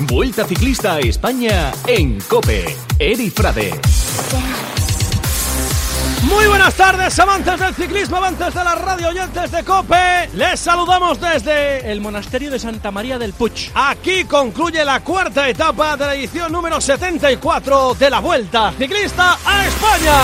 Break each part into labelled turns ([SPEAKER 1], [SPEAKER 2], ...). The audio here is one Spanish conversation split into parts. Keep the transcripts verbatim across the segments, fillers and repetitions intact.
[SPEAKER 1] Vuelta Ciclista a España en COPE. Eri Frade.
[SPEAKER 2] Muy buenas tardes, amantes del ciclismo, amantes de la radio, oyentes de COPE. Les saludamos desde
[SPEAKER 3] el monasterio de Santa María del Puig.
[SPEAKER 2] Aquí concluye la cuarta etapa de la edición número setenta y cuatro de la Vuelta Ciclista a España.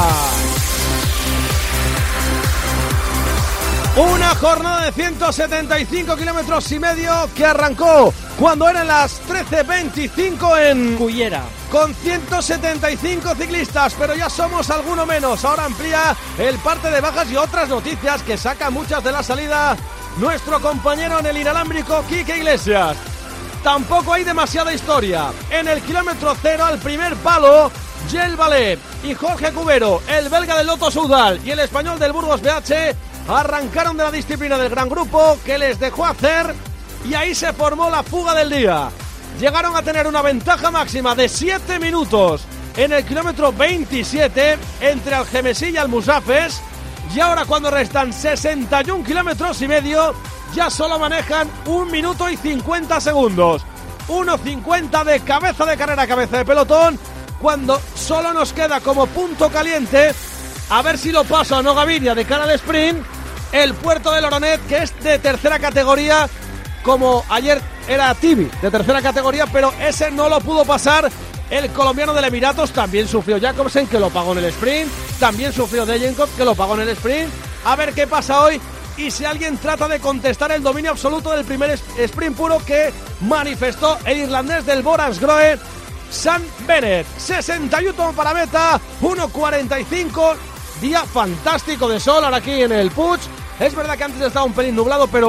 [SPEAKER 2] Una jornada de ciento setenta y cinco kilómetros y medio que arrancó cuando eran las trece veinticinco en
[SPEAKER 3] Cullera,
[SPEAKER 2] con ciento setenta y cinco ciclistas, pero ya somos alguno menos. Ahora amplía el parte de bajas y otras noticias que saca muchas de la salida nuestro compañero en el inalámbrico Quique Iglesias. Tampoco hay demasiada historia. En el kilómetro cero, al primer palo, Gel Ballet y Jorge Cubero, el belga del Lotto Soudal y el español del Burgos B H, arrancaron de la disciplina del gran grupo que les dejó hacer, y ahí se formó la fuga del día. Llegaron a tener una ventaja máxima de siete minutos en el kilómetro veintisiete entre Algemesí y Almusafes, y ahora cuando restan sesenta y un kilómetros y medio ya solo manejan un minuto y cincuenta segundos. uno cincuenta de cabeza de carrera, cabeza de pelotón, cuando solo nos queda como punto caliente a ver si lo pasa o no Gaviria de cara al sprint el Puerto de Loronet, que es de tercera categoría, como ayer era Tibi, de tercera categoría, pero ese no lo pudo pasar el colombiano del Emiratos. También sufrió Jacobsen, que lo pagó en el sprint, también sufrió Degenkov, que lo pagó en el sprint. A ver qué pasa hoy y si alguien trata de contestar el dominio absoluto del primer sprint puro que manifestó el irlandés del Bora-Hansgrohe, Sam Bennett. sesenta y uno para meta, uno cuarenta y cinco, día fantástico de sol ahora aquí en el Puig. Es verdad que antes estaba un pelín nublado, pero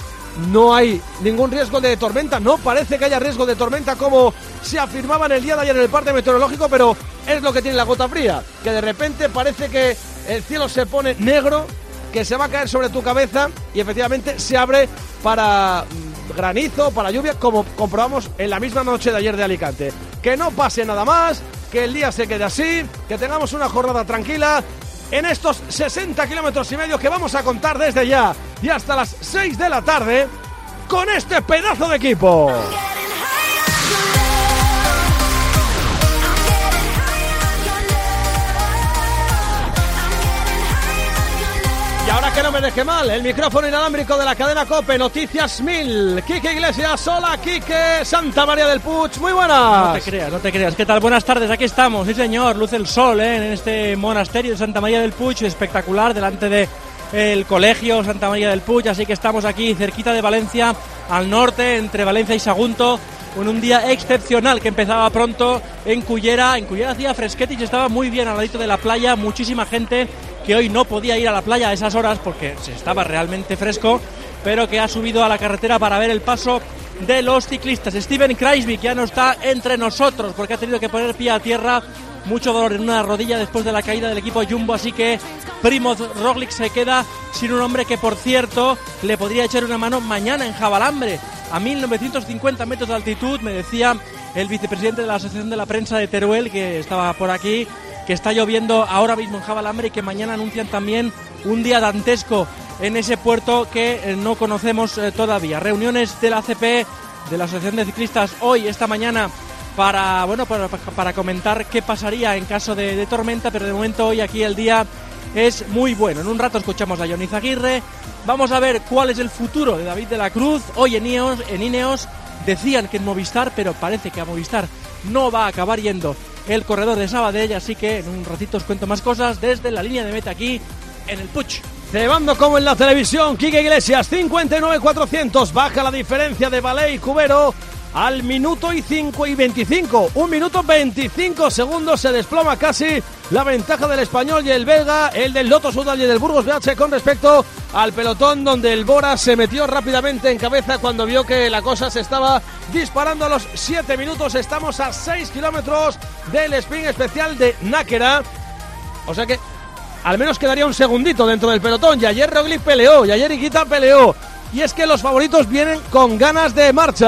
[SPEAKER 2] no hay ningún riesgo de tormenta. No parece que haya riesgo de tormenta como se afirmaba en el día de ayer en el parte meteorológico, pero es lo que tiene la gota fría, que de repente parece que el cielo se pone negro, que se va a caer sobre tu cabeza y efectivamente se abre para granizo, para lluvia, como comprobamos en la misma noche de ayer de Alicante. Que no pase nada más, que el día se quede así, que tengamos una jornada tranquila en estos sesenta kilómetros y medio que vamos a contar desde ya y hasta las seis de la tarde con este pedazo de equipo. Y ahora que no me deje mal, el micrófono inalámbrico de la cadena COPE, Noticias mil. Quique Iglesias, hola Quique, Santa María del Puig, muy buenas.
[SPEAKER 3] No te creas, no te creas. ¿Qué tal? Buenas tardes, aquí estamos, sí señor, luce el sol ¿eh? en este monasterio de Santa María del Puig, espectacular, delante de el colegio Santa María del Puig, así que estamos aquí cerquita de Valencia, al norte, entre Valencia y Sagunto, con un día excepcional que empezaba pronto en Cullera. En Cullera hacía fresquete y se estaba muy bien al ladito de la playa, muchísima gente que hoy no podía ir a la playa a esas horas porque se estaba realmente fresco, pero que ha subido a la carretera para ver el paso de los ciclistas. Steven Kruijswijk ya no está entre nosotros porque ha tenido que poner pie a tierra, mucho dolor en una rodilla después de la caída del equipo Jumbo, así que Primoz Roglic se queda sin un hombre que, por cierto, le podría echar una mano mañana en Javalambre, a mil novecientos cincuenta metros de altitud. Me decía el vicepresidente de la Asociación de la Prensa de Teruel, que estaba por aquí, que está lloviendo ahora mismo en Javalambre y que mañana anuncian también un día dantesco en ese puerto que eh, no conocemos eh, todavía. Reuniones de la A C P, de la Asociación de Ciclistas, hoy, esta mañana, para bueno para, para comentar qué pasaría en caso de, de tormenta, pero de momento hoy aquí el día es muy bueno. En un rato escuchamos a Jon Izaguirre, vamos a ver cuál es el futuro de David de la Cruz. Hoy en Ineos, en Ineos decían que en Movistar, pero parece que a Movistar no va a acabar yendo el corredor de Sabadell, así que en un ratito os cuento más cosas desde la línea de meta aquí en el Puig.
[SPEAKER 2] Cebando como en la televisión, Quique Iglesias, cincuenta y nueve cuatrocientos, baja la diferencia de Ballet y Cubero al minuto y cinco y veinticinco, un minuto veinticinco segundos, se desploma casi la ventaja del español y el belga, el del Lotto Soudal y del Burgos B H con respecto al pelotón, donde el Bora se metió rápidamente en cabeza cuando vio que la cosa se estaba disparando a los siete minutos. Estamos a seis kilómetros del sprint especial de Náquera, o sea que al menos quedaría un segundito dentro del pelotón. Y ayer Roglic peleó, y ayer Higuita peleó, y es que los favoritos vienen con ganas de marcha.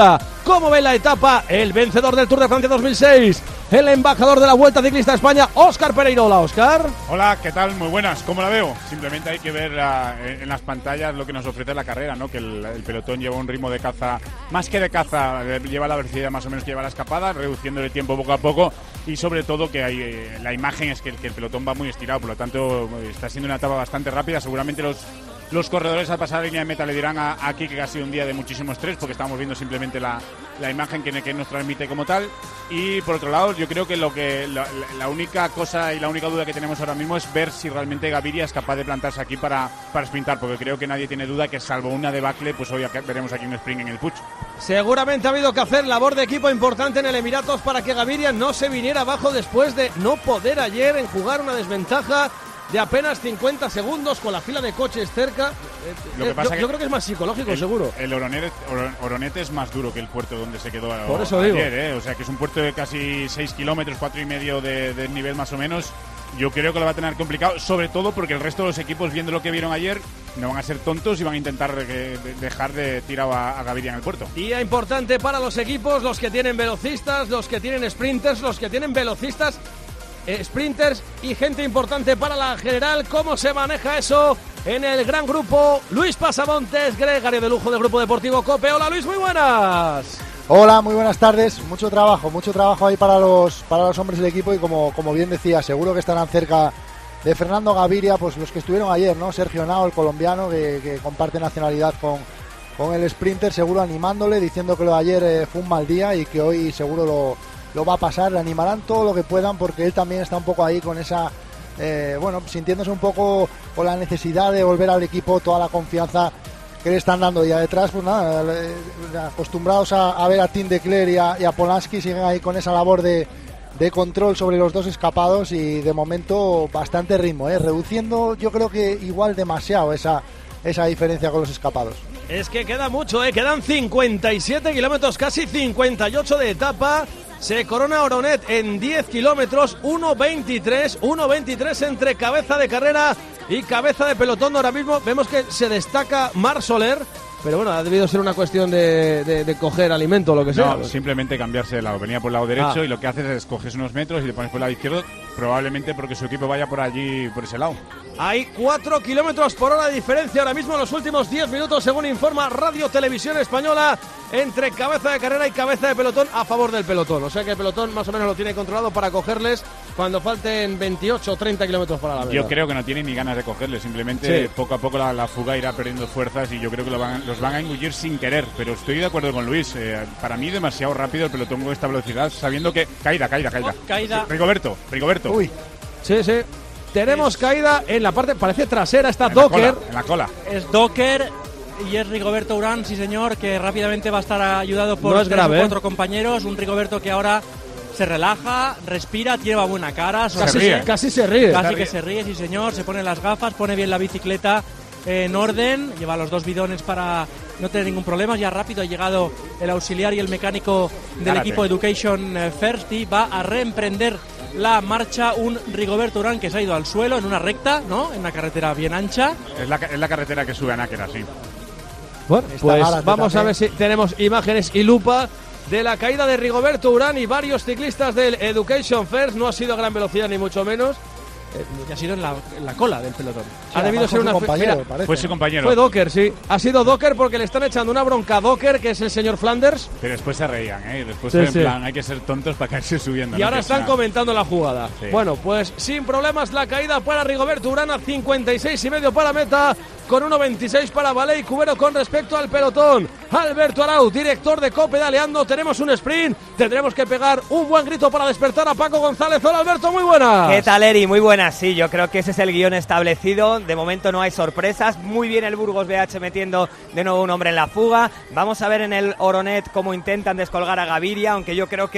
[SPEAKER 2] cómo ve la etapa el vencedor del Tour de Francia dos mil seis, el embajador de la Vuelta Ciclista a España, Óscar Pereiro. Hola, Óscar.
[SPEAKER 4] Hola, ¿qué tal? Muy buenas. ¿Cómo la veo? Simplemente hay que ver uh, en las pantallas lo que nos ofrece la carrera, ¿no? Que el, el pelotón lleva un ritmo de caza, más que de caza, lleva la velocidad más o menos que lleva la escapada, reduciendo el tiempo poco a poco, y sobre todo que hay, eh, la imagen es que el, que el pelotón va muy estirado, por lo tanto está siendo una etapa bastante rápida. Seguramente los Los corredores al pasar la línea de meta le dirán a, aquí que ha sido un día de muchísimo estrés, porque estamos viendo simplemente la, la imagen que, que nos transmite como tal. Y por otro lado, yo creo que lo que la, la única cosa y la única duda que tenemos ahora mismo es ver si realmente Gaviria es capaz de plantarse aquí para, para sprintar, porque creo que nadie tiene duda que salvo una debacle, pues hoy veremos aquí un sprint en el Puig.
[SPEAKER 2] Seguramente ha habido que hacer labor de equipo importante en el Emiratos para que Gaviria no se viniera abajo después de no poder ayer en jugar una desventaja de apenas cincuenta segundos con la fila de coches cerca.
[SPEAKER 4] Lo que pasa
[SPEAKER 2] yo,
[SPEAKER 4] que
[SPEAKER 2] yo creo que es más psicológico,
[SPEAKER 4] el,
[SPEAKER 2] seguro.
[SPEAKER 4] El Oronet, Oronet es más duro que el puerto donde se quedó
[SPEAKER 2] Por eso
[SPEAKER 4] ayer,
[SPEAKER 2] digo.
[SPEAKER 4] ¿eh? O sea que es un puerto de casi seis kilómetros, cuatro y medio de, de nivel más o menos. Yo creo que lo va a tener complicado, sobre todo porque el resto de los equipos, viendo lo que vieron ayer, no van a ser tontos y van a intentar de, de dejar de tirar a, a Gaviria en el puerto.
[SPEAKER 2] Día importante para los equipos, los que tienen velocistas, los que tienen sprinters, los que tienen velocistas, eh, sprinters y gente importante para la general. ¿Cómo se maneja eso en el gran grupo? Luis Pasamontes, gregario de lujo del Grupo Deportivo COPE. Hola Luis, muy buenas.
[SPEAKER 5] Hola, muy buenas tardes. Mucho trabajo, mucho trabajo ahí para los para los hombres del equipo y como, como bien decía, seguro que estarán cerca de Fernando Gaviria, pues los que estuvieron ayer, ¿no? Sergio Henao, el colombiano, que, que comparte nacionalidad con, con el sprinter, seguro animándole, diciendo que lo de ayer eh, fue un mal día y que hoy seguro lo, lo va a pasar. Le animarán todo lo que puedan porque él también está un poco ahí con esa, eh, bueno, sintiéndose un poco con la necesidad de volver al equipo, toda la confianza que le están dando. Y detrás, pues nada, acostumbrados a, a ver a Tim Declercq y a, y a Polanski, siguen ahí con esa labor de, de control sobre los dos escapados y de momento bastante ritmo, ¿eh? Reduciendo yo creo que igual demasiado esa, esa diferencia con los escapados.
[SPEAKER 2] Es que queda mucho, ¿eh? Quedan cincuenta y siete kilómetros, casi cincuenta y ocho de etapa. Se corona Oronet en diez kilómetros, uno veintitrés, uno veintitrés entre cabeza de carrera y cabeza de pelotón. Ahora mismo vemos que se destaca Marc Soler, pero bueno, ha debido ser una cuestión de, de, de coger alimento o lo que sea.
[SPEAKER 4] No, simplemente cambiarse de lado. Venía por el lado derecho
[SPEAKER 2] ah.
[SPEAKER 4] y lo que haces es coges unos metros y le pones por el lado izquierdo, probablemente porque su equipo vaya por allí, por ese lado.
[SPEAKER 2] Hay cuatro kilómetros por hora de diferencia ahora mismo en los últimos diez minutos, según informa Radio Televisión Española, entre cabeza de carrera y cabeza de pelotón a favor del pelotón. O sea que el pelotón más o menos lo tiene controlado para cogerles cuando falten veintiocho o treinta kilómetros por hora.
[SPEAKER 4] Yo creo que no tienen ni ganas de cogerles, simplemente
[SPEAKER 2] sí.
[SPEAKER 4] poco a poco la, la fuga irá perdiendo fuerzas y yo creo que lo van, los van a engullir sin querer. Pero estoy de acuerdo con Luis, eh, para mí demasiado rápido el pelotón con esta velocidad, sabiendo que... Caída, caída, caída.
[SPEAKER 3] Oh, caída.
[SPEAKER 4] Rigoberto, Rigoberto.
[SPEAKER 2] Uy, sí, sí. Tenemos caída en la parte, parece trasera, está
[SPEAKER 4] en
[SPEAKER 2] Docker.
[SPEAKER 4] La cola, en la cola.
[SPEAKER 3] Es Docker y es Rigoberto Urán, sí señor, que rápidamente va a estar ayudado por
[SPEAKER 2] no es
[SPEAKER 3] tres
[SPEAKER 2] grave,
[SPEAKER 3] o cuatro
[SPEAKER 2] ¿eh?
[SPEAKER 3] compañeros. Un Rigoberto que ahora se relaja, respira, lleva buena cara.
[SPEAKER 2] Casi
[SPEAKER 4] ríe.
[SPEAKER 2] se, casi se ríe.
[SPEAKER 3] Casi que se ríe, sí señor. Se pone las gafas, pone bien la bicicleta en orden, lleva los dos bidones para no tener ningún problema. Ya rápido ha llegado el auxiliar y el mecánico del
[SPEAKER 4] Gárate.
[SPEAKER 3] equipo Education First y va a reemprender la marcha un Rigoberto Urán que se ha ido al suelo en una recta, ¿no? En una carretera bien ancha.
[SPEAKER 4] Es la, es la carretera que sube a Náquera, sí.
[SPEAKER 2] Bueno,
[SPEAKER 5] Está
[SPEAKER 2] pues
[SPEAKER 5] Gárate
[SPEAKER 2] vamos
[SPEAKER 5] también.
[SPEAKER 2] a ver si tenemos imágenes y lupa de la caída de Rigoberto Urán y varios ciclistas del Education First. No ha sido a gran velocidad ni mucho menos.
[SPEAKER 3] Eh, y ha sido en la, en la cola del pelotón.
[SPEAKER 2] Ha debido ser una
[SPEAKER 5] compañero,
[SPEAKER 2] mira,
[SPEAKER 5] parece,
[SPEAKER 4] Fue su
[SPEAKER 5] ¿no?
[SPEAKER 4] compañero.
[SPEAKER 2] Fue Docker, sí. Ha sido Docker porque le están echando una bronca a Docker, que es el señor Flanders.
[SPEAKER 4] Pero después se reían, ¿eh? Después
[SPEAKER 2] Sí,
[SPEAKER 4] fue en
[SPEAKER 2] sí.
[SPEAKER 4] plan, hay que ser tontos para caerse subiendo.
[SPEAKER 2] Y
[SPEAKER 4] ¿no?
[SPEAKER 2] ahora
[SPEAKER 4] Que es
[SPEAKER 2] están
[SPEAKER 4] una-
[SPEAKER 2] comentando la jugada.
[SPEAKER 4] Sí.
[SPEAKER 2] Bueno, pues sin problemas la caída para Rigoberto Urán a cincuenta y seis y medio para meta, con uno veintiséis para Valé y Cubero con respecto al pelotón. Alberto Arau, director de COPE daleando, tenemos un sprint, tendremos que pegar un buen grito para despertar a Paco González. Hola Alberto, muy buenas.
[SPEAKER 6] ¿Qué tal, Eri? Muy buenas, sí, yo creo que ese es el guión establecido, de momento no hay sorpresas, muy bien el Burgos B H metiendo de nuevo un hombre en la fuga, vamos a ver en el Oronet cómo intentan descolgar a Gaviria, aunque yo creo que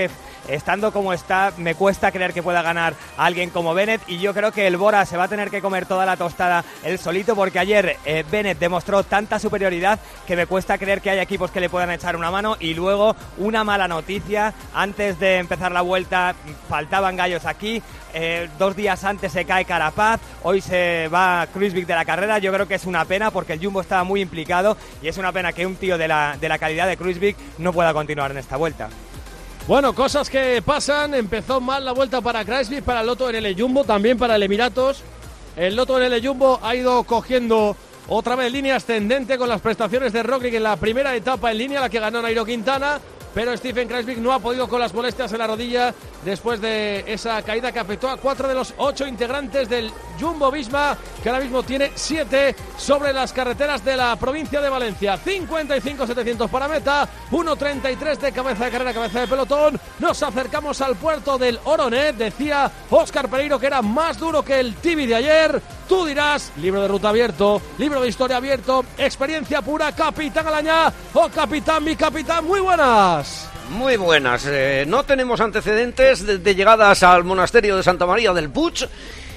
[SPEAKER 6] estando como está, me cuesta creer que pueda ganar a alguien como Bennett, y yo creo que el Bora se va a tener que comer toda la tostada él solito, porque ayer eh, Bennett demostró tanta superioridad que me cuesta creer que haya equipos que le puedan echar una mano. Y luego una mala noticia: antes de empezar la vuelta faltaban gallos aquí, eh, dos días antes se cae Carapaz, hoy se va Kruijswijk de la carrera. Yo creo que es una pena porque el Jumbo estaba muy implicado, y es una pena que un tío de la, de la calidad de Kruijswijk no pueda continuar en esta vuelta.
[SPEAKER 2] Bueno, cosas que pasan. Empezó mal la vuelta para Kruijswijk, para el Lotto en el Jumbo, también para el Emiratos. El Lotto en el Jumbo ha ido cogiendo otra vez línea ascendente con las prestaciones de Roglic en la primera etapa en línea, la que ganó Nairo Quintana, pero Stephen Kruijswijk no ha podido con las molestias en la rodilla después de esa caída que afectó a cuatro de los ocho integrantes del Jumbo-Visma, que ahora mismo tiene siete sobre las carreteras de la provincia de Valencia. cincuenta y cinco setecientos para meta, uno treinta y tres de cabeza de carrera, cabeza de pelotón. Nos acercamos al puerto del Oronet. Decía Óscar Pereiro que era más duro que el Tibi de ayer. Tú dirás, libro de ruta abierto, libro de historia abierto, experiencia pura. Capitán Alañá, oh capitán, mi capitán, muy buenas.
[SPEAKER 7] Muy buenas, eh, no tenemos antecedentes de, de llegadas al monasterio de Santa María del Puig,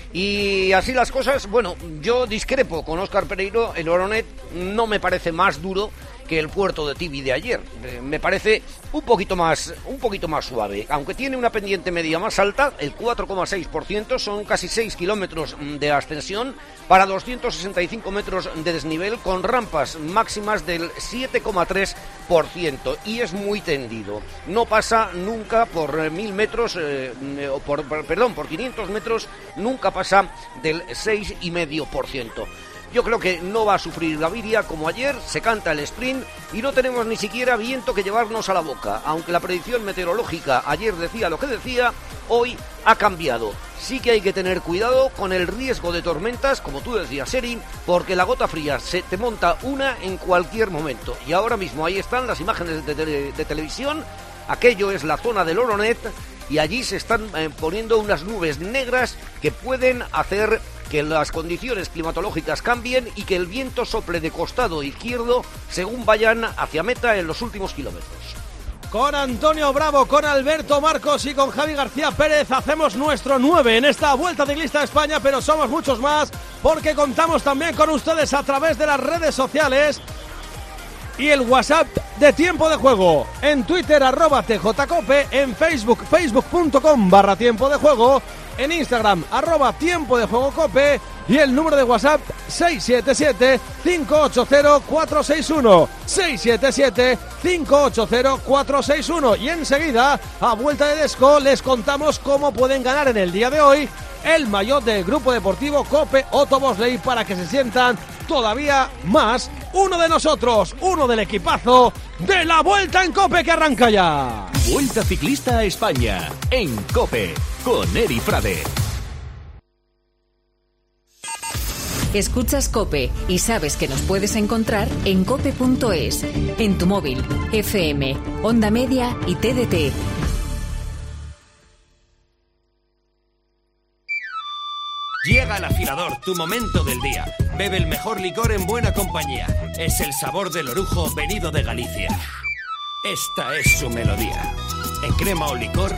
[SPEAKER 7] y así las cosas. Bueno, yo discrepo con Óscar Pereiro. El Oronet no me parece más duro que el puerto de Tibi de ayer. Eh, me parece un poquito más un poquito más suave, aunque tiene una pendiente media más alta, el cuatro coma seis por ciento, son casi seis kilómetros de ascensión para doscientos sesenta y cinco metros de desnivel, con rampas máximas del siete coma tres por ciento, y es muy tendido. No pasa nunca por mil metros, eh, o por, por, perdón, por quinientos metros, nunca pasa del seis coma cinco por ciento. Yo creo que no va a sufrir Gaviria como ayer. Se canta el sprint y no tenemos ni siquiera viento que llevarnos a la boca. Aunque la predicción meteorológica ayer decía lo que decía, hoy ha cambiado. Sí que hay que tener cuidado con el riesgo de tormentas, como tú decías, Seri, porque la gota fría se te monta una en cualquier momento. Y ahora mismo ahí están las imágenes de, tele, de televisión. Aquello es la zona del Oronet, y allí se están eh, poniendo unas nubes negras que pueden hacer que las condiciones climatológicas cambien y que el viento sople de costado izquierdo según vayan hacia meta en los últimos kilómetros.
[SPEAKER 2] Con Antonio Bravo, con Alberto Marcos y con Javi García Pérez hacemos nuestro nueve en esta Vuelta Ciclista a España, pero somos muchos más porque contamos también con ustedes a través de las redes sociales y el WhatsApp de Tiempo de Juego. En Twitter, arroba tjcope, en Facebook, facebook.com barra Tiempo de Juego, en Instagram, arroba Tiempo de Juego Cope, y el número de WhatsApp seis siete siete, cinco ocho cero, cuatro seis uno, seis siete siete, cinco ocho cero, cuatro seis uno. Y enseguida, a Vuelta de Desco, les contamos cómo pueden ganar en el día de hoy el maillot del Grupo Deportivo Cope Otto Bosley, para que se sientan todavía más uno de nosotros, uno del equipazo de la Vuelta en Cope, que arranca ya.
[SPEAKER 1] Vuelta Ciclista a España en Cope con Eri Frade.
[SPEAKER 8] Escuchas Cope y sabes que nos puedes encontrar en cope punto es, en tu móvil, F M, Onda Media y T D T.
[SPEAKER 9] Llega al afilador, tu momento del día. Bebe el mejor licor en buena compañía. Es el sabor del orujo venido de Galicia. Esta es su melodía. En crema o licor.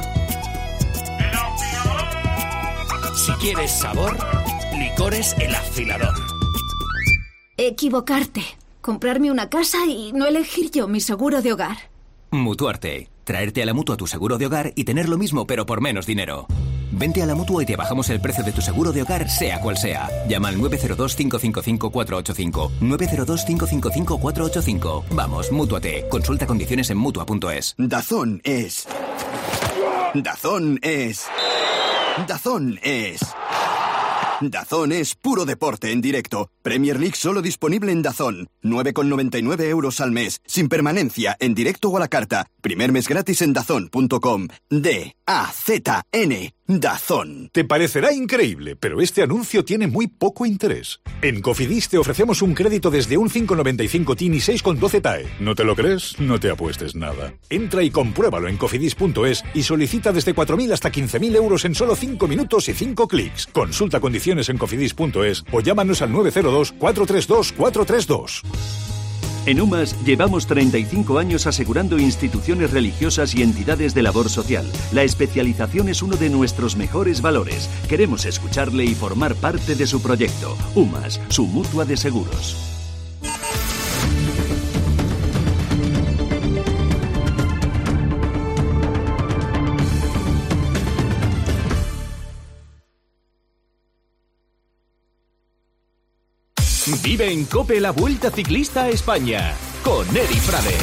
[SPEAKER 9] Si quieres sabor, Licores El Afilador.
[SPEAKER 10] Equivocarte. Comprarme una casa y no elegir yo mi seguro de hogar.
[SPEAKER 11] Mutuarte. Traerte a la Mutua tu seguro de hogar y tener lo mismo pero por menos dinero. Vente a la Mutua y te bajamos el precio de tu seguro de hogar, sea cual sea. Llama al nueve cero dos, cinco cinco cinco, cuatro ocho cinco. nueve cero dos, cinco cinco cinco, cuatro ocho cinco. Vamos, Mútuate. Consulta condiciones en Mutua punto es.
[SPEAKER 12] Dazón es... Dazón es... Dazón es... Dazón es puro deporte en directo. Premier League solo disponible en Dazón. nueve con noventa y nueve euros al mes. Sin permanencia, en directo o a la carta. Primer mes gratis en dazón punto com. D A Z N. Dazón.
[SPEAKER 13] Te parecerá increíble, pero este anuncio tiene muy poco interés. En Cofidis te ofrecemos un crédito desde un cinco coma noventa y cinco T I N y seis coma doce T A E. ¿No te lo crees? No te apuestes nada. Entra y compruébalo en cofidis punto es y solicita desde cuatro mil hasta quince mil euros en solo cinco minutos y cinco clics. Consulta condiciones en cofidis punto es o llámanos al nueve cero dos, cuatro tres dos, cuatro tres dos.
[SPEAKER 1] En UMAS llevamos treinta y cinco años asegurando instituciones religiosas y entidades de labor social. La especialización es uno de nuestros mejores valores. Queremos escucharle y formar parte de su proyecto. UMAS, su mutua de seguros. Vive en COPE la Vuelta Ciclista a España con Eri Frade.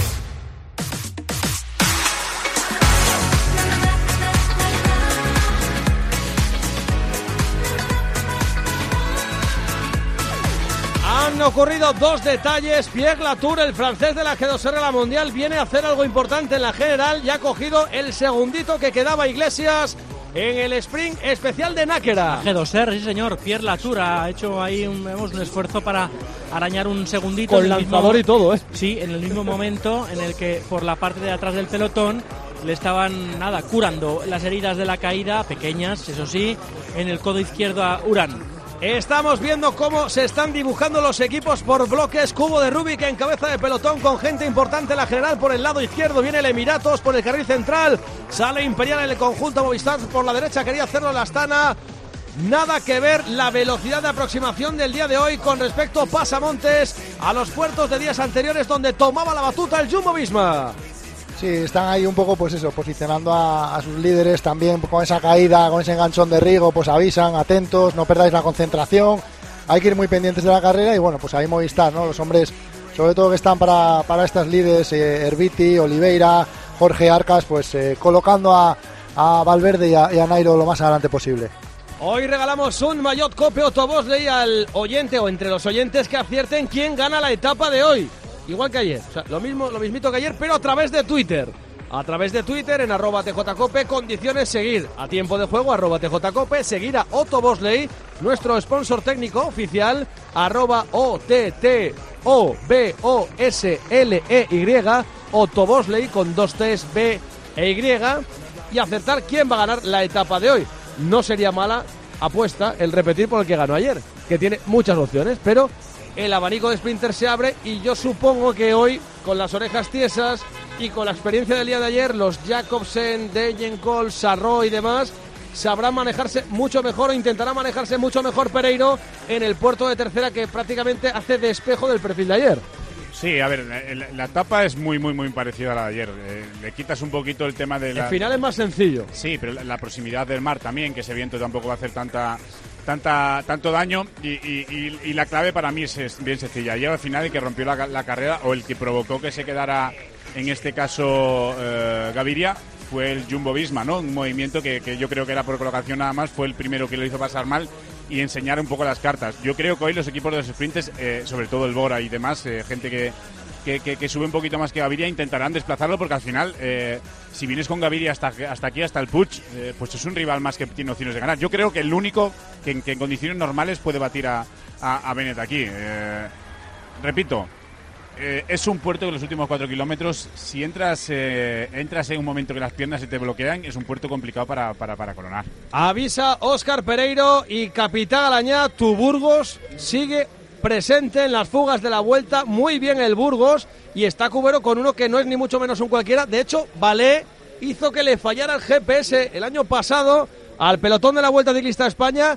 [SPEAKER 2] Han ocurrido dos detalles. Pierre Latour, el francés de la G dos R La Mundial, viene a hacer algo importante en la general y ha cogido el segundito que quedaba Iglesias en el sprint especial de Náquera.
[SPEAKER 3] G dos R, sí señor. Pierre Latour ha hecho ahí un, vemos, un esfuerzo para arañar un segundito.
[SPEAKER 2] Con lanzador
[SPEAKER 3] mismo,
[SPEAKER 2] y todo, ¿eh?
[SPEAKER 3] Sí, en el mismo momento en el que por la parte de atrás del pelotón le estaban, nada, curando las heridas de la caída, pequeñas, eso sí, en el codo izquierdo a Urán.
[SPEAKER 2] Estamos viendo cómo se están dibujando los equipos por bloques. Cubo de Rubik en cabeza de pelotón con gente importante en la general por el lado izquierdo. Viene el Emiratos por el carril central. Sale Imperial en el conjunto Movistar por la derecha. Quería hacerlo la Astana. Nada que ver la velocidad de aproximación del día de hoy con respecto a Pasamontes a los puertos de días anteriores donde tomaba la batuta el Jumbo-Visma.
[SPEAKER 5] Sí, están ahí un poco, pues eso, posicionando a, a sus líderes también con esa caída, con ese enganchón de Rigo, pues avisan, atentos, no perdáis la concentración, hay que ir muy pendientes de la carrera y bueno, pues ahí Movistar, ¿no? Los hombres, sobre todo que están para, para estas líderes, eh, Herbiti, Oliveira, Jorge Arcas, pues eh, colocando a, a Valverde y a, y a Nairo lo más adelante posible.
[SPEAKER 2] Hoy regalamos un maillot Cope Otto Bosley al oyente o entre los oyentes que acierten quién gana la etapa de hoy. Igual que ayer, o sea, lo mismo, lo mismito que ayer, pero a través de Twitter. A través de Twitter en arroba tjcope, condiciones seguir a tiempo de juego, arroba tjcope, seguir a Otto Bosley, nuestro sponsor técnico oficial, arroba O T T O B O S L E Y, Otto Bosley con dos T's, B e Y, y acertar quién va a ganar la etapa de hoy. No sería mala apuesta el repetir por el que ganó ayer, que tiene muchas opciones, pero el abanico de sprinters se abre y yo supongo que hoy, con las orejas tiesas y con la experiencia del día de ayer, los Jacobsen, Degenkolb, Sarro y demás sabrán manejarse mucho mejor o intentarán manejarse mucho mejor Pereiro en el puerto de tercera, que prácticamente hace de espejo del perfil de ayer.
[SPEAKER 4] Sí, a ver, la, la etapa es muy, muy, muy parecida a la de ayer. Eh, le quitas un poquito el tema de la...
[SPEAKER 2] El final es más sencillo.
[SPEAKER 4] Sí, pero la, la proximidad del mar también, que ese viento tampoco va a hacer tanta... Tanta, tanto daño y, y, y, y la clave para mí es, es bien sencilla. Llega al final el que rompió la, la carrera o el que provocó que se quedara, en este caso, eh, Gaviria, fue el Jumbo-Visma, ¿no? Un movimiento que, que yo creo que era por colocación nada más, fue el primero que lo hizo pasar mal y enseñar un poco las cartas. Yo creo que hoy los equipos de los sprints, eh, sobre todo el Bora y demás, eh, gente que, que, que, que sube un poquito más que Gaviria, intentarán desplazarlo porque al final... Eh, si vienes con Gaviria hasta, hasta aquí, hasta el Puig, eh, pues es un rival más que tiene opciones de ganar. Yo creo que el único que en, que en condiciones normales puede batir a, a, a Bennett aquí. Eh, repito, eh, es un puerto que los últimos cuatro kilómetros, si entras eh, entras en un momento que las piernas se te bloquean, es un puerto complicado para, para, para coronar.
[SPEAKER 2] Avisa Óscar Pereiro y Capitán Alañá, tu Burgos sigue presente en las fugas de la Vuelta, muy bien el Burgos, y está Cubero con uno que no es ni mucho menos un cualquiera. De hecho, Valé hizo que le fallara el G P S el año pasado al pelotón de la Vuelta Ciclista a España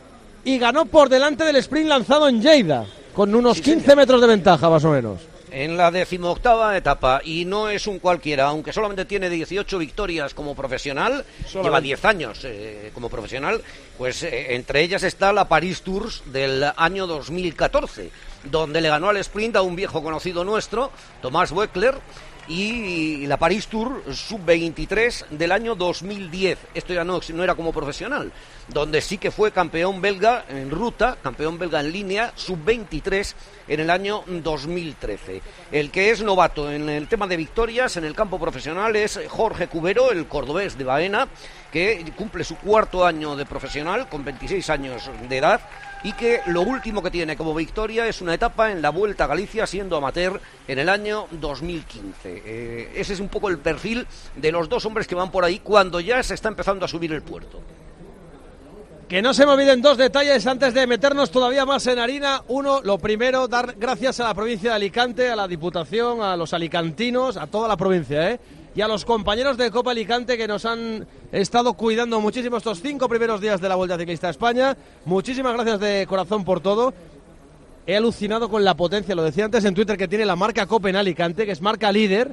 [SPEAKER 2] y ganó por delante del sprint lanzado en Lleida, con unos sí, quince metros de ventaja más o menos.
[SPEAKER 7] En la decimoctava etapa, y no es un cualquiera, aunque solamente tiene dieciocho victorias como profesional, solamente. Lleva diez años eh, como profesional, pues eh, entre ellas está la Paris Tours del año dos mil catorce, donde le ganó al sprint a un viejo conocido nuestro, Tomás Weckler, y la Paris Tour sub veintitrés del año dos mil diez. Esto ya no, no era como profesional, donde sí que fue campeón belga en ruta, campeón belga en línea, sub veintitrés en el año dos mil trece. El que es novato en el tema de victorias en el campo profesional es Jorge Cubero, el cordobés de Baena, que cumple su cuarto año de profesional con veintiséis años de edad, y que lo último que tiene como victoria es una etapa en la Vuelta a Galicia siendo amateur en el año dos mil quince. Eh, ese es un poco el perfil de los dos hombres que van por ahí cuando ya se está empezando a subir el puerto.
[SPEAKER 2] Que no se me olviden dos detalles antes de meternos todavía más en harina. Uno, lo primero, dar gracias a la provincia de Alicante, a la Diputación, a los alicantinos, a toda la provincia, ¿eh? Y a los compañeros de Copa Alicante que nos han estado cuidando muchísimo estos cinco primeros días de la Vuelta Ciclista a España. Muchísimas gracias de corazón por todo. He alucinado con la potencia, lo decía antes en Twitter, que tiene la marca Cope en Alicante, que es marca líder.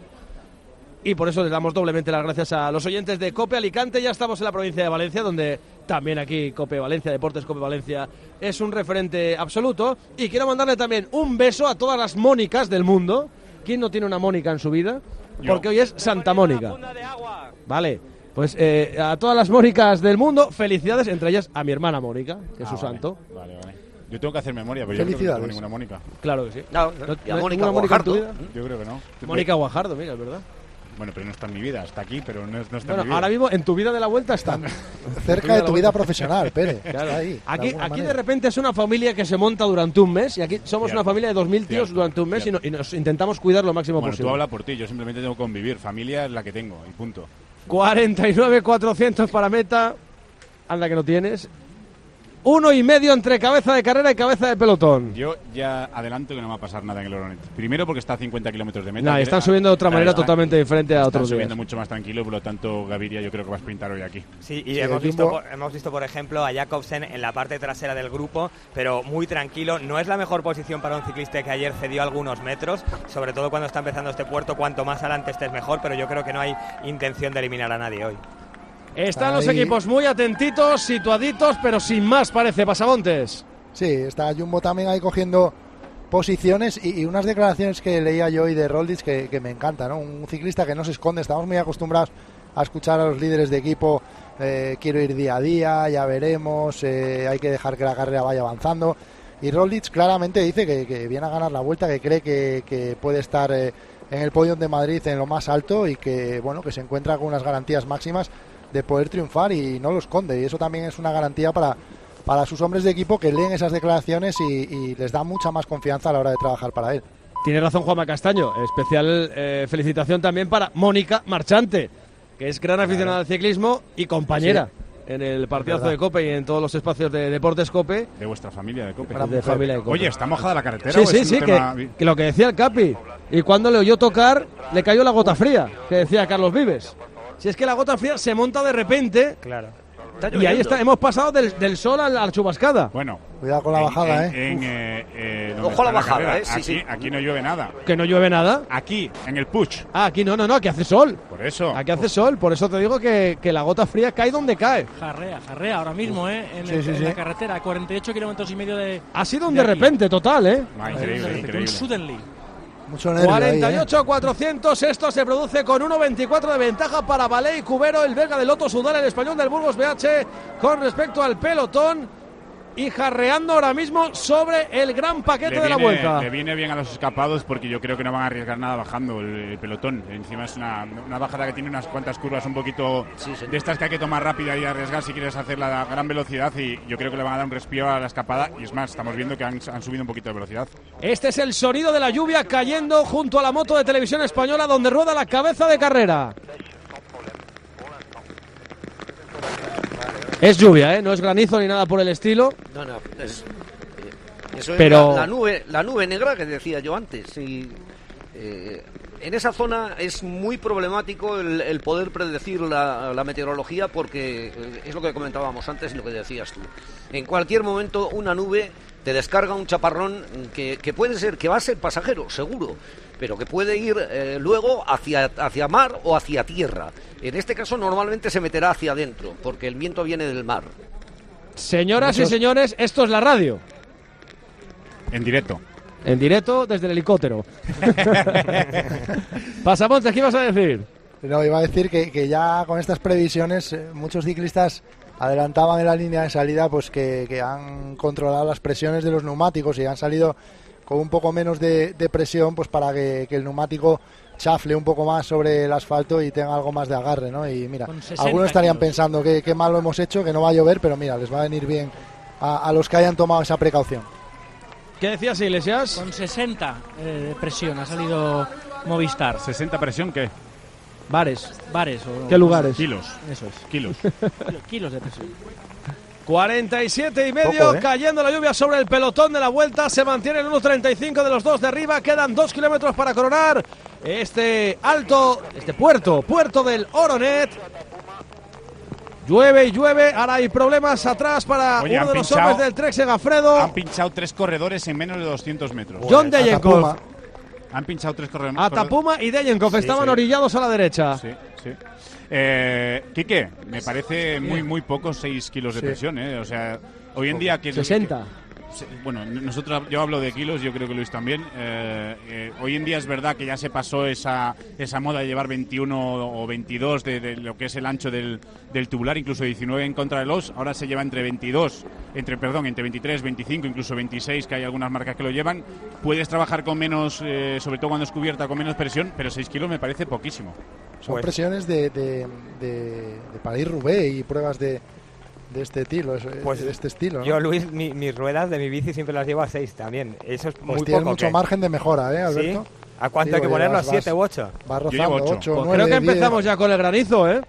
[SPEAKER 2] Y por eso les damos doblemente las gracias a los oyentes de Cope Alicante. Ya estamos en la provincia de Valencia, donde también aquí Cope Valencia, Deportes Cope Valencia, es un referente absoluto. Y quiero mandarle también un beso a todas las Mónicas del mundo. ¿Quién no tiene una Mónica en su vida? Porque hoy es Santa Mónica. Vale, pues eh, a todas las Mónicas del mundo, felicidades, entre ellas a mi hermana Mónica, que es
[SPEAKER 4] Ah,
[SPEAKER 2] su
[SPEAKER 4] vale.
[SPEAKER 2] santo.
[SPEAKER 4] Vale, vale. Yo tengo que hacer memoria, pero yo creo que no tengo ninguna Mónica.
[SPEAKER 2] Claro que sí.
[SPEAKER 7] No,
[SPEAKER 2] ¿No-
[SPEAKER 7] y a
[SPEAKER 2] no-
[SPEAKER 7] Mónica
[SPEAKER 2] ninguna Mónica en tu
[SPEAKER 7] Guajardo.
[SPEAKER 2] vida?
[SPEAKER 4] Yo creo que no.
[SPEAKER 2] Mónica Guajardo, mira, es verdad.
[SPEAKER 4] Bueno, pero no está en mi vida, está aquí, pero no, es- no está
[SPEAKER 2] Bueno,
[SPEAKER 4] en mi vida.
[SPEAKER 2] ahora mismo en tu vida de la vuelta está.
[SPEAKER 5] Cerca de tu vida profesional, Pérez.
[SPEAKER 2] Claro.
[SPEAKER 5] Está ahí, de
[SPEAKER 2] Aquí,
[SPEAKER 5] alguna
[SPEAKER 2] aquí de
[SPEAKER 5] manera.
[SPEAKER 2] repente es una familia que se monta durante un mes y aquí somos
[SPEAKER 4] Cierto.
[SPEAKER 2] una familia de dos mil tíos
[SPEAKER 4] Cierto.
[SPEAKER 2] durante un mes y, no-
[SPEAKER 4] Cierto.
[SPEAKER 2] y nos intentamos cuidar lo máximo
[SPEAKER 4] Bueno, tú
[SPEAKER 2] posible.
[SPEAKER 4] habla por ti, yo simplemente tengo que convivir. Familia es la que tengo, y punto.
[SPEAKER 2] cuarenta y nueve cuatrocientos para meta. Anda que no tienes. Uno y medio entre cabeza de carrera y cabeza de pelotón.
[SPEAKER 4] Yo ya adelanto que no va a pasar nada en el Oronet. Primero porque está a cincuenta kilómetros de meta.
[SPEAKER 2] Nah,
[SPEAKER 4] que-
[SPEAKER 2] están subiendo de otra
[SPEAKER 4] Claro,
[SPEAKER 2] manera
[SPEAKER 4] están-
[SPEAKER 2] totalmente diferente a
[SPEAKER 4] están
[SPEAKER 2] otros
[SPEAKER 4] subiendo
[SPEAKER 2] días.
[SPEAKER 4] mucho más tranquilo, por lo tanto Gaviria yo creo que va a sprintar hoy aquí.
[SPEAKER 6] Sí, y
[SPEAKER 5] Sí,
[SPEAKER 6] hemos,
[SPEAKER 5] el
[SPEAKER 6] visto,
[SPEAKER 5] Jumbo-
[SPEAKER 6] por- hemos visto, por ejemplo, a Jacobsen en la parte trasera del grupo, pero muy tranquilo. No es la mejor posición para un ciclista que ayer cedió algunos metros, sobre todo cuando está empezando este puerto. Cuanto más adelante estés mejor, pero yo creo que no hay intención de eliminar a nadie hoy.
[SPEAKER 2] Están los
[SPEAKER 5] Ahí.
[SPEAKER 2] equipos muy atentitos, situaditos, pero sin más parece, Pasamontes.
[SPEAKER 5] Sí, está Jumbo también ahí cogiendo posiciones y, y unas declaraciones que leía yo hoy de Roglic que, que me encanta, ¿no? Un ciclista que no se esconde. Estamos muy acostumbrados a escuchar a los líderes de equipo, eh, quiero ir día a día, ya veremos, eh, hay que dejar que la carrera vaya avanzando. Y Roglic claramente dice que, que viene a ganar la Vuelta, que cree que, que puede estar eh, en el podio de Madrid en lo más alto y que, bueno, que se encuentra con unas garantías máximas de poder triunfar y no lo esconde. Y eso también es una garantía para para sus hombres de equipo que leen esas declaraciones y, y les da mucha más confianza a la hora de trabajar para él.
[SPEAKER 2] Tiene razón Juanma Castaño. Especial eh, felicitación también para Mónica Marchante, que es gran aficionada al ciclismo y compañera
[SPEAKER 5] Sí.
[SPEAKER 2] en el partidazo
[SPEAKER 5] verdad.
[SPEAKER 2] de COPE y en todos los espacios de Deportes COPE.
[SPEAKER 4] De vuestra familia de Cope.
[SPEAKER 2] De familia de COPE.
[SPEAKER 4] Oye, ¿está mojada la carretera?
[SPEAKER 2] Sí,
[SPEAKER 4] o es
[SPEAKER 2] sí,
[SPEAKER 4] un
[SPEAKER 2] sí, que,
[SPEAKER 4] tema-
[SPEAKER 2] que lo que decía el Capi. Y cuando le oyó tocar, le cayó la gota fría, que decía Carlos Vives. Si es que la gota fría se monta de repente.
[SPEAKER 6] Claro.
[SPEAKER 2] Y ahí está, hemos pasado del, del sol a la chubascada.
[SPEAKER 4] Bueno.
[SPEAKER 5] Cuidado con la
[SPEAKER 4] en-
[SPEAKER 5] bajada,
[SPEAKER 4] en-
[SPEAKER 5] ¿eh?
[SPEAKER 4] en, eh, eh, donde
[SPEAKER 7] Ojo a la
[SPEAKER 4] está
[SPEAKER 7] bajada,
[SPEAKER 4] carrera.
[SPEAKER 7] ¿eh? Sí,
[SPEAKER 4] aquí,
[SPEAKER 7] sí.
[SPEAKER 4] aquí no llueve nada.
[SPEAKER 2] Que no llueve nada.
[SPEAKER 4] Aquí, en el Puig.
[SPEAKER 2] Ah, aquí no, no, no, aquí hace sol.
[SPEAKER 4] Por eso.
[SPEAKER 2] Aquí hace sol, por eso te digo que, que la gota fría cae donde cae.
[SPEAKER 3] Jarrea, jarrea ahora mismo, ¿eh? En,
[SPEAKER 2] Sí,
[SPEAKER 3] el-
[SPEAKER 2] sí,
[SPEAKER 3] en
[SPEAKER 2] sí.
[SPEAKER 3] la carretera, cuarenta y ocho kilómetros y medio de.
[SPEAKER 2] Ha sido un
[SPEAKER 3] de
[SPEAKER 2] de
[SPEAKER 3] aquí.
[SPEAKER 2] repente total, ¿eh?
[SPEAKER 4] Ah,
[SPEAKER 3] Un
[SPEAKER 4] increíble,
[SPEAKER 3] de repente,
[SPEAKER 4] increíble.
[SPEAKER 3] Un suddenly.
[SPEAKER 5] Mucho nervio ahí,
[SPEAKER 2] cuarenta y
[SPEAKER 5] ¿eh?
[SPEAKER 2] ocho a cuatrocientos, esto se produce con uno veinticuatro de ventaja para Valé y Cubero, el belga de Loto Sudal, el español del Burgos B H con respecto al pelotón y jarreando ahora mismo sobre el gran paquete
[SPEAKER 4] Le
[SPEAKER 2] de la
[SPEAKER 4] viene-
[SPEAKER 2] vuelta.
[SPEAKER 4] Le viene bien a los escapados porque yo creo que no van a arriesgar nada bajando el, el pelotón. Encima es una, una bajada que tiene unas cuantas curvas un poquito de estas que hay que tomar rápida y arriesgar si quieres hacer la gran velocidad, y yo creo que le van a dar un respiro a la escapada, y es más, estamos viendo que han, han subido un poquito de velocidad.
[SPEAKER 2] Este es el sonido de la lluvia cayendo junto a la moto de Televisión Española donde rueda la cabeza de carrera. Es lluvia, ¿eh? No es granizo ni nada por el estilo.
[SPEAKER 7] No, no, es, eso es
[SPEAKER 2] Pero-
[SPEAKER 7] la, la nube, la nube negra que decía yo antes. Y, eh, en esa zona es muy problemático el, el poder predecir la, la meteorología, porque eh, es lo que comentábamos antes y lo que decías tú. En cualquier momento una nube te descarga un chaparrón que, que puede ser, que va a ser pasajero, seguro, pero que puede ir eh, luego hacia, hacia mar o hacia tierra. En este caso normalmente se meterá hacia adentro, porque el viento viene del mar.
[SPEAKER 2] Señoras y
[SPEAKER 5] Muchos-
[SPEAKER 2] señores, esto es la radio.
[SPEAKER 4] En directo.
[SPEAKER 2] En directo desde el helicóptero. Pasamontes, ¿qué ibas a decir?
[SPEAKER 5] No, iba a decir que, que ya con estas previsiones eh, muchos ciclistas adelantaban en la línea de salida pues que, que han controlado las presiones de los neumáticos y han salido con un poco menos de, de presión pues para que, que el neumático chafle un poco más sobre el asfalto y tenga algo más de agarre, ¿no? Y mira,
[SPEAKER 3] Con sesenta
[SPEAKER 5] algunos estarían
[SPEAKER 3] kilos.
[SPEAKER 5] pensando que, que mal lo hemos hecho, que no va a llover, pero mira, les va a venir bien a, a los que hayan tomado esa precaución.
[SPEAKER 2] ¿Qué decías, Iglesias?
[SPEAKER 3] Con sesenta eh, de presión ha salido Movistar.
[SPEAKER 4] ¿sesenta presión qué?
[SPEAKER 2] Bares.
[SPEAKER 3] Bares o
[SPEAKER 2] ¿Qué lugares?
[SPEAKER 4] Kilos.
[SPEAKER 3] Eso es.
[SPEAKER 4] Kilos.
[SPEAKER 3] Kilos de presión.
[SPEAKER 2] cuarenta y siete y medio,
[SPEAKER 5] Poco, ¿eh?
[SPEAKER 2] cayendo la lluvia sobre el pelotón de la vuelta. Se mantiene el uno treinta y cinco de los dos de arriba. Quedan dos kilómetros para coronar este alto, este puerto, puerto del Oronet. Llueve y llueve, ahora hay problemas atrás para
[SPEAKER 4] Oye,
[SPEAKER 2] uno de los
[SPEAKER 4] pinchado,
[SPEAKER 2] hombres del Trek Segafredo.
[SPEAKER 4] Han pinchado tres corredores en menos de doscientos metros.
[SPEAKER 2] John Dejenkov.
[SPEAKER 4] Han pinchado tres corredores.
[SPEAKER 2] Atapuma y Dejenkov
[SPEAKER 4] Sí,
[SPEAKER 2] estaban
[SPEAKER 4] sí.
[SPEAKER 2] orillados a la derecha.
[SPEAKER 4] Sí, sí. Eh, Quique, me parece muy muy poco seis kilos de
[SPEAKER 2] Sí.
[SPEAKER 4] presión, ¿eh? O sea, hoy en día que
[SPEAKER 2] sesenta.
[SPEAKER 4] que- bueno, nosotros, yo hablo de kilos, yo creo que Luis también. Eh, eh, hoy en día es verdad que ya se pasó esa esa moda de llevar veintiuno o veintidós de, de lo que es el ancho del, del tubular, incluso diecinueve en contra de los. Ahora se lleva entre veintidós, entre perdón, entre veintitrés, veinticinco, incluso veintiséis, que hay algunas marcas que lo llevan. Puedes trabajar con menos, eh, sobre todo cuando es cubierta, con menos presión, pero seis kilos me parece poquísimo.
[SPEAKER 5] Son
[SPEAKER 6] Pues-
[SPEAKER 5] presiones de, de, de, de París-Roubaix y pruebas de, de este estilo, es-
[SPEAKER 6] Pues
[SPEAKER 5] de este estilo, ¿no?
[SPEAKER 6] Yo, Luis, mi- mis ruedas de mi bici siempre las llevo a seis también. Eso es
[SPEAKER 5] Pues
[SPEAKER 6] muy
[SPEAKER 5] tienes
[SPEAKER 6] poco.
[SPEAKER 5] mucho
[SPEAKER 6] ¿qué?
[SPEAKER 5] margen de mejora, ¿eh, Alberto?
[SPEAKER 6] ¿Sí? ¿A cuánto hay que
[SPEAKER 5] Digo,
[SPEAKER 6] ponerlo? ¿A
[SPEAKER 5] vas-
[SPEAKER 6] siete
[SPEAKER 5] vas-
[SPEAKER 6] u ocho?
[SPEAKER 5] Vas
[SPEAKER 4] Yo llevo
[SPEAKER 5] rozando,
[SPEAKER 4] ocho.
[SPEAKER 5] ocho,
[SPEAKER 2] Pues
[SPEAKER 5] nueve,
[SPEAKER 2] creo que
[SPEAKER 5] diez.
[SPEAKER 2] empezamos ya con el granizo, ¿eh?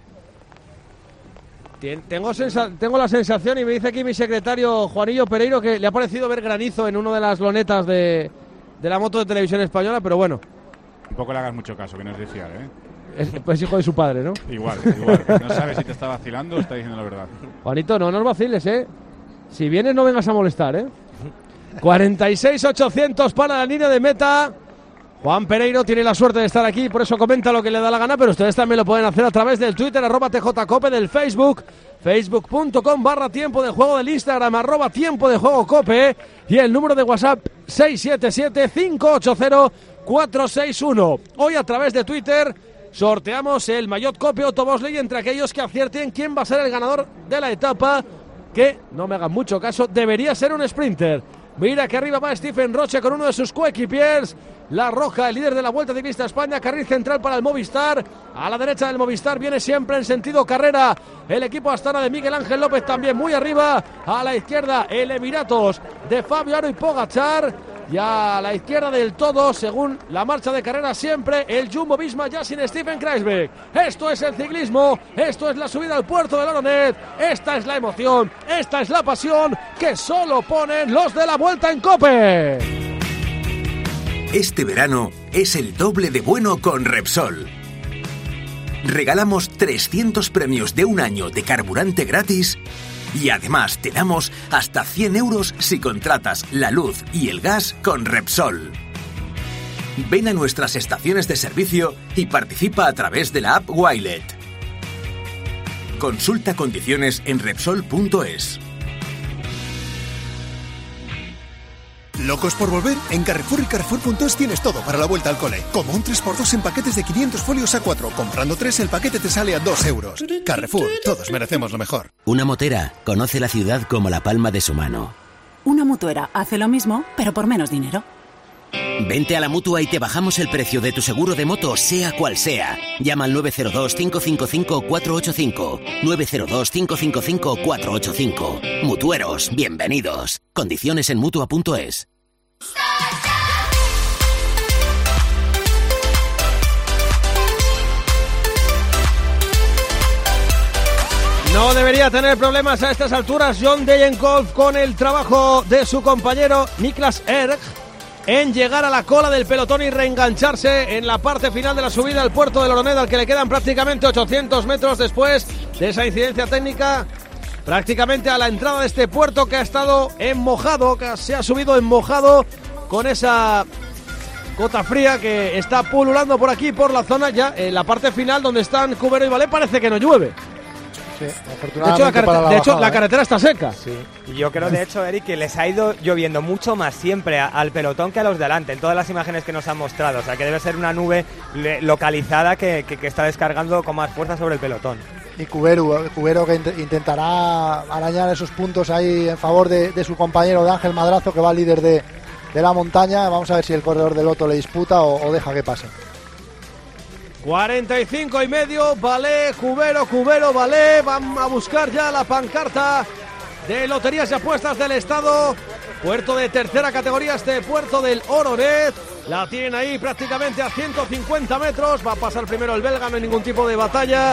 [SPEAKER 2] Tien- Tengo, sensa- tengo la sensación, y me dice aquí mi secretario Juanillo Pereiro, que le ha parecido ver granizo en una de las lonetas de, de la moto de Televisión Española, pero bueno,
[SPEAKER 4] Tampoco le hagas mucho caso, que no es de fiar, ¿eh?
[SPEAKER 2] es, pues hijo de su padre, ¿no?
[SPEAKER 4] Igual, igual. No sabes si te está vacilando o está diciendo la verdad.
[SPEAKER 2] Juanito, no nos vaciles, ¿eh? Si vienes no vengas a molestar, ¿eh? cuarenta y seis ochocientos para la línea de meta. Juan Pereiro tiene la suerte de estar aquí, por eso comenta lo que le da la gana, pero ustedes también lo pueden hacer a través del Twitter, arroba tjcope, del Facebook, facebook.com barra tiempo de juego, del Instagram, arroba tiempo de juego cope, y el número de WhatsApp seis siete siete, cinco ocho cero, cuatro seis uno. Hoy a través de Twitter sorteamos el Maillot Cope Otto Bosley entre aquellos que acierten quién va a ser el ganador de la etapa, que, no me hagan mucho caso, debería ser un sprinter. Mira que arriba va Stephen Roche con uno de sus coequipiers. La Roja, el líder de la Vuelta Ciclista España, carril central para el Movistar. A la derecha del Movistar viene siempre en sentido carrera el equipo Astana de Miguel Ángel López, también muy arriba. A la izquierda el Emiratos de Fabio Aro y Pogačar. Y a la izquierda del todo, según la marcha de carrera, siempre el Jumbo Visma ya sin Stephen Kreisbeck. Esto es el ciclismo, esto es la subida al puerto del Oronet, esta es la emoción, esta es la pasión que solo ponen los de la Vuelta en COPE.
[SPEAKER 14] Este verano es el doble de bueno con Repsol. Regalamos trescientos premios de un año de carburante gratis y además te damos hasta cien euros si contratas la luz y el gas con Repsol. Ven a nuestras estaciones de servicio y participa a través de la app Wilet. Consulta condiciones en Repsol punto es.
[SPEAKER 15] ¿Locos por volver? En Carrefour y Carrefour punto es tienes todo para la vuelta al cole. Como un tres por dos en paquetes de quinientos folios a cuatro. Comprando tres, el paquete te sale a dos euros. Carrefour, todos merecemos lo mejor.
[SPEAKER 16] Una motera conoce la ciudad como la palma de su mano.
[SPEAKER 17] Una mutuera hace lo mismo, pero por menos dinero.
[SPEAKER 16] Vente a la Mutua y te bajamos el precio de tu seguro de moto, sea cual sea. Llama al nueve cero dos, cinco cinco cinco, cuatro ocho cinco. nueve cero dos, cinco cinco cinco, cuatro ocho cinco. Mutueros, bienvenidos. Condiciones en Mutua punto es.
[SPEAKER 2] No debería tener problemas a estas alturas John Dejenkov con el trabajo de su compañero Niklas Erg en llegar a la cola del pelotón y reengancharse en la parte final de la subida al puerto del Oronet, al que le quedan prácticamente ochocientos metros después de esa incidencia técnica, prácticamente a la entrada de este puerto que ha estado en mojado, que se ha subido en mojado con esa gota fría que está pululando por aquí, por la zona, ya en la parte final donde están Cubero y Valé parece que no llueve.
[SPEAKER 5] Sí,
[SPEAKER 2] De hecho, la, carretera,
[SPEAKER 5] la
[SPEAKER 2] de hecho,
[SPEAKER 5] bajada,
[SPEAKER 2] la
[SPEAKER 5] ¿eh?
[SPEAKER 2] carretera está seca.
[SPEAKER 5] Sí.
[SPEAKER 6] Y yo creo, de hecho, Eric, que les ha ido lloviendo mucho más siempre a- al pelotón que a los de delante, en todas las imágenes que nos han mostrado. O sea, que debe ser una nube le- localizada que, que- que está descargando con más fuerza sobre el pelotón.
[SPEAKER 5] Y Cubero, Cubero que int- intentará arañar esos puntos ahí en favor de, de su compañero de Ángel Madrazo, que va líder de, de la montaña. Vamos a ver si el corredor del Loto le disputa o, o deja que pase.
[SPEAKER 2] cuarenta y cinco y medio, Valé, Cubero, Cubero, Valé. Van a buscar ya la pancarta de Loterías y Apuestas del Estado. Puerto de tercera categoría, este puerto del Oronet. La tienen ahí prácticamente a ciento cincuenta metros. Va a pasar primero el belga, no hay ningún tipo de batalla.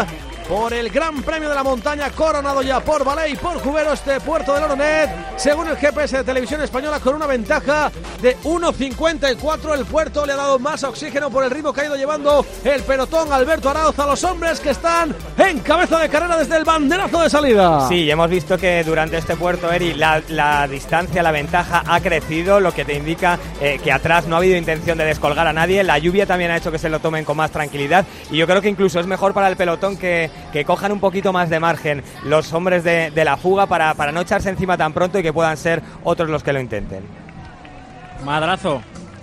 [SPEAKER 2] por el Gran Premio de la Montaña, coronado ya por Valey y por Cubero este puerto del Oronet, según el G P S de Televisión Española, con una ventaja de uno cincuenta y cuatro. El puerto le ha dado más oxígeno por el ritmo que ha ido llevando el pelotón. Alberto Arauz a los hombres que están en cabeza de carrera desde el banderazo de salida.
[SPEAKER 6] Sí, hemos visto que durante este puerto, Eri, la, la distancia, la ventaja ha crecido, lo que te indica eh, que atrás no ha habido intención de descolgar a nadie. La lluvia también ha hecho que se lo tomen con más tranquilidad y yo creo que incluso es mejor para el pelotón que, que cojan un poquito más de margen los hombres de, de la fuga para, para no echarse encima tan pronto y que puedan ser otros los que lo intenten.
[SPEAKER 3] Madrazo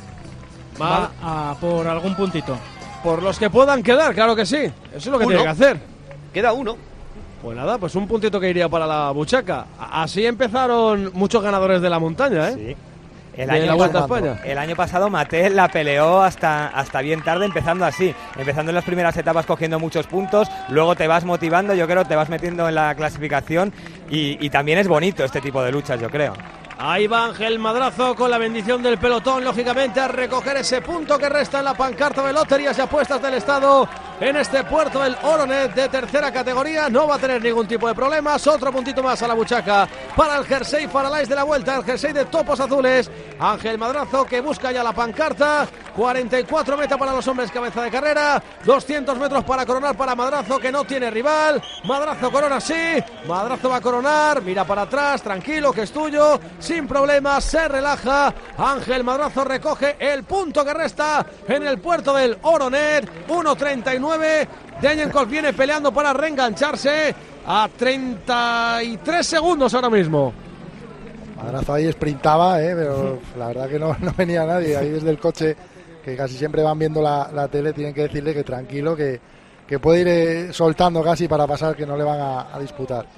[SPEAKER 3] va a por algún puntito.
[SPEAKER 2] Por los que puedan quedar, claro que sí. Eso es lo que
[SPEAKER 7] uno.
[SPEAKER 2] tiene que hacer.
[SPEAKER 7] Queda uno.
[SPEAKER 2] Pues nada, pues un puntito que iría para la buchaca. Así empezaron muchos ganadores de la montaña, ¿eh?
[SPEAKER 6] Sí. El
[SPEAKER 2] de
[SPEAKER 6] año,
[SPEAKER 2] la Vuelta a
[SPEAKER 6] pasado,
[SPEAKER 2] España.
[SPEAKER 6] el año pasado Mattel la peleó hasta, hasta bien tarde, empezando así, empezando en las primeras etapas cogiendo muchos puntos, luego te vas motivando, yo creo, te vas metiendo en la clasificación y, y también es bonito este tipo de luchas, yo creo.
[SPEAKER 2] Ahí va Ángel Madrazo con la bendición del pelotón, lógicamente a recoger ese punto que resta en la pancarta de Loterías y Apuestas del Estado en este puerto del Oronet de tercera categoría. No va a tener ningún tipo de problemas. Otro puntito más a la buchaca para el jersey Faralays de la Vuelta, el jersey de Topos Azules. Ángel Madrazo que busca ya la pancarta. cuarenta y cuatro meta para los hombres, cabeza de carrera. doscientos metros para coronar para Madrazo, que no tiene rival. Madrazo corona, sí. Madrazo va a coronar. Mira para atrás, tranquilo, que es tuyo. Sin problemas, se relaja. Ángel Madrazo recoge el punto que resta en el puerto del Oronet. uno treinta y nueve. Dejenkov viene peleando para reengancharse a treinta y tres segundos ahora mismo.
[SPEAKER 5] Madrazo ahí sprintaba, ¿eh? Pero la verdad que no, no venía nadie. Ahí desde el coche, que casi siempre van viendo la, la tele, tienen que decirle que tranquilo, que, que puede ir eh, soltando casi para pasar, que no le van a, a disputar.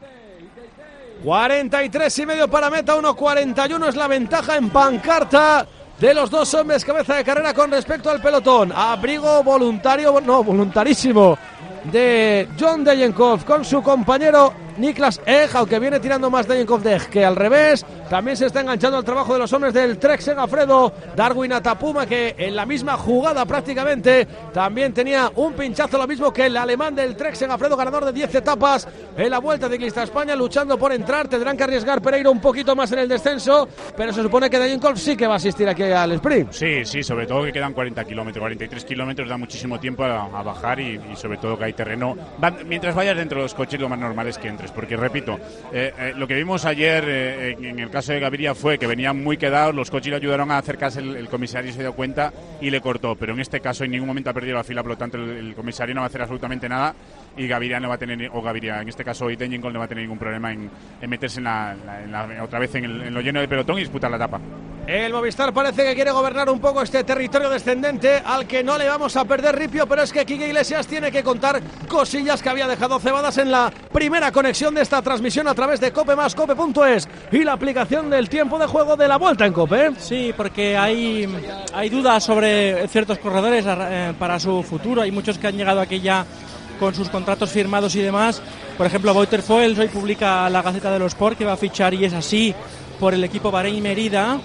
[SPEAKER 2] cuarenta y tres y medio para meta, uno cuarenta y uno es la ventaja en pancarta de los dos hombres cabeza de carrera con respecto al pelotón. Abrigo voluntario, no, voluntarísimo de John Dejenkov con su compañero Niklas Egg, aunque viene tirando más Dejenkov de Egg que al revés. También se está enganchando al trabajo de los hombres del Trek Segafredo, Darwin Atapuma, que en la misma jugada prácticamente también tenía un pinchazo, lo mismo que el alemán del Trek Segafredo, ganador de diez etapas en la Vuelta Ciclista a España, luchando por entrar. Tendrán que arriesgar Pereiro un poquito más en el descenso, pero se supone que Dejenkov sí que va a asistir aquí al sprint.
[SPEAKER 4] Sí, sí, sobre todo que quedan cuarenta kilómetros, cuarenta y tres kilómetros, da muchísimo tiempo a, a bajar y, y sobre todo que hay terreno. Va, mientras vayas dentro de los coches, lo más normal es que entres, porque repito, eh, eh, lo que vimos ayer eh, en, en el caso de Gaviria fue que venían muy quedados, los coches le ayudaron a acercarse, el, el comisario se dio cuenta y le cortó, pero en este caso en ningún momento ha perdido la fila, por lo tanto el, el comisario no va a hacer absolutamente nada y Gaviria no va a tener, o Gaviria, en este caso hoy Dejenkov no va a tener ningún problema en, en meterse en la, en la, otra vez en, el, en lo lleno del pelotón y disputar la etapa.
[SPEAKER 2] El Movistar parece que quiere gobernar un poco este territorio descendente al que no le vamos a perder ripio, pero es que Quique Iglesias tiene que contar cosillas que había dejado cebadas en la primera conexión de esta transmisión a través de Cope más Cope punto es y la aplicación del tiempo de juego de la Vuelta en Cope.
[SPEAKER 3] Sí, porque hay, hay dudas sobre ciertos corredores eh, para su futuro. Hay muchos que han llegado aquí ya con sus contratos firmados y demás. Por ejemplo, Wouter Foels hoy publica la Gaceta de los Sport que va a fichar, y es así, por el equipo Bahrein Merida,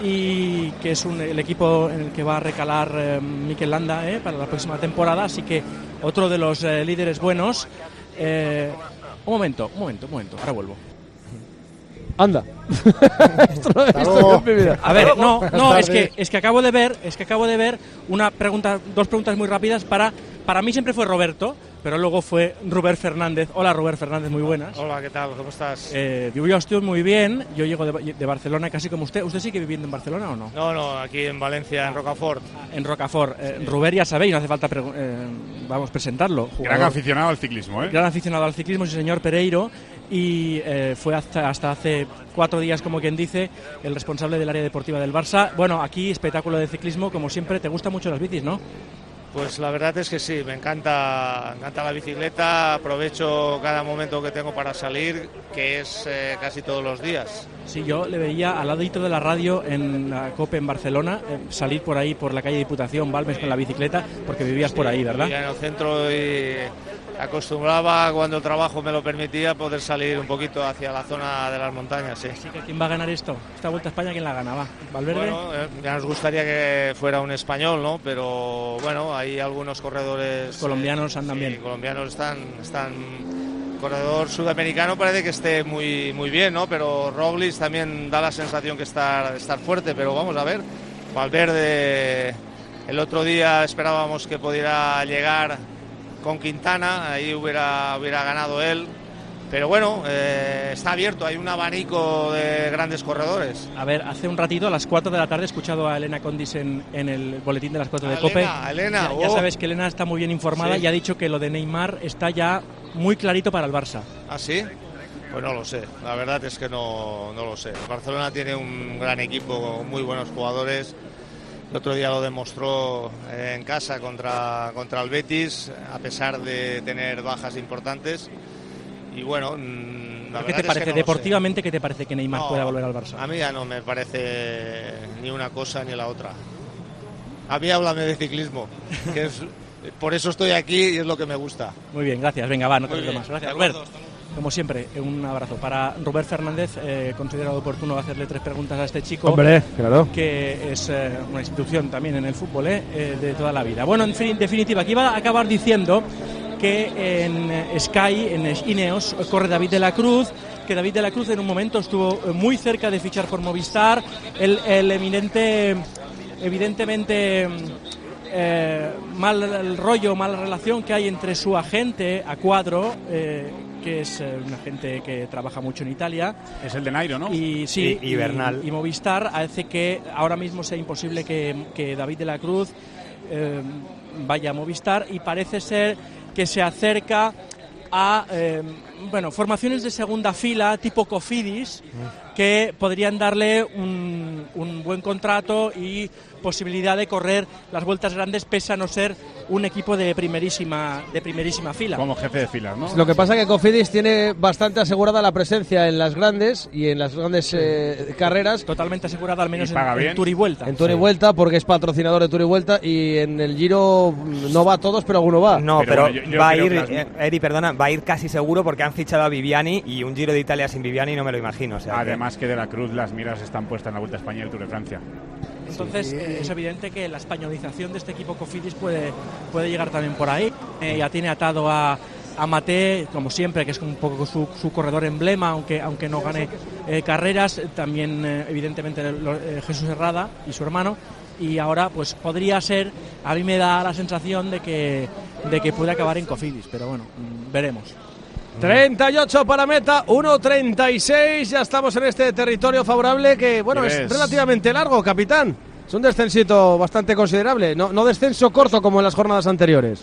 [SPEAKER 3] y que es un, el equipo en el que va a recalar eh, Mikel Landa eh, para la próxima temporada, así que otro de los eh, líderes buenos. Eh, un momento, un momento, un momento, ahora vuelvo.
[SPEAKER 2] Anda. Esto lo he visto yo en mi vida.
[SPEAKER 3] A ver, no, no, es que es que acabo de ver, es que acabo de ver una pregunta, dos preguntas muy rápidas para para mí siempre fue Roberto, pero luego fue Robert Fernández. Hola, Robert Fernández, muy buenas.
[SPEAKER 18] Hola, ¿qué tal? ¿Cómo estás?
[SPEAKER 3] Eh, yo estoy muy bien, yo llego de, de Barcelona casi como usted. ¿Usted sigue viviendo en Barcelona o no?
[SPEAKER 18] No, no, aquí en Valencia, en Rocafort.
[SPEAKER 3] En Rocafort. Eh, Robert, ya sabéis, no hace falta eh, vamos presentarlo.
[SPEAKER 4] Jugador, gran aficionado al ciclismo, ¿eh?
[SPEAKER 3] Gran aficionado al ciclismo, sí señor, Pereiro. Y eh, fue hasta, hasta hace cuatro días, como quien dice, el responsable del área deportiva del Barça. Bueno, aquí espectáculo de ciclismo, como siempre. Te gustan mucho las bicis, ¿no?
[SPEAKER 18] Pues la verdad es que sí, me encanta, me encanta la bicicleta, aprovecho cada momento que tengo para salir, que es eh, casi todos los días.
[SPEAKER 3] Sí, yo le veía al ladito de la radio en la COPE en Barcelona, eh, salir por ahí por la calle Diputación, Balmes, con la bicicleta, porque vivías
[SPEAKER 18] sí,
[SPEAKER 3] por ahí, ¿verdad?
[SPEAKER 18] Vivía en el centro y acostumbraba, cuando el trabajo me lo permitía, poder salir un poquito hacia la zona de las montañas, sí.
[SPEAKER 3] Así que ¿quién va a ganar esto? Esta Vuelta a España, ¿quién la gana? ¿Va? ¿Valverde?
[SPEAKER 18] Bueno, eh, ya nos gustaría que fuera un español, ¿no? Pero bueno, hay algunos corredores...
[SPEAKER 3] Los colombianos eh, andan
[SPEAKER 18] sí,
[SPEAKER 3] bien.
[SPEAKER 18] colombianos están... están... corredor sudamericano parece que esté muy muy bien, ¿no? Pero Roglic también da la sensación que está estar fuerte, pero vamos a ver. Valverde, el otro día esperábamos que pudiera llegar con Quintana, ahí hubiera hubiera ganado él. Pero bueno, eh, está abierto, hay un abanico de grandes corredores.
[SPEAKER 3] A ver, hace un ratito, a las cuatro de la tarde, he escuchado a Elena Condis en, en el boletín de las cuatro de
[SPEAKER 18] Elena,
[SPEAKER 3] COPE.
[SPEAKER 18] Elena,
[SPEAKER 3] ya,
[SPEAKER 18] oh.
[SPEAKER 3] ya sabes que Elena está muy bien informada,
[SPEAKER 18] Sí.
[SPEAKER 3] y ha dicho que lo de Neymar está ya muy clarito para el Barça.
[SPEAKER 18] ¿Ah, sí? Pues no lo sé, la verdad es que no, no lo sé. Barcelona tiene un gran equipo, muy buenos jugadores. El otro día lo demostró en casa contra, contra el Betis, a pesar de tener bajas importantes. Y bueno, la
[SPEAKER 3] ¿Qué
[SPEAKER 18] verdad
[SPEAKER 3] te parece?
[SPEAKER 18] es que no
[SPEAKER 3] Deportivamente, ¿qué te parece que Neymar
[SPEAKER 18] No,
[SPEAKER 3] pueda volver al Barça?
[SPEAKER 18] A mí ya no me parece ni una cosa ni la otra. A mí háblame de ciclismo, que es, por eso estoy aquí y es lo que me gusta.
[SPEAKER 3] Muy bien, gracias. Venga, va, no te
[SPEAKER 18] Muy
[SPEAKER 3] digo
[SPEAKER 18] bien,
[SPEAKER 3] más. Gracias,
[SPEAKER 18] de
[SPEAKER 3] Robert.
[SPEAKER 18] acuerdo, hasta
[SPEAKER 3] Como siempre, un abrazo. Para Robert Fernández, eh, considerado oportuno hacerle tres preguntas a este chico.
[SPEAKER 2] Hombre, claro.
[SPEAKER 3] Que es eh, una institución también en el fútbol, eh, eh, de toda la vida. Bueno, en fin, definitiva, aquí va a acabar diciendo que en Sky, en Ineos, corre David de la Cruz, que David de la Cruz en un momento estuvo muy cerca de fichar por Movistar. El, el eminente, evidentemente... Eh, mal el rollo, mala relación que hay entre su agente a Cuadro, eh, que es eh, un agente que trabaja mucho en Italia.
[SPEAKER 4] Es el de Nairo, ¿no?
[SPEAKER 3] Y sí,
[SPEAKER 6] y, y Bernal.
[SPEAKER 3] Y, y Movistar hace que ahora mismo sea imposible que, que David de la Cruz eh, vaya a Movistar, y parece ser que se acerca a eh, bueno, formaciones de segunda fila tipo Cofidis, que podrían darle un, un buen contrato y posibilidad de correr las vueltas grandes, pese a no ser un equipo de primerísima de primerísima fila.
[SPEAKER 4] Como jefe de filas, ¿no?
[SPEAKER 2] Lo que pasa es que Cofidis tiene bastante asegurada la presencia en las grandes y en las grandes eh, carreras.
[SPEAKER 3] Totalmente asegurada, al menos
[SPEAKER 4] ¿Y paga
[SPEAKER 3] en,
[SPEAKER 4] bien?
[SPEAKER 3] en Tour y Vuelta.
[SPEAKER 2] En Tour y
[SPEAKER 3] Sí.
[SPEAKER 2] Vuelta, porque es patrocinador de Tour y Vuelta, y en el Giro no va a todos, pero alguno va.
[SPEAKER 6] No,
[SPEAKER 4] Pero
[SPEAKER 6] pero,
[SPEAKER 4] bueno, yo- yo
[SPEAKER 6] va a
[SPEAKER 4] creo
[SPEAKER 6] ir,
[SPEAKER 4] que las-
[SPEAKER 6] eh, Eri, perdona, va a ir casi seguro, porque han fichado a Viviani, y un Giro de Italia sin Viviani no me lo imagino. O sea, que-
[SPEAKER 4] Además que de la Cruz las miras están puestas en la Vuelta a España y el Tour de Francia.
[SPEAKER 3] Entonces eh, es evidente que la españolización de este equipo Cofidis puede, puede llegar también por ahí. Eh, ya tiene atado a, a Mate, como siempre, que es un poco su, su corredor emblema, aunque, aunque no gane eh, carreras. También, eh, evidentemente, lo- eh, Jesús Herrada y su hermano. Y ahora, pues podría ser, a mí me da la sensación de que, de que puede acabar en Cofidis, pero bueno, mm, veremos.
[SPEAKER 2] treinta y ocho para meta, uno treinta y seis. Ya estamos en este territorio favorable que, bueno,
[SPEAKER 4] ¿Qué
[SPEAKER 2] es
[SPEAKER 4] ves?
[SPEAKER 2] relativamente largo, capitán. Es un descensito bastante considerable. No, no descenso corto como en las jornadas anteriores.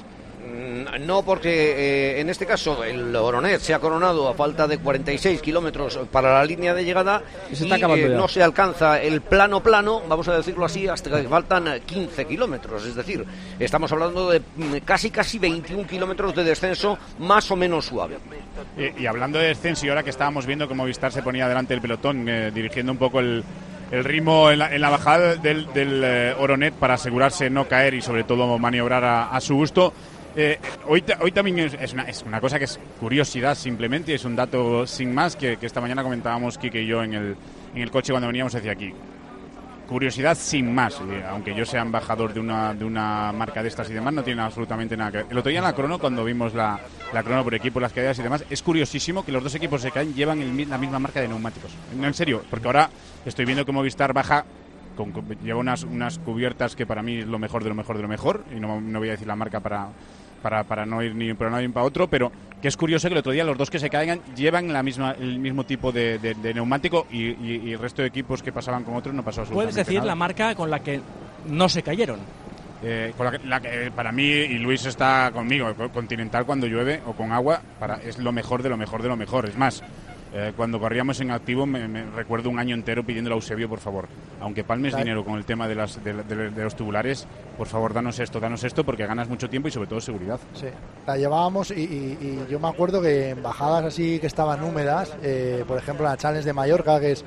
[SPEAKER 7] Mm, No, porque eh, en este caso el Oronet se ha coronado a falta de cuarenta y seis kilómetros para la línea de llegada
[SPEAKER 2] Y se está acabando
[SPEAKER 7] eh,
[SPEAKER 2] ya.
[SPEAKER 7] no se alcanza el plano plano, vamos a decirlo así, hasta que faltan eh, quince kilómetros. Es decir, estamos hablando de mm, casi casi veintiún kilómetros de descenso más o menos suave.
[SPEAKER 4] Y, y hablando de descenso, y ahora que estábamos viendo que Movistar se ponía delante del pelotón, eh, dirigiendo un poco el, el ritmo en la, en la bajada del, del eh, Oronet para asegurarse no caer y sobre todo maniobrar a, a su gusto. Eh, hoy, ta- hoy también es, es, una, es una cosa que es curiosidad simplemente, es un dato sin más que, que esta mañana comentábamos Quique y yo en el, en el coche cuando veníamos hacia aquí. Curiosidad sin más, eh, aunque yo sea embajador de una, de una marca de estas y demás, no tiene absolutamente nada que ver. El otro día en la crono, cuando vimos la, la crono por equipo, las caídas y demás, es curiosísimo que los dos equipos que caen llevan el mi- la misma marca de neumáticos. No, en serio, porque ahora estoy viendo que Movistar baja, con, con- lleva unas, unas cubiertas que para mí es lo mejor de lo mejor de lo mejor, y no, no voy a decir la marca para... Para, para no ir ni para un lado ni para otro, pero que es curioso que el otro día los dos que se caigan llevan la misma el mismo tipo de, de- de neumático y, y- y el resto de equipos que pasaban con otros no pasó absolutamente
[SPEAKER 3] Puedes decir
[SPEAKER 4] nada.
[SPEAKER 3] la marca con la que no se cayeron.
[SPEAKER 4] Eh, con la que, la que, eh, para mí, y Luis está conmigo, con- Continental cuando llueve o con agua, para, es lo mejor de lo mejor de lo mejor. Es más, eh, cuando corríamos en activo me, me recuerdo un año entero pidiéndole a Eusebio, por favor, aunque palmes
[SPEAKER 5] Claro.
[SPEAKER 4] dinero con el tema de, las, de, de- de los tubulares, por favor, danos esto, danos esto, porque ganas mucho tiempo y sobre todo seguridad.
[SPEAKER 5] Sí, la llevábamos y, y- y yo me acuerdo que en bajadas así que estaban húmedas, eh, por ejemplo en la Challenge de Mallorca, que es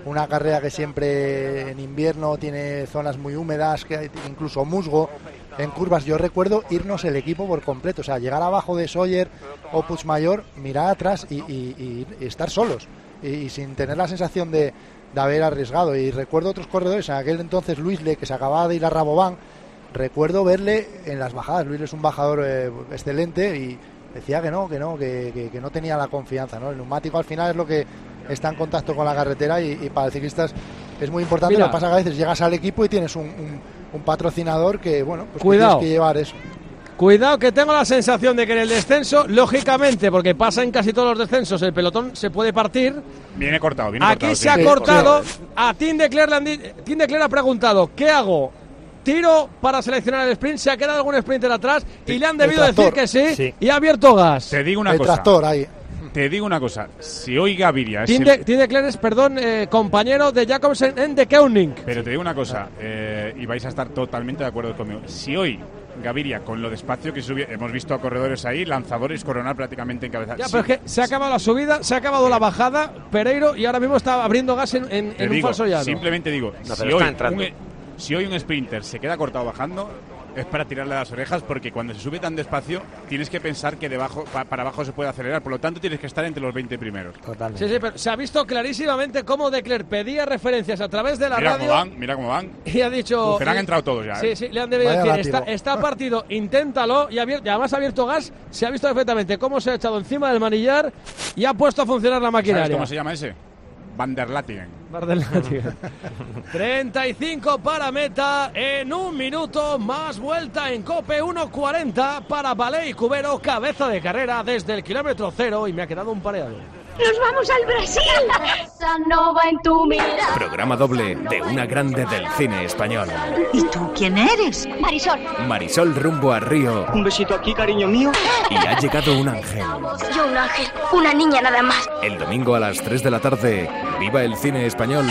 [SPEAKER 5] una carrera que siempre en invierno tiene zonas muy húmedas, que hay incluso musgo en curvas. Yo recuerdo irnos el equipo por completo, o sea, llegar abajo de Sawyer o Puigmayor, mirar atrás y, y, y estar solos y, y sin tener la sensación de, de haber arriesgado. Y recuerdo otros corredores, en aquel entonces Luis Le, que se acababa de ir a Rabobank, recuerdo verle en las bajadas. Luis Le es un bajador eh, excelente y decía que no, que no, que, que, que no tenía la confianza, ¿no? El neumático al final es lo que está en contacto con la carretera y, y para los ciclistas es muy importante. Mira, lo que pasa que a veces llegas al equipo y tienes un, un, un patrocinador que, bueno, pues
[SPEAKER 2] cuidado,
[SPEAKER 5] que tienes que llevar eso.
[SPEAKER 2] Cuidado, que tengo la sensación de que en el descenso, lógicamente, porque pasa en casi todos los descensos, el pelotón se puede partir.
[SPEAKER 4] Viene cortado, viene
[SPEAKER 2] Aquí
[SPEAKER 4] cortado.
[SPEAKER 2] se ha cortado. A Tim de Cler, Tim de Cler ha preguntado, ¿qué hago? Tiro para seleccionar el sprint, se ha quedado algún sprinter atrás y sí, le han debido decir que sí, sí, y ha abierto gas.
[SPEAKER 4] Te digo una
[SPEAKER 5] el
[SPEAKER 4] cosa.
[SPEAKER 5] Tractor ahí.
[SPEAKER 4] Te digo una cosa. Si hoy Gaviria...
[SPEAKER 2] Tim de, el... de Cler es, perdón, eh, compañero de Jacobsen en The Koenig.
[SPEAKER 4] Pero te digo una cosa, eh, y vais a estar totalmente de acuerdo conmigo. Si hoy Gaviria, con lo despacio que sube, hemos visto a corredores ahí, lanzadores coronar prácticamente en cabeza.
[SPEAKER 2] Ya,
[SPEAKER 4] sí.
[SPEAKER 2] pero es que se ha acabado la subida, se ha acabado la bajada, Pereiro, y ahora mismo está abriendo gas en, en, en
[SPEAKER 4] digo,
[SPEAKER 2] un falso llano.
[SPEAKER 4] Simplemente digo,
[SPEAKER 7] no,
[SPEAKER 4] si, hoy un, si hoy un sprinter se queda cortado bajando, es para tirarle las orejas, porque cuando se sube tan despacio tienes que pensar que debajo pa, para abajo se puede acelerar, por lo tanto tienes que estar entre los veinte primeros.
[SPEAKER 2] Totalmente. Sí, sí, pero se ha visto clarísimamente cómo De Cler pedía referencias a través de la
[SPEAKER 4] mira
[SPEAKER 2] radio.
[SPEAKER 4] Cómo van, mira cómo van.
[SPEAKER 2] Y ha dicho...
[SPEAKER 4] Uf, han entrado todos ya.
[SPEAKER 2] Sí,
[SPEAKER 4] ¿eh?
[SPEAKER 2] sí, le han debido Vaya decir, está, está partido, inténtalo, y, abierto, y además ha abierto gas, se ha visto perfectamente cómo se ha echado encima del manillar y ha puesto a funcionar la maquinaria.
[SPEAKER 4] ¿Sabes cómo se llama ese? Van der Latingen.
[SPEAKER 2] Van der Latingen. treinta y cinco para meta en un minuto, más vuelta en Cope, uno cuarenta para Baley Cubero, cabeza de carrera desde el kilómetro cero, y me ha quedado un pareado.
[SPEAKER 19] ¡Nos vamos al Brasil! Sanova en tu mirada.
[SPEAKER 14] Programa doble de una grande del cine español.
[SPEAKER 19] ¿Y tú quién eres? Marisol.
[SPEAKER 14] Marisol rumbo a Río.
[SPEAKER 20] Un besito aquí, cariño mío.
[SPEAKER 14] Y ha llegado un ángel.
[SPEAKER 19] Yo un ángel, una niña nada más.
[SPEAKER 14] El domingo a las tres de la tarde, viva el cine español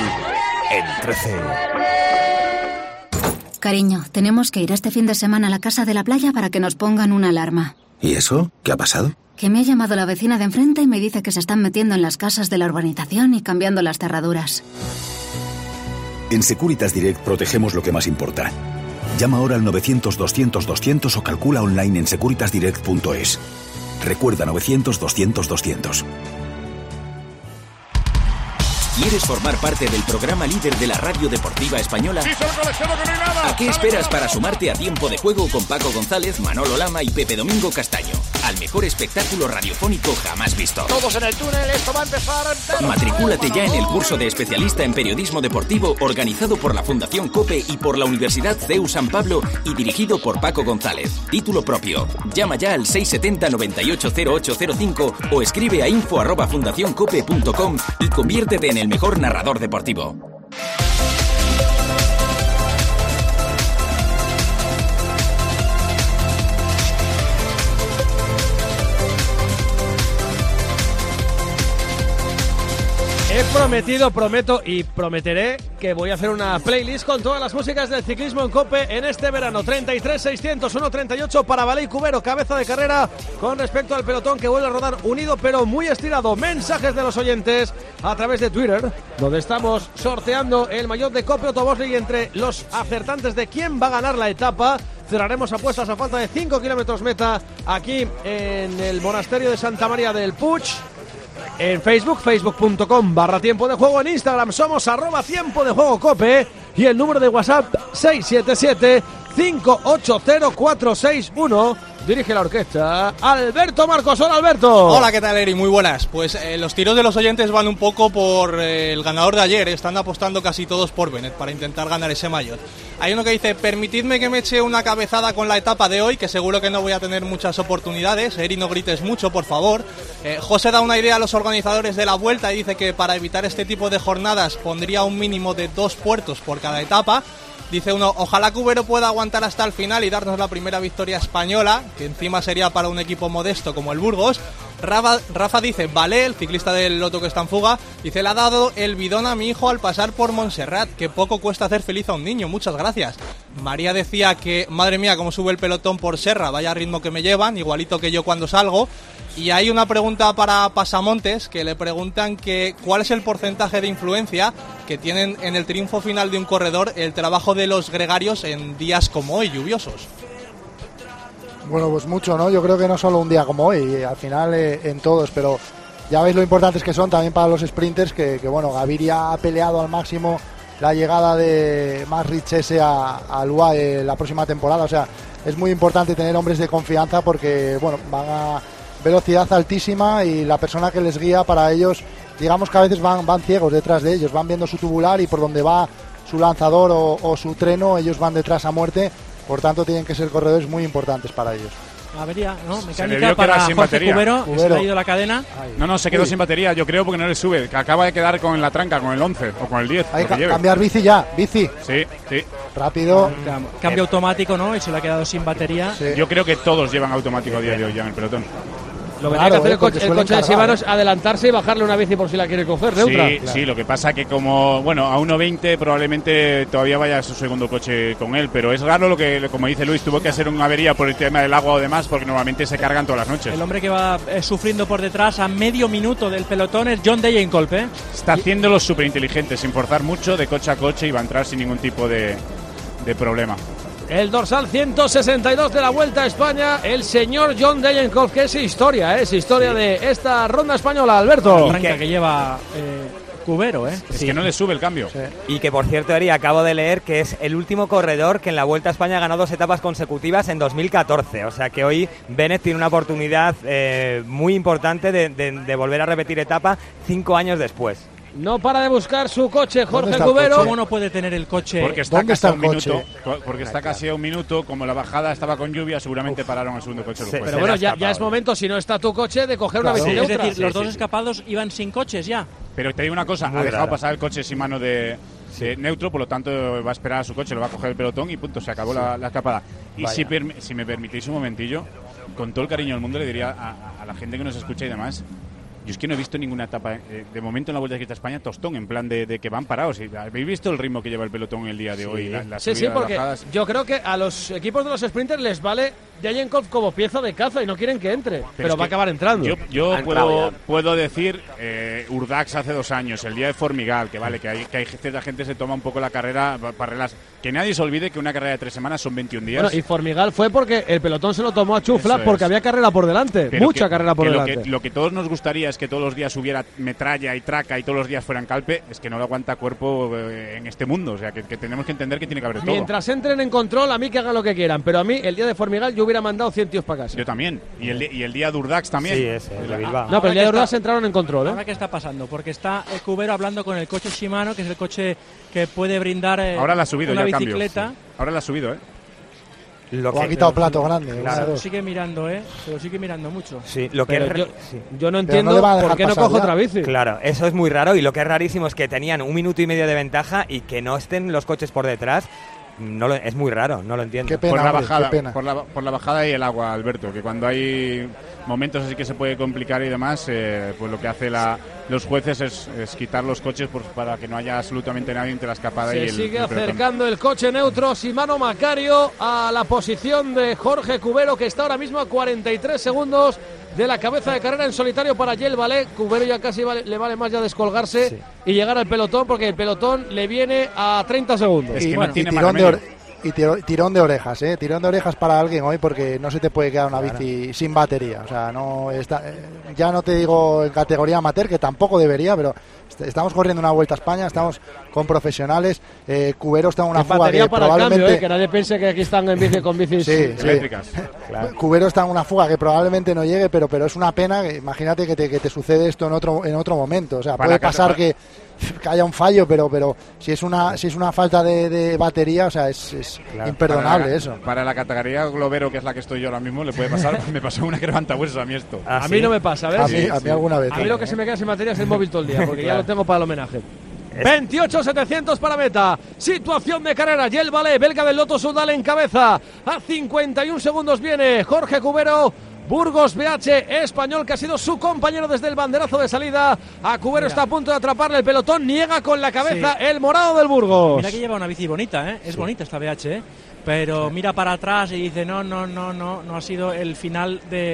[SPEAKER 14] en trece.
[SPEAKER 10] Cariño, tenemos que ir este fin de semana a la casa de la playa para que nos pongan una alarma.
[SPEAKER 14] ¿Y eso? ¿Qué ha pasado?
[SPEAKER 10] Que me ha llamado la vecina de enfrente y me dice que se están metiendo en las casas de la urbanización y cambiando las cerraduras.
[SPEAKER 21] En Securitas Direct protegemos lo que más importa. Llama ahora al novecientos doscientos doscientos o calcula online en securitas direct punto es. Recuerda novecientos doscientos doscientos.
[SPEAKER 11] ¿Quieres formar parte del programa líder de la radio deportiva española? ¿A qué esperas para sumarte a Tiempo de Juego con Paco González, Manolo Lama y Pepe Domingo Castaño? Al mejor espectáculo radiofónico jamás visto.
[SPEAKER 7] Todos en el túnel, esto va a empezar.
[SPEAKER 11] Matricúlate ya en el curso de especialista en periodismo deportivo organizado por la Fundación COPE y por la Universidad C E U San Pablo y dirigido por Paco González. Título propio. Llama ya al seis siete cero noventa y ocho cero ocho cero cinco o escribe a info arroba fundacioncope punto com y conviértete en el mejor narrador deportivo.
[SPEAKER 2] He prometido, prometo y prometeré que voy a hacer una playlist con todas las músicas del ciclismo en COPE en este verano. treinta y tres seiscientos uno treinta y ocho para Baley Cubero, cabeza de carrera con respecto al pelotón que vuelve a rodar unido pero muy estirado. Mensajes de los oyentes a través de Twitter, donde estamos sorteando el maillot de COPE Autobosley entre los acertantes de quién va a ganar la etapa. Cerraremos apuestas a falta de cinco kilómetros meta aquí en el monasterio de Santa María del Puig. En Facebook, facebook punto com barra tiempo de juego. En Instagram somos arroba tiempo de juego cope. Y el número de WhatsApp seis siete siete cinco ocho cero cuatro seis uno. Dirige la orquesta Alberto Marcos. Hola, Alberto.
[SPEAKER 22] Hola, ¿qué tal, Eri? Muy buenas. Pues eh, los tiros de los oyentes van un poco por eh, el ganador de ayer. Están apostando casi todos por Bennett para intentar ganar ese maillot. Hay uno que dice, permitidme que me eche una cabezada con la etapa de hoy, que seguro que no voy a tener muchas oportunidades. Eri, no grites mucho, por favor. Eh, José da una idea a los organizadores de la Vuelta y dice que para evitar este tipo de jornadas pondría un mínimo de dos puertos por cada etapa. Dice uno, ojalá Cubero pueda aguantar hasta el final y darnos la primera victoria española, que encima sería para un equipo modesto como el Burgos. Rafa, Rafa dice, vale, el ciclista del Loto que está en fuga, dice, le ha dado el bidón a mi hijo al pasar por Montserrat, que poco cuesta hacer feliz a un niño, muchas gracias. María decía que, madre mía, cómo sube el pelotón por Serra, vaya ritmo que me llevan, igualito que yo cuando salgo. Y hay una pregunta para Pasamontes, que le preguntan que cuál es el porcentaje de influencia que tienen en el triunfo final de un corredor el trabajo de los gregarios en días como hoy, lluviosos.
[SPEAKER 5] Bueno, pues mucho, ¿no? Yo creo que no solo un día como hoy, al final eh, en todos, pero ya veis lo importantes que son también para los sprinters, que, que bueno, Gaviria ha peleado al máximo la llegada de Max Richese a, a L U A E la próxima temporada, o sea, es muy importante tener hombres de confianza porque, bueno, van a velocidad altísima y la persona que les guía para ellos, digamos que a veces van, van ciegos detrás de ellos, van viendo su tubular y por donde va su lanzador o, o su treno, ellos van detrás a muerte, por tanto tienen que ser corredores muy importantes para ellos.
[SPEAKER 3] Avería, ¿no? Mecánica para Jorge Cubero, Cubero. Que se le ha ido la cadena.
[SPEAKER 4] No, no, se quedó
[SPEAKER 3] Uy.
[SPEAKER 4] sin batería, yo creo, porque no le sube, que acaba de quedar con la tranca, con el once o con el diez.
[SPEAKER 5] Hay que cambiar bici ya, bici.
[SPEAKER 4] Sí, sí.
[SPEAKER 5] Rápido.
[SPEAKER 3] Cambio automático, ¿no? Y se le ha quedado sin batería.
[SPEAKER 4] Sí. Yo creo que todos llevan automático a día de hoy ya en el pelotón.
[SPEAKER 8] Lo que claro, tiene que hacer el coche, el coche de Shimano es adelantarse y bajarle una bici por si la quiere coger, neutra.
[SPEAKER 4] Sí, claro. Sí, lo que pasa que como, bueno, a uno veinte probablemente todavía vaya su segundo coche con él, pero es raro lo que, como dice Luis, tuvo que hacer una avería por el tema del agua o demás, porque normalmente se cargan todas las noches.
[SPEAKER 3] El hombre que va eh, sufriendo por detrás a medio minuto del pelotón es John Degenkolb, ¿eh?
[SPEAKER 4] Está haciéndolo súper inteligente, sin forzar mucho, de coche a coche, y va a entrar sin ningún tipo de, de problema.
[SPEAKER 8] El dorsal ciento sesenta y dos de la Vuelta a España, el señor John Degenkolb, que es historia, ¿eh? es historia sí. de esta ronda española, Alberto.
[SPEAKER 3] La que, que lleva eh, Cubero, ¿eh?
[SPEAKER 4] Es
[SPEAKER 6] sí.
[SPEAKER 4] que no le sube el cambio.
[SPEAKER 6] Sí. Y que, por cierto, Eri, acabo de leer que es el último corredor que en la Vuelta a España ganó dos etapas consecutivas en dos mil catorce. O sea que hoy Bennett tiene una oportunidad eh, muy importante de, de, de volver a repetir etapa cinco años después.
[SPEAKER 8] No para de buscar su coche Jorge Cubero.
[SPEAKER 3] ¿Cómo no puede tener el coche?
[SPEAKER 4] Porque está casi a un minuto. Porque está casi a un minuto. Como la bajada estaba con lluvia, seguramente Uf. pararon el segundo coche.
[SPEAKER 8] Sí, pero bueno, ya, ya es momento, si no está tu coche, de coger claro. una bici neutra.
[SPEAKER 3] Es decir,
[SPEAKER 8] sí,
[SPEAKER 3] los
[SPEAKER 8] sí,
[SPEAKER 3] dos
[SPEAKER 8] sí.
[SPEAKER 3] escapados iban sin coches ya.
[SPEAKER 4] Pero te digo una cosa, Muy ha dejado rara. pasar el coche sin mano de, de neutro, por lo tanto va a esperar a su coche, lo va a coger el pelotón y punto, se acabó sí. la, la escapada. Y si, per, si me permitís un momentillo, con todo el cariño del mundo le diría a, a la gente que nos escucha y demás, yo es que no he visto ninguna etapa, eh, de momento en la Vuelta a España, tostón, en plan de, de que van parados. ¿Habéis visto el ritmo que lleva el pelotón el día de
[SPEAKER 8] sí.
[SPEAKER 4] hoy? La, la
[SPEAKER 8] sí, sí, porque bajadas? Yo creo que a los equipos de los sprinters les vale Degenkolb como pieza de caza y no quieren que entre, pero, pero va a acabar entrando.
[SPEAKER 4] Yo, yo puedo, puedo decir, eh, Urdax hace dos años, el día de Formigal, que vale, que hay, que hay cierta gente se toma un poco la carrera para arreglarse. Que nadie se olvide que una carrera de tres semanas son veintiún días.
[SPEAKER 8] Bueno, y Formigal fue porque el pelotón se lo tomó a chufla porque había carrera por delante, pero mucha que, carrera por
[SPEAKER 4] que
[SPEAKER 8] delante.
[SPEAKER 4] Lo que, lo que todos nos gustaría es que todos los días hubiera metralla y traca y todos los días fueran calpe, es que no lo aguanta cuerpo eh, en este mundo, o sea, que, que tenemos que entender que tiene que haber todo.
[SPEAKER 8] Mientras entren en control, a mí que hagan lo que quieran, pero a mí el día de Formigal yo hubiera mandado cien tíos para casa.
[SPEAKER 4] Yo también, y el, y el día de Urdax también.
[SPEAKER 6] Sí, ese, el de Bilbao.
[SPEAKER 8] No, pero el día de Urdax entraron en control, ¿eh?
[SPEAKER 3] Ahora, ¿qué está pasando? Porque está el Cubero hablando con el coche Shimano, que es el coche que puede brindar eh,
[SPEAKER 4] Ahora la ha subido
[SPEAKER 3] una
[SPEAKER 4] ya
[SPEAKER 3] bicicleta.
[SPEAKER 4] Cambio, sí. Ahora la ha subido, ¿eh?
[SPEAKER 5] Lo que, o ha quitado plato grande.
[SPEAKER 3] Claro. Se lo sigue mirando, ¿eh? Se lo sigue mirando mucho.
[SPEAKER 6] Sí, lo que
[SPEAKER 8] yo,
[SPEAKER 6] sí.
[SPEAKER 8] yo no entiendo no por qué no cojo ya. otra bici.
[SPEAKER 6] Claro, eso es muy raro y lo que es rarísimo es que tenían un minuto y medio de ventaja y que no estén los coches por detrás. No lo, es muy raro, no lo entiendo.
[SPEAKER 5] Qué pena,
[SPEAKER 4] por la
[SPEAKER 5] hombre,
[SPEAKER 4] bajada,
[SPEAKER 5] qué pena.
[SPEAKER 4] Por la, por la bajada y el agua, Alberto, que cuando hay momentos así que se puede complicar y demás, eh, pues lo que hace la, los jueces es, es quitar los coches pues, para que no haya absolutamente nadie entre la escapada
[SPEAKER 8] se
[SPEAKER 4] y el
[SPEAKER 8] Se sigue
[SPEAKER 4] el
[SPEAKER 8] acercando el coche neutro Shimano Macario a la posición de Jorge Cubero, que está ahora mismo a cuarenta y tres segundos de la cabeza de carrera en solitario para Yel Valé. Cubero ya casi vale, le vale más ya descolgarse sí. y llegar al pelotón, porque el pelotón le viene a treinta segundos.
[SPEAKER 5] Es que
[SPEAKER 8] y,
[SPEAKER 5] bueno, no tiene y tirón de or- Y tiro, tirón de orejas, ¿eh? Tirón de orejas para alguien hoy, porque no se te puede quedar una claro. bici sin batería. O sea, no está, eh, ya no te digo en categoría amateur, que tampoco debería, pero est- estamos corriendo una Vuelta a España, estamos con profesionales. Eh, Cubero está en una fuga que
[SPEAKER 8] para
[SPEAKER 5] probablemente...
[SPEAKER 8] El cambio, ¿eh? Que nadie piense que aquí están en bici con bicis
[SPEAKER 5] sí,
[SPEAKER 4] eléctricas.
[SPEAKER 5] Sí. Claro. Cubero está en una fuga que probablemente no llegue, pero, pero es una pena. Que, imagínate que te, que te sucede esto en otro, en otro momento. O sea, para puede pasar para... que... que haya un fallo, pero pero si es una si es una falta de, de batería, o sea, es, es claro, imperdonable
[SPEAKER 4] para la,
[SPEAKER 5] eso.
[SPEAKER 4] Para la categoría globero, que es la que estoy yo ahora mismo, le puede pasar. Me pasó una que levanta huesos a mí esto.
[SPEAKER 8] ¿Ah, a sí? mí no me pasa, ¿ves?
[SPEAKER 5] A mí, sí, a mí sí. alguna vez.
[SPEAKER 8] A mí lo que se me queda sin batería es el móvil todo el día, porque claro. ya lo tengo para el homenaje. veintiocho setecientos para meta. Situación de carrera. Yel Valé, belga del Lotto Soudal en cabeza. A cincuenta y un segundos viene Jorge Cubero. Burgos B H, español, que ha sido su compañero desde el banderazo de salida. A Cubero Mira. está a punto de atraparle el pelotón. Niega con la cabeza sí. el morado del Burgos.
[SPEAKER 3] Mira que lleva una bici bonita, ¿eh? Es sí. bonita esta B H, ¿eh? Pero mira para atrás y dice no, no, no, no, no ha sido el final de,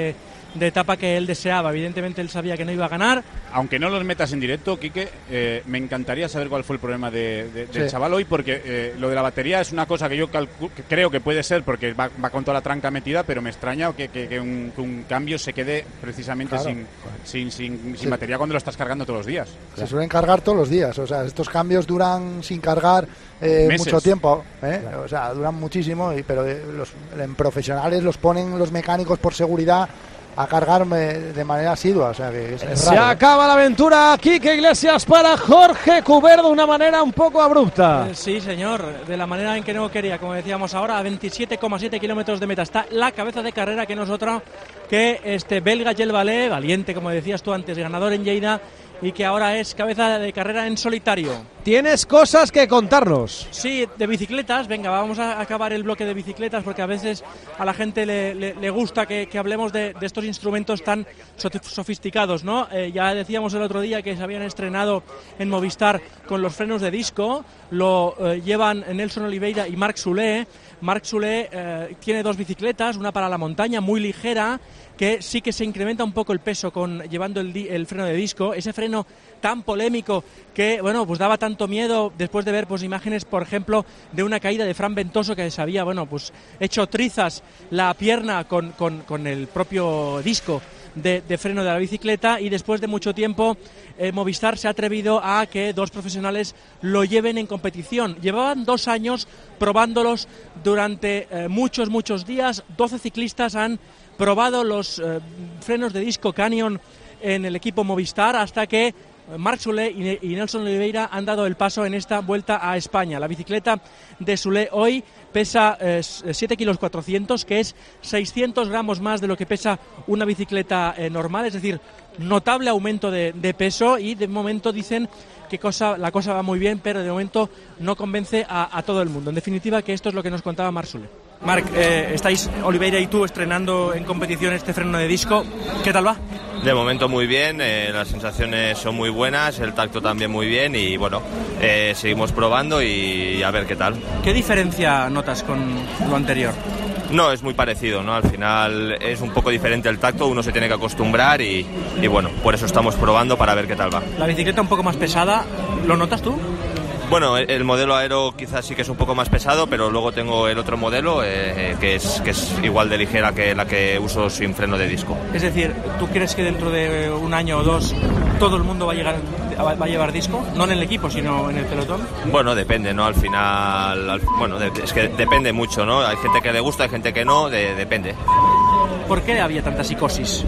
[SPEAKER 3] de etapa que él deseaba. Evidentemente él sabía que no iba a ganar.
[SPEAKER 4] Aunque no los metas en directo, Quique, eh, me encantaría saber cuál fue el problema de, de, del
[SPEAKER 5] Sí.
[SPEAKER 4] chaval hoy, porque eh, lo de la batería es una cosa que yo calcu- que creo que puede ser, porque va, va con toda la tranca metida, pero me extraña que, que, que, un, que un cambio se quede precisamente
[SPEAKER 5] Claro.
[SPEAKER 4] sin, sin, sin, sin
[SPEAKER 5] Sí.
[SPEAKER 4] batería cuando lo estás cargando todos los días.
[SPEAKER 5] Se suelen cargar todos los días, o sea, estos cambios duran sin cargar eh,
[SPEAKER 4] Meses.
[SPEAKER 5] mucho tiempo, ¿eh? O sea, duran muchísimo, y, pero eh, los en profesionales los ponen los mecánicos por seguridad a cargar eh, de manera asidua, o sea que es, es
[SPEAKER 8] Se
[SPEAKER 5] raro, ¿eh?
[SPEAKER 8] acaba la aventura. Quique Iglesias para Jorge Cuber de una manera un poco abrupta.
[SPEAKER 3] Eh, Sí, señor, de la manera en que no quería, como decíamos ahora, a veintisiete coma siete kilómetros de meta. Está la cabeza de carrera, que no es otra que este belga Gel Valé, valiente, como decías tú antes, ganador en Lleida, y que ahora es cabeza de carrera en solitario.
[SPEAKER 8] Tienes cosas que contarnos.
[SPEAKER 3] Sí, de bicicletas. Venga, vamos a acabar el bloque de bicicletas, porque a veces a la gente le, le, le gusta que, que hablemos de, de estos instrumentos tan so- sofisticados, ¿no? Eh, ya decíamos el otro día que se habían estrenado en Movistar con los frenos de disco. Lo eh, llevan Nelson Oliveira y Marc Soulé. Marc Soulé eh, tiene dos bicicletas, una para la montaña muy ligera, que sí que se incrementa un poco el peso con llevando el, di- el freno de disco, ese freno tan polémico que, bueno, pues daba tanto miedo después de ver pues imágenes, por ejemplo, de una caída de Fran Ventoso, que se había, bueno, pues hecho trizas la pierna con, con, con el propio disco de, de freno de la bicicleta, y después de mucho tiempo eh, Movistar se ha atrevido a que dos profesionales lo lleven en competición. Llevaban dos años probándolos durante eh, muchos, muchos días. doce ciclistas han probado los eh, frenos de disco Canyon en el equipo Movistar, hasta que Marc Soulé y, y Nelson Oliveira han dado el paso en esta vuelta a España. La bicicleta de Soulé hoy pesa eh, siete kilos cuatrocientos, que es seiscientos gramos más de lo que pesa una bicicleta eh, normal, es decir, notable aumento de, de peso, y de momento dicen que cosa, la cosa va muy bien, pero de momento no convence a, a todo el mundo. En definitiva, que esto es lo que nos contaba Marc Soulé. Marc, eh, estáis Oliveira y tú estrenando en competición este freno de disco. ¿Qué tal va?
[SPEAKER 9] De momento muy bien, eh, las sensaciones son muy buenas, el tacto también muy bien, y bueno, eh, seguimos probando y a ver qué tal.
[SPEAKER 3] ¿Qué diferencia notas con lo anterior?
[SPEAKER 9] No, es muy parecido, ¿no? Al final es un poco diferente el tacto, uno se tiene que acostumbrar y, y bueno, por eso estamos probando para ver qué tal va.
[SPEAKER 3] La bicicleta un poco más pesada, ¿lo notas tú?
[SPEAKER 9] Bueno, el, el modelo aero quizás sí que es un poco más pesado, pero luego tengo el otro modelo eh, que, es, que es igual de ligera que la que uso sin freno de disco.
[SPEAKER 3] Es decir, ¿tú crees que dentro de un año o dos todo el mundo va a, llegar, va a llevar disco? No en el equipo, sino en el pelotón.
[SPEAKER 9] Bueno, depende, ¿no? Al final, al- bueno, de- es que depende mucho, ¿no? Hay gente que le gusta, hay gente que no, de- depende.
[SPEAKER 3] ¿Por qué había tanta psicosis?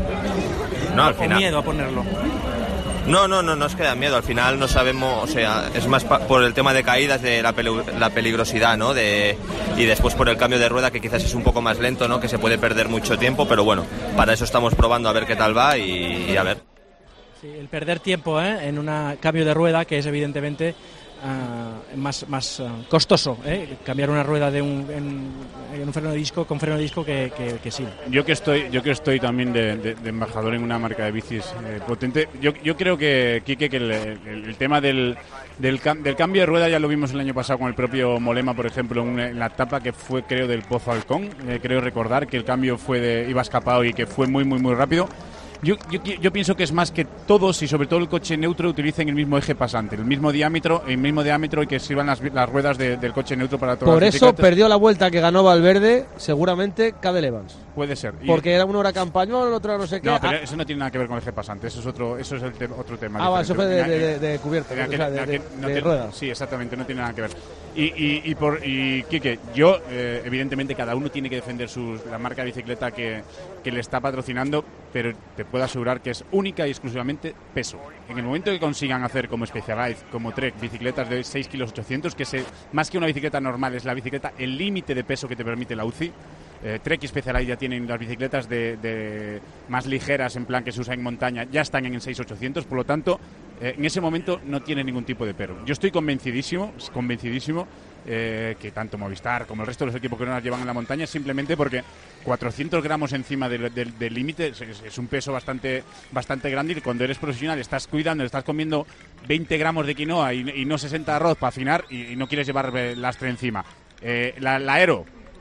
[SPEAKER 9] No, al
[SPEAKER 3] O
[SPEAKER 9] final.
[SPEAKER 3] miedo a ponerlo.
[SPEAKER 9] No, no, no, no es que da miedo, al final no sabemos, o sea, es más pa- por el tema de caídas, de la, pelu- la peligrosidad, ¿no? De, y después por el cambio de rueda, que quizás es un poco más lento, ¿no? Que se puede perder mucho tiempo, pero bueno, para eso estamos probando a ver qué tal va y, y a ver.
[SPEAKER 3] Sí, el perder tiempo ¿eh? en un cambio de rueda, que es evidentemente ah, más, más ah, costoso, ¿eh? Cambiar una rueda de un, en, en un freno de disco con freno de disco que, que, que sí.
[SPEAKER 4] Yo que estoy, yo que estoy también de, de- de embajador en una marca de bicis eh, potente, yo, yo creo que, Quique, que el, el- el tema del, del, cam- del cambio de rueda ya lo vimos el año pasado con el propio Molema, por ejemplo, en, una- en la etapa que fue, creo, del Pozo Halcón. Eh, creo recordar que el cambio fue de, iba escapado y que fue muy, muy, muy rápido. Yo, yo, yo pienso que es más que todos, y sobre todo el coche neutro, utilicen el mismo eje pasante, el mismo diámetro, el mismo diámetro, y que sirvan las, las ruedas de- del coche neutro para todas
[SPEAKER 8] Por
[SPEAKER 4] las
[SPEAKER 8] eso
[SPEAKER 4] bicicletas.
[SPEAKER 8] perdió la vuelta que ganó Valverde, seguramente Cadel Evans.
[SPEAKER 4] Puede ser. Y-
[SPEAKER 8] Porque era uno era campañol, el otro no sé qué.
[SPEAKER 4] No, pero
[SPEAKER 8] Ah,
[SPEAKER 4] eso no tiene nada que ver con el eje pasante, eso es otro, eso es el te- otro tema.
[SPEAKER 8] Ah, va, eso fue de,
[SPEAKER 4] diferente.
[SPEAKER 8] de, de, de cubierta,
[SPEAKER 4] En
[SPEAKER 8] o
[SPEAKER 4] aquel-
[SPEAKER 8] sea, de,
[SPEAKER 4] en
[SPEAKER 8] de-
[SPEAKER 4] aquel- no
[SPEAKER 8] de
[SPEAKER 4] tiene-
[SPEAKER 8] ruedas.
[SPEAKER 4] Sí, exactamente, no tiene nada que ver. Y, y, y, por, y Quique, yo, eh, evidentemente, cada uno tiene que defender sus, la marca de bicicleta que, que le está patrocinando, pero te puedo asegurar que es única y exclusivamente peso. En el momento que consigan hacer como Specialized, como Trek, bicicletas de seis kilos ochocientos, que se, más que una bicicleta normal, es la bicicleta, el límite de peso que te permite la U C I. Eh, Trek y Specialized ya tienen las bicicletas de, de más ligeras, en plan que se usan en montaña, ya están en el seis ochocientos, por lo tanto, eh, en ese momento no tiene ningún tipo de pero. Yo estoy convencidísimo, convencidísimo eh, que tanto Movistar como el resto de los equipos que no las llevan en la montaña, simplemente porque cuatrocientos gramos encima del del- del límite es, es- es un peso bastante, bastante grande, y cuando eres profesional estás cuidando, estás comiendo veinte gramos de quinoa y, y no sesenta de arroz para afinar, y, y no quieres llevar eh, lastre encima. Eh, la, la aero,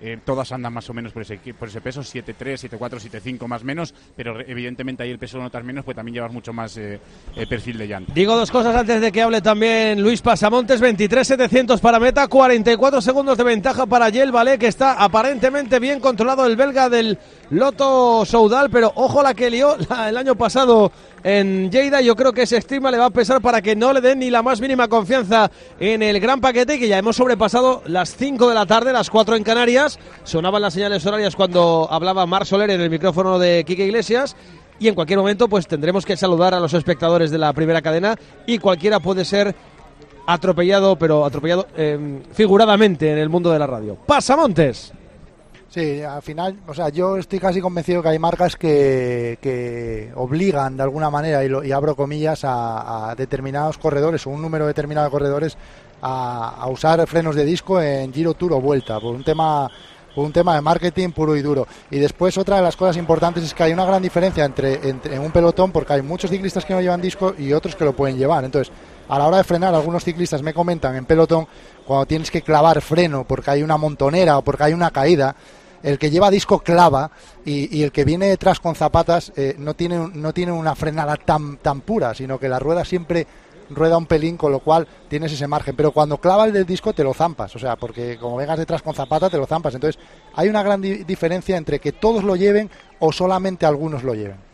[SPEAKER 4] eh, todas andan más o menos por ese, por ese peso, siete tres, siete cuatro, siete cinco más o menos, pero evidentemente ahí el peso lo notas menos, pues también llevas mucho más eh, eh, perfil de llanta.
[SPEAKER 2] Digo dos cosas antes de que hable también Luis Pasamontes. Veintitrés setecientos para meta, cuarenta y cuatro segundos de ventaja para Yel Valé, que está aparentemente bien controlado el belga del Lotto Soudal, pero ojo la que lió la, el año pasado en Lleida. Yo creo que ese estigma le va a pesar para que no le den ni la más mínima confianza en el gran paquete, que ya hemos sobrepasado las cinco de la tarde, las cuatro en Canarias. Sonaban las señales horarias cuando hablaba Marc Soler en el micrófono de Quique Iglesias, y en cualquier momento pues tendremos que saludar a los espectadores de la primera cadena, y cualquiera puede ser atropellado, pero atropellado eh, figuradamente en el mundo de la radio. Pasamontes.
[SPEAKER 5] Sí, al final, o sea, yo estoy casi convencido que hay marcas que, que obligan de alguna manera, y, lo, y abro comillas, a, a determinados corredores o un número determinado de corredores a, a usar frenos de disco en Giro, Tour o Vuelta, por un tema por un tema de marketing puro y duro. Y después otra de las cosas importantes es que hay una gran diferencia entre, entre en un pelotón, porque hay muchos ciclistas que no llevan disco y otros que lo pueden llevar. Entonces, a la hora de frenar, algunos ciclistas me comentan en pelotón, cuando tienes que clavar freno porque hay una montonera o porque hay una caída, el que lleva disco clava, y, y el que viene detrás con zapatas eh, no tiene no tiene una frenada tan tan pura, sino que la rueda siempre rueda un pelín, con lo cual tienes ese margen. Pero cuando clava el del disco te lo zampas, o sea, porque como vengas detrás con zapata te lo zampas. Entonces hay una gran di- diferencia entre que todos lo lleven o solamente algunos lo lleven.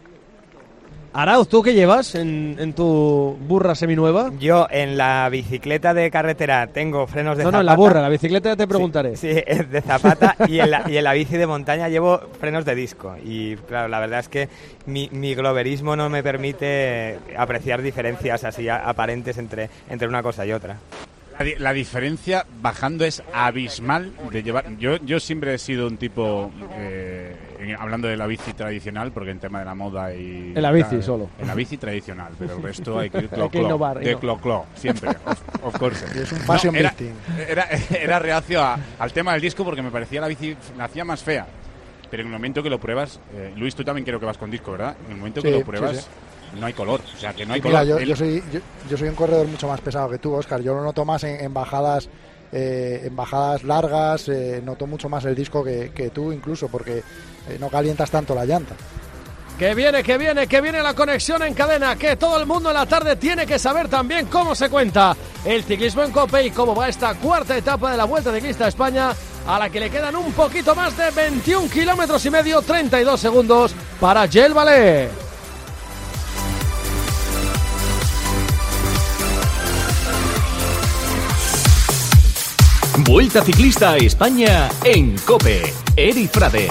[SPEAKER 2] Arauz, ¿tú qué llevas en, en tu burra seminueva?
[SPEAKER 6] Yo en la bicicleta de carretera tengo frenos de
[SPEAKER 2] no,
[SPEAKER 6] zapata.
[SPEAKER 2] No, en la burra, la bicicleta ya te preguntaré.
[SPEAKER 6] Sí, sí, es de zapata, y, en la, y en la bici de montaña llevo frenos de disco. Y claro, la verdad es que mi, mi globerismo no me permite apreciar diferencias así aparentes entre, entre una cosa y otra.
[SPEAKER 4] La, di- la diferencia bajando es abismal de llevar. Yo, yo siempre he sido un tipo, eh, en- hablando de la bici tradicional, porque en tema de la moda y...
[SPEAKER 2] En la bici
[SPEAKER 4] tal,
[SPEAKER 2] solo.
[SPEAKER 4] En la bici tradicional, pero el resto hay que ir
[SPEAKER 2] Hay que innovar,
[SPEAKER 4] de
[SPEAKER 2] innovar.
[SPEAKER 4] clo-clo, siempre, of, of course.
[SPEAKER 5] Y es un fashion
[SPEAKER 4] era,
[SPEAKER 5] meeting.
[SPEAKER 4] era, era reacio a- al tema del disco porque me parecía la bici, la hacía más fea. Pero en el momento que lo pruebas, eh, Luis, tú también creo que vas con disco, ¿verdad? En el momento que
[SPEAKER 5] Sí,
[SPEAKER 4] lo pruebas...
[SPEAKER 5] sí, sí.
[SPEAKER 4] No hay color, o sea que no hay
[SPEAKER 5] Mira,
[SPEAKER 4] color.
[SPEAKER 5] yo,
[SPEAKER 4] El-
[SPEAKER 5] yo soy yo, yo soy un corredor mucho más pesado que tú, Óscar. Yo lo noto más en, en bajadas eh, en bajadas largas, eh, noto mucho más el disco que, que tú incluso, porque eh, no calientas tanto la llanta.
[SPEAKER 2] Que viene, que viene, que viene la conexión en cadena, que todo el mundo en la tarde tiene que saber también cómo se cuenta el ciclismo en COPE y cómo va esta cuarta etapa de la Vuelta Ciclista a España, a la que le quedan un poquito más de veintiún kilómetros y medio, treinta y dos segundos para Yel Valé.
[SPEAKER 1] Vuelta Ciclista a España en COPE. Eri Frade.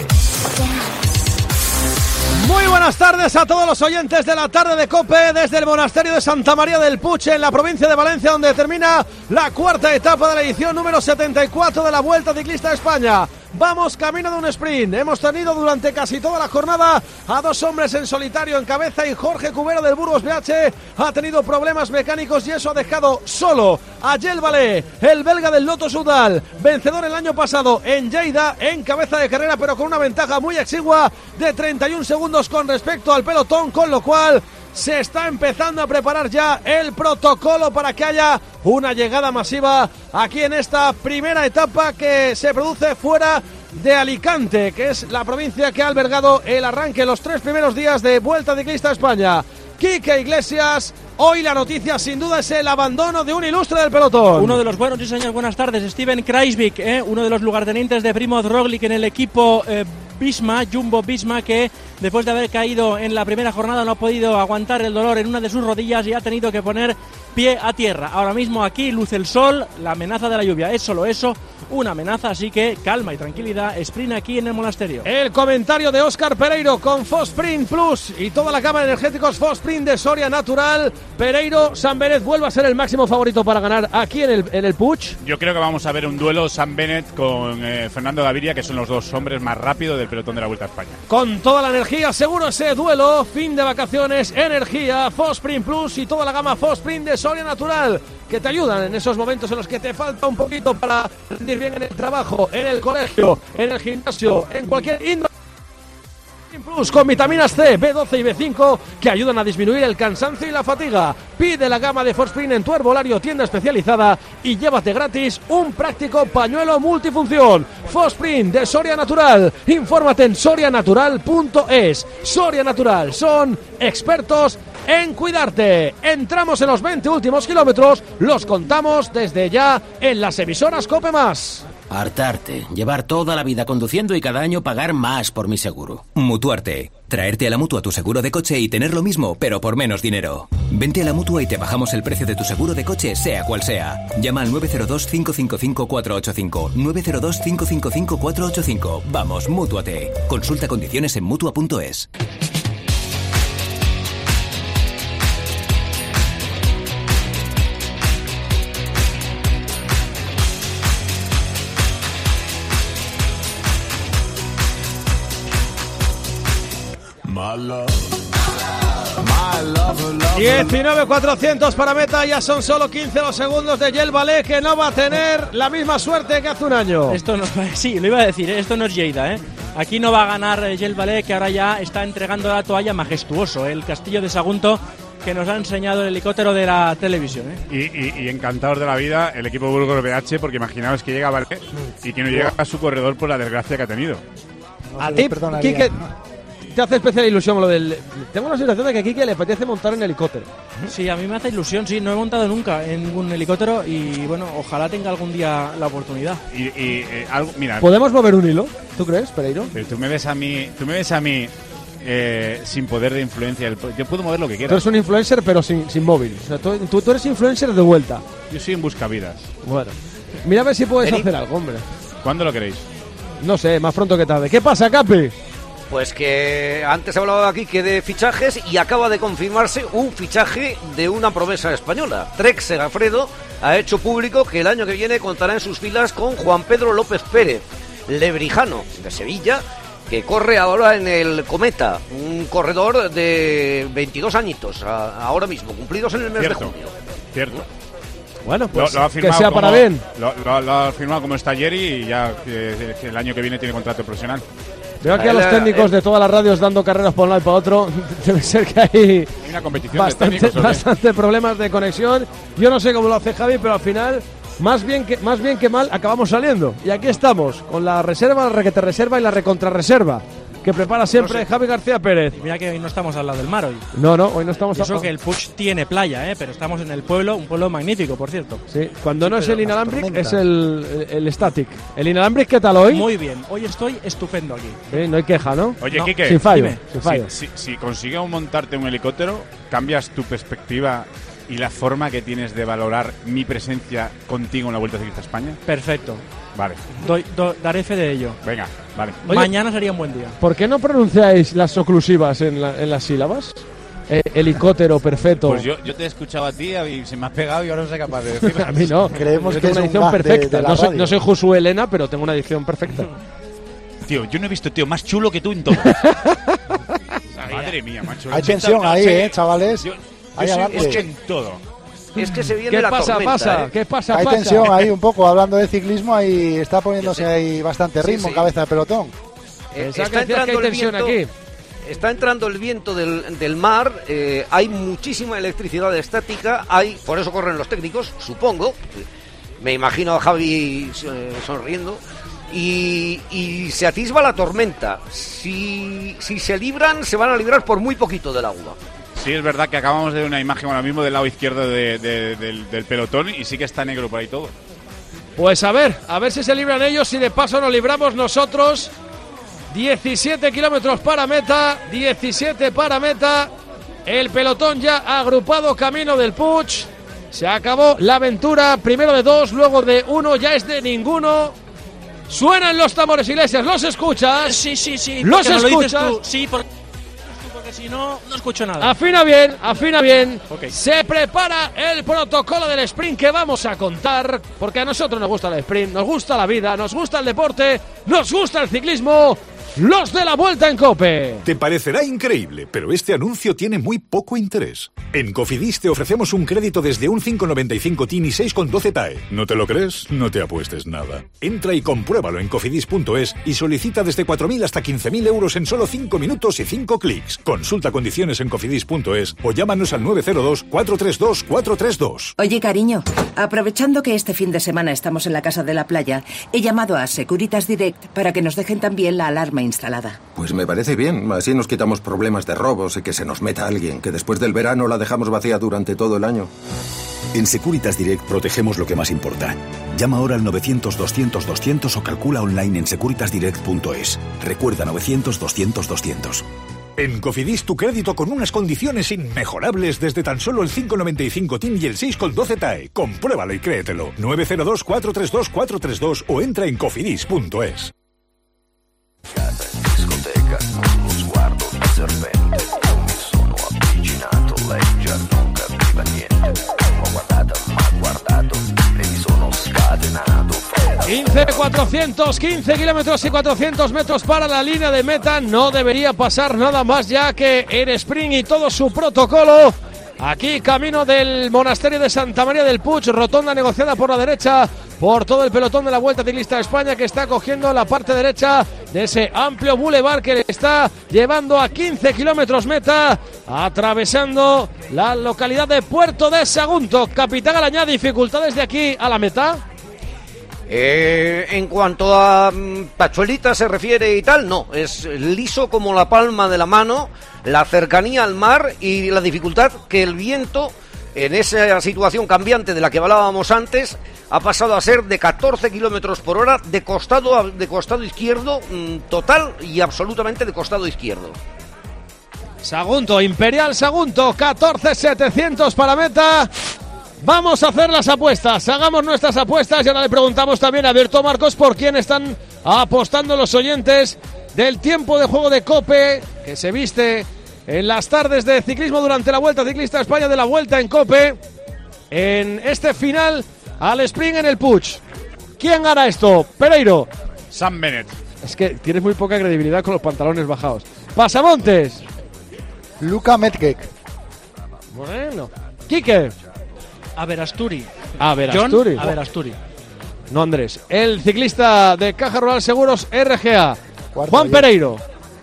[SPEAKER 2] Muy buenas tardes a todos los oyentes de la tarde de COPE desde el monasterio de Santa María del Puig en la provincia de Valencia, donde termina la cuarta etapa de la edición número setenta y cuatro de la Vuelta Ciclista a España. Vamos camino de un sprint. Hemos tenido durante casi toda la jornada a dos hombres en solitario en cabeza, y Jorge Cubero del Burgos B H ha tenido problemas mecánicos y eso ha dejado solo a Yel Valé, el belga del Lotto Soudal, vencedor el año pasado en Lleida, en cabeza de carrera, pero con una ventaja muy exigua de treinta y un segundos con respecto al pelotón, con lo cual se está empezando a preparar ya el protocolo para que haya una llegada masiva aquí en esta primera etapa que se produce fuera de Alicante, que es la provincia que ha albergado el arranque, los tres primeros días de Vuelta Ciclista a España. Quique Iglesias, hoy la noticia sin duda es el abandono de un ilustre del pelotón.
[SPEAKER 3] Uno de los buenos, sí señor, buenas tardes, Steven Kruijswijk, ¿eh? uno de los lugartenientes de Primoz Roglic en el equipo eh, Visma, Jumbo Visma, que después de haber caído en la primera jornada no ha podido aguantar el dolor en una de sus rodillas y ha tenido que poner pie a tierra. Ahora mismo aquí luce el sol, la amenaza de la lluvia es solo eso, una amenaza, así que calma y tranquilidad, sprint aquí en el monasterio.
[SPEAKER 2] El comentario de Óscar Pereiro con Fosprint Plus y toda la gama de energéticos Fosprint de Soria Natural. Pereiro, Sam Bennett vuelve a ser el máximo favorito para ganar aquí en el, en el Puig.
[SPEAKER 4] Yo creo que vamos a ver un duelo Sam Bennett con eh, Fernando Gaviria, que son los dos hombres más rápidos del pelotón de la Vuelta a España.
[SPEAKER 2] Con toda la energía, seguro ese duelo, fin de vacaciones, energía, Fosprint Plus y toda la gama Fosprint de Soria Natural, que te ayudan en esos momentos en los que te falta un poquito para rendir bien en el trabajo, en el colegio, en el gimnasio, en cualquier índole.
[SPEAKER 8] Plus con vitaminas C, B doce y B cinco que ayudan a disminuir el cansancio y la fatiga. Pide la gama de Forsprin en tu herbolario tienda especializada y llévate gratis un práctico pañuelo multifunción. Forsprin de Soria Natural. Infórmate en soria natural punto es. Soria Natural son expertos en cuidarte. Entramos en los veinte últimos kilómetros, los contamos desde ya en las emisoras COPE más.
[SPEAKER 16] Hartarte, llevar toda la vida conduciendo y cada año pagar más por mi seguro.
[SPEAKER 11] Mutuarte, traerte a la Mutua tu seguro de coche y tener lo mismo, pero por menos dinero. Vente a la Mutua y te bajamos el precio de tu seguro de coche, sea cual sea. Llama al nueve cero dos, cinco cinco cinco, cuatro ocho cinco, nueve cero dos, cinco cinco cinco, cuatro ocho cinco. Vamos, Mútuate. Consulta condiciones en Mutua punto es.
[SPEAKER 2] diecinueve cuatrocientos para meta, ya son solo quince los segundos de Gel Balé, que no va a tener la misma suerte que hace un año.
[SPEAKER 3] Esto no, sí, lo iba a decir, esto no es Lleida, ¿eh? Aquí no va a ganar Gel Balé, que ahora ya está entregando la toalla majestuoso, ¿eh? El castillo de Sagunto, que nos ha enseñado el helicóptero de la televisión, ¿eh?
[SPEAKER 4] Y, y, y encantados de la vida el equipo Burgos B H, porque imaginaos que llega Balé y que no llega a su corredor por la desgracia que ha tenido.
[SPEAKER 2] A ti, Quique, te hace especial ilusión lo del... Tengo la sensación de que a Quique le apetece montar en helicóptero.
[SPEAKER 3] Sí, a mí me hace ilusión, sí, no he montado nunca en un helicóptero y bueno, ojalá tenga algún día la oportunidad.
[SPEAKER 4] Y, y eh, algo, mira,
[SPEAKER 2] ¿podemos mover un hilo? ¿Tú crees, Pereiro?
[SPEAKER 4] Pero tú me ves a mí, tú me ves a mí eh, sin poder de influencia. Yo puedo mover lo que quiera.
[SPEAKER 2] Tú eres un influencer pero sin, sin móvil. O sea, tú, tú, tú eres influencer de vuelta.
[SPEAKER 4] Yo soy un buscavidas.
[SPEAKER 2] Bueno, mira a ver si puedes
[SPEAKER 7] Eri.
[SPEAKER 2] hacer algo, hombre.
[SPEAKER 4] ¿Cuándo lo queréis?
[SPEAKER 2] No sé, más pronto que tarde. ¿Qué pasa, Capi?
[SPEAKER 7] Pues que antes hablaba aquí que de fichajes y acaba de confirmarse un fichaje de una promesa española. Trek Segafredo ha hecho público que el año que viene contará en sus filas con Juan Pedro López Pérez, lebrijano de Sevilla, que corre ahora en el Cometa, un corredor de veintidós añitos, a, ahora mismo, cumplidos en el mes
[SPEAKER 4] Cierto,
[SPEAKER 7] de junio.
[SPEAKER 4] Cierto.
[SPEAKER 2] Bueno, pues
[SPEAKER 4] lo, lo ha
[SPEAKER 2] que sea
[SPEAKER 4] como,
[SPEAKER 2] para bien.
[SPEAKER 4] Lo, lo, lo ha firmado como Stallieri y ya que, que el año que viene tiene contrato profesional.
[SPEAKER 2] Veo aquí a los técnicos de todas las radios dando carreras por un lado y para otro. Debe ser que hay,
[SPEAKER 4] Hay una competición
[SPEAKER 2] bastante,
[SPEAKER 4] de técnicos.
[SPEAKER 2] bastante problemas de conexión. Yo no sé cómo lo hace Javi, pero al final, más bien que, más bien que mal, acabamos saliendo. Y aquí estamos, con la reserva, la requete reserva y la recontrarreserva, que prepara siempre
[SPEAKER 3] No sé.
[SPEAKER 2] Javi García Pérez.
[SPEAKER 3] Mira que hoy no estamos al lado del mar hoy.
[SPEAKER 2] No, no, hoy no estamos...
[SPEAKER 3] Y eso
[SPEAKER 2] a...
[SPEAKER 3] que el Puig tiene playa, ¿eh? Pero estamos en el pueblo, un pueblo magnífico, por cierto.
[SPEAKER 2] Sí, cuando
[SPEAKER 3] Sí,
[SPEAKER 2] no es
[SPEAKER 3] pero
[SPEAKER 2] el
[SPEAKER 3] las
[SPEAKER 2] inalámbric,
[SPEAKER 3] tormentas.
[SPEAKER 2] es el, el, el static. ¿El inalámbric qué tal hoy?
[SPEAKER 3] Muy bien, hoy estoy estupendo aquí.
[SPEAKER 2] Sí, no hay queja, ¿no?
[SPEAKER 4] Oye,
[SPEAKER 3] No,
[SPEAKER 4] Quique,
[SPEAKER 2] sin fallo,
[SPEAKER 3] dime.
[SPEAKER 2] sin fallo.
[SPEAKER 4] Si, si, si consigues montarte un helicóptero, cambias tu perspectiva y la forma que tienes de valorar mi presencia contigo en la Vuelta Ciclista a España.
[SPEAKER 3] Perfecto.
[SPEAKER 4] Vale,
[SPEAKER 3] Doy, do- daré fe de ello.
[SPEAKER 4] venga, vale.
[SPEAKER 2] Oye,
[SPEAKER 3] Mañana sería un buen día.
[SPEAKER 2] ¿por qué no pronunciáis las oclusivas en, la- en las sílabas? Eh, helicóptero, perfecto.
[SPEAKER 12] Pues yo, yo te he escuchado a ti y se me has pegado y ahora no soy capaz de decirlo.
[SPEAKER 2] A mí no.
[SPEAKER 5] Creemos
[SPEAKER 2] Yo
[SPEAKER 5] que
[SPEAKER 2] tengo
[SPEAKER 5] es
[SPEAKER 2] una
[SPEAKER 5] un
[SPEAKER 2] edición
[SPEAKER 5] gag de-
[SPEAKER 2] perfecta.
[SPEAKER 5] de la
[SPEAKER 2] no, soy,
[SPEAKER 5] radio.
[SPEAKER 2] no soy Josué Elena, pero tengo una edición perfecta.
[SPEAKER 12] Tío, yo no he visto tío más chulo que tú en todo.
[SPEAKER 4] Madre mía, macho.
[SPEAKER 5] Hay tensión ahí,
[SPEAKER 4] Sí.
[SPEAKER 5] eh, chavales.
[SPEAKER 4] Yo,
[SPEAKER 5] Ahí
[SPEAKER 4] yo soy
[SPEAKER 5] adelante.
[SPEAKER 4] es que en todo.
[SPEAKER 7] Es que se viene
[SPEAKER 2] ¿Qué
[SPEAKER 7] la
[SPEAKER 2] pasa,
[SPEAKER 7] tormenta,
[SPEAKER 2] pasa?
[SPEAKER 7] ¿eh?
[SPEAKER 2] ¿Qué pasa,
[SPEAKER 5] Hay
[SPEAKER 2] pasa?
[SPEAKER 5] tensión ahí un poco, hablando de ciclismo, ahí está poniéndose ahí bastante
[SPEAKER 7] Sí,
[SPEAKER 5] ritmo
[SPEAKER 7] sí.
[SPEAKER 5] en cabeza de pelotón.
[SPEAKER 7] Eh,
[SPEAKER 2] Pensaba que
[SPEAKER 7] está
[SPEAKER 2] decías que hay
[SPEAKER 7] entrando el
[SPEAKER 2] tensión
[SPEAKER 7] viento,
[SPEAKER 2] aquí.
[SPEAKER 7] está entrando el viento del, del mar, eh, hay muchísima electricidad estática, hay, por eso corren los técnicos, supongo, me imagino a Javi eh, sonriendo, y, y se atisba la tormenta. Si, si se libran, se van a librar por muy poquito del agua.
[SPEAKER 4] Sí, es verdad que acabamos de ver una imagen ahora mismo del lado izquierdo de- de- del, del pelotón y sí que está negro por ahí todo.
[SPEAKER 2] Pues a ver, a ver si se libran ellos y de paso nos libramos nosotros. diecisiete kilómetros para meta, diecisiete para meta. El pelotón ya agrupado camino del Puig. Se acabó la aventura, primero de dos, luego de uno, ya es de ninguno. Suenan los tambores, Iglesias, ¿los escuchas?
[SPEAKER 3] Sí, sí, sí.
[SPEAKER 2] ¿Los
[SPEAKER 3] porque me lo dices
[SPEAKER 2] escuchas?
[SPEAKER 3] tú. Sí, porque, porque si no, no escucho nada.
[SPEAKER 2] Afina bien, afina bien.
[SPEAKER 3] Ok.
[SPEAKER 2] Se prepara el protocolo del sprint que vamos a contar, porque a nosotros nos gusta el sprint, nos gusta la vida, nos gusta el deporte, nos gusta el ciclismo.
[SPEAKER 8] los de la Vuelta en COPE.
[SPEAKER 13] Te parecerá increíble, pero este anuncio tiene muy poco interés. En Cofidis te ofrecemos un crédito desde un cinco coma noventa y cinco T I N y seis coma doce T A E. ¿No te lo crees? No te apuestes nada. Entra y compruébalo en cofidis punto es y solicita desde cuatro mil hasta quince mil euros en solo cinco minutos y cinco clics. Consulta condiciones en cofidis punto es o llámanos al nueve cero dos, cuatro tres dos, cuatro tres dos.
[SPEAKER 20] Oye, cariño, aprovechando que este fin de semana estamos en la casa de la playa, he llamado a Securitas Direct para que nos dejen también la alarma instalada.
[SPEAKER 23] Pues me parece bien, así nos quitamos problemas de robos y que se nos meta alguien, que después del verano la dejamos vacía durante todo el año.
[SPEAKER 21] En Securitas Direct protegemos lo que más importa. Llama ahora al novecientos, doscientos, doscientos o calcula online en securitas direct punto es. Recuerda novecientos, doscientos, doscientos.
[SPEAKER 13] En Cofidis tu crédito con unas condiciones inmejorables desde tan solo el cinco coma noventa y cinco T I N y el seis coma doce T A E. Compruébalo y créetelo. nueve cero dos, cuatro tres dos, cuatro tres dos o entra en cofidis punto es.
[SPEAKER 8] quince, cuatrocientos quince kilómetros y cuatrocientos metros para la línea de meta. No debería pasar nada más, ya que el sprint y todo su protocolo. Aquí camino del monasterio de Santa María del Puig, rotonda negociada por la derecha por todo el pelotón de la Vuelta Ciclista a España, que está cogiendo la parte derecha de ese amplio bulevar que le está llevando a quince kilómetros meta, atravesando la localidad de Puerto de Sagunto. Capitán Alañá, ¿dificultades de aquí a la meta?
[SPEAKER 7] Eh, en cuanto a mm, Tachuelita se refiere y tal, no, es liso como la palma de la mano, la cercanía al mar y la dificultad que el viento, en esa situación cambiante de la que hablábamos antes, ha pasado a ser de catorce kilómetros por hora de costado, a, de costado izquierdo, mm, total y absolutamente de costado izquierdo.
[SPEAKER 8] Sagunto, Imperial Sagunto, catorce setecientos para meta. Vamos a hacer las apuestas, hagamos nuestras apuestas y ahora le preguntamos también a Berto Marcos por quién están apostando los oyentes del tiempo de juego de COPE que se viste en las tardes de ciclismo durante la Vuelta Ciclista a España de la Vuelta en COPE, en este final al sprint en el Puig. ¿Quién gana esto? Pereiro.
[SPEAKER 4] Sam Bennett.
[SPEAKER 8] Es que tienes muy poca credibilidad con los pantalones bajados. Pasamontes.
[SPEAKER 5] Luka Metkek.
[SPEAKER 8] Bueno. Quique.
[SPEAKER 3] A ver, Asturi.
[SPEAKER 8] A ver, Asturi.
[SPEAKER 3] A ver, Asturi.
[SPEAKER 8] No, Andrés. El ciclista de Caja Rural Seguros R G A.
[SPEAKER 5] Cuarto
[SPEAKER 8] Juan
[SPEAKER 5] yo.
[SPEAKER 8] Pereiro.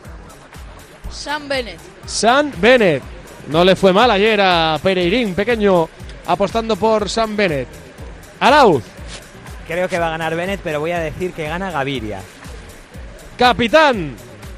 [SPEAKER 24] Sam Bennett.
[SPEAKER 8] Sam Bennett. No le fue mal ayer a Pereirín, pequeño, apostando por Sam Bennett. Arauz.
[SPEAKER 6] Creo que va a ganar Bennett, pero voy a decir que gana Gaviria.
[SPEAKER 8] Capitán.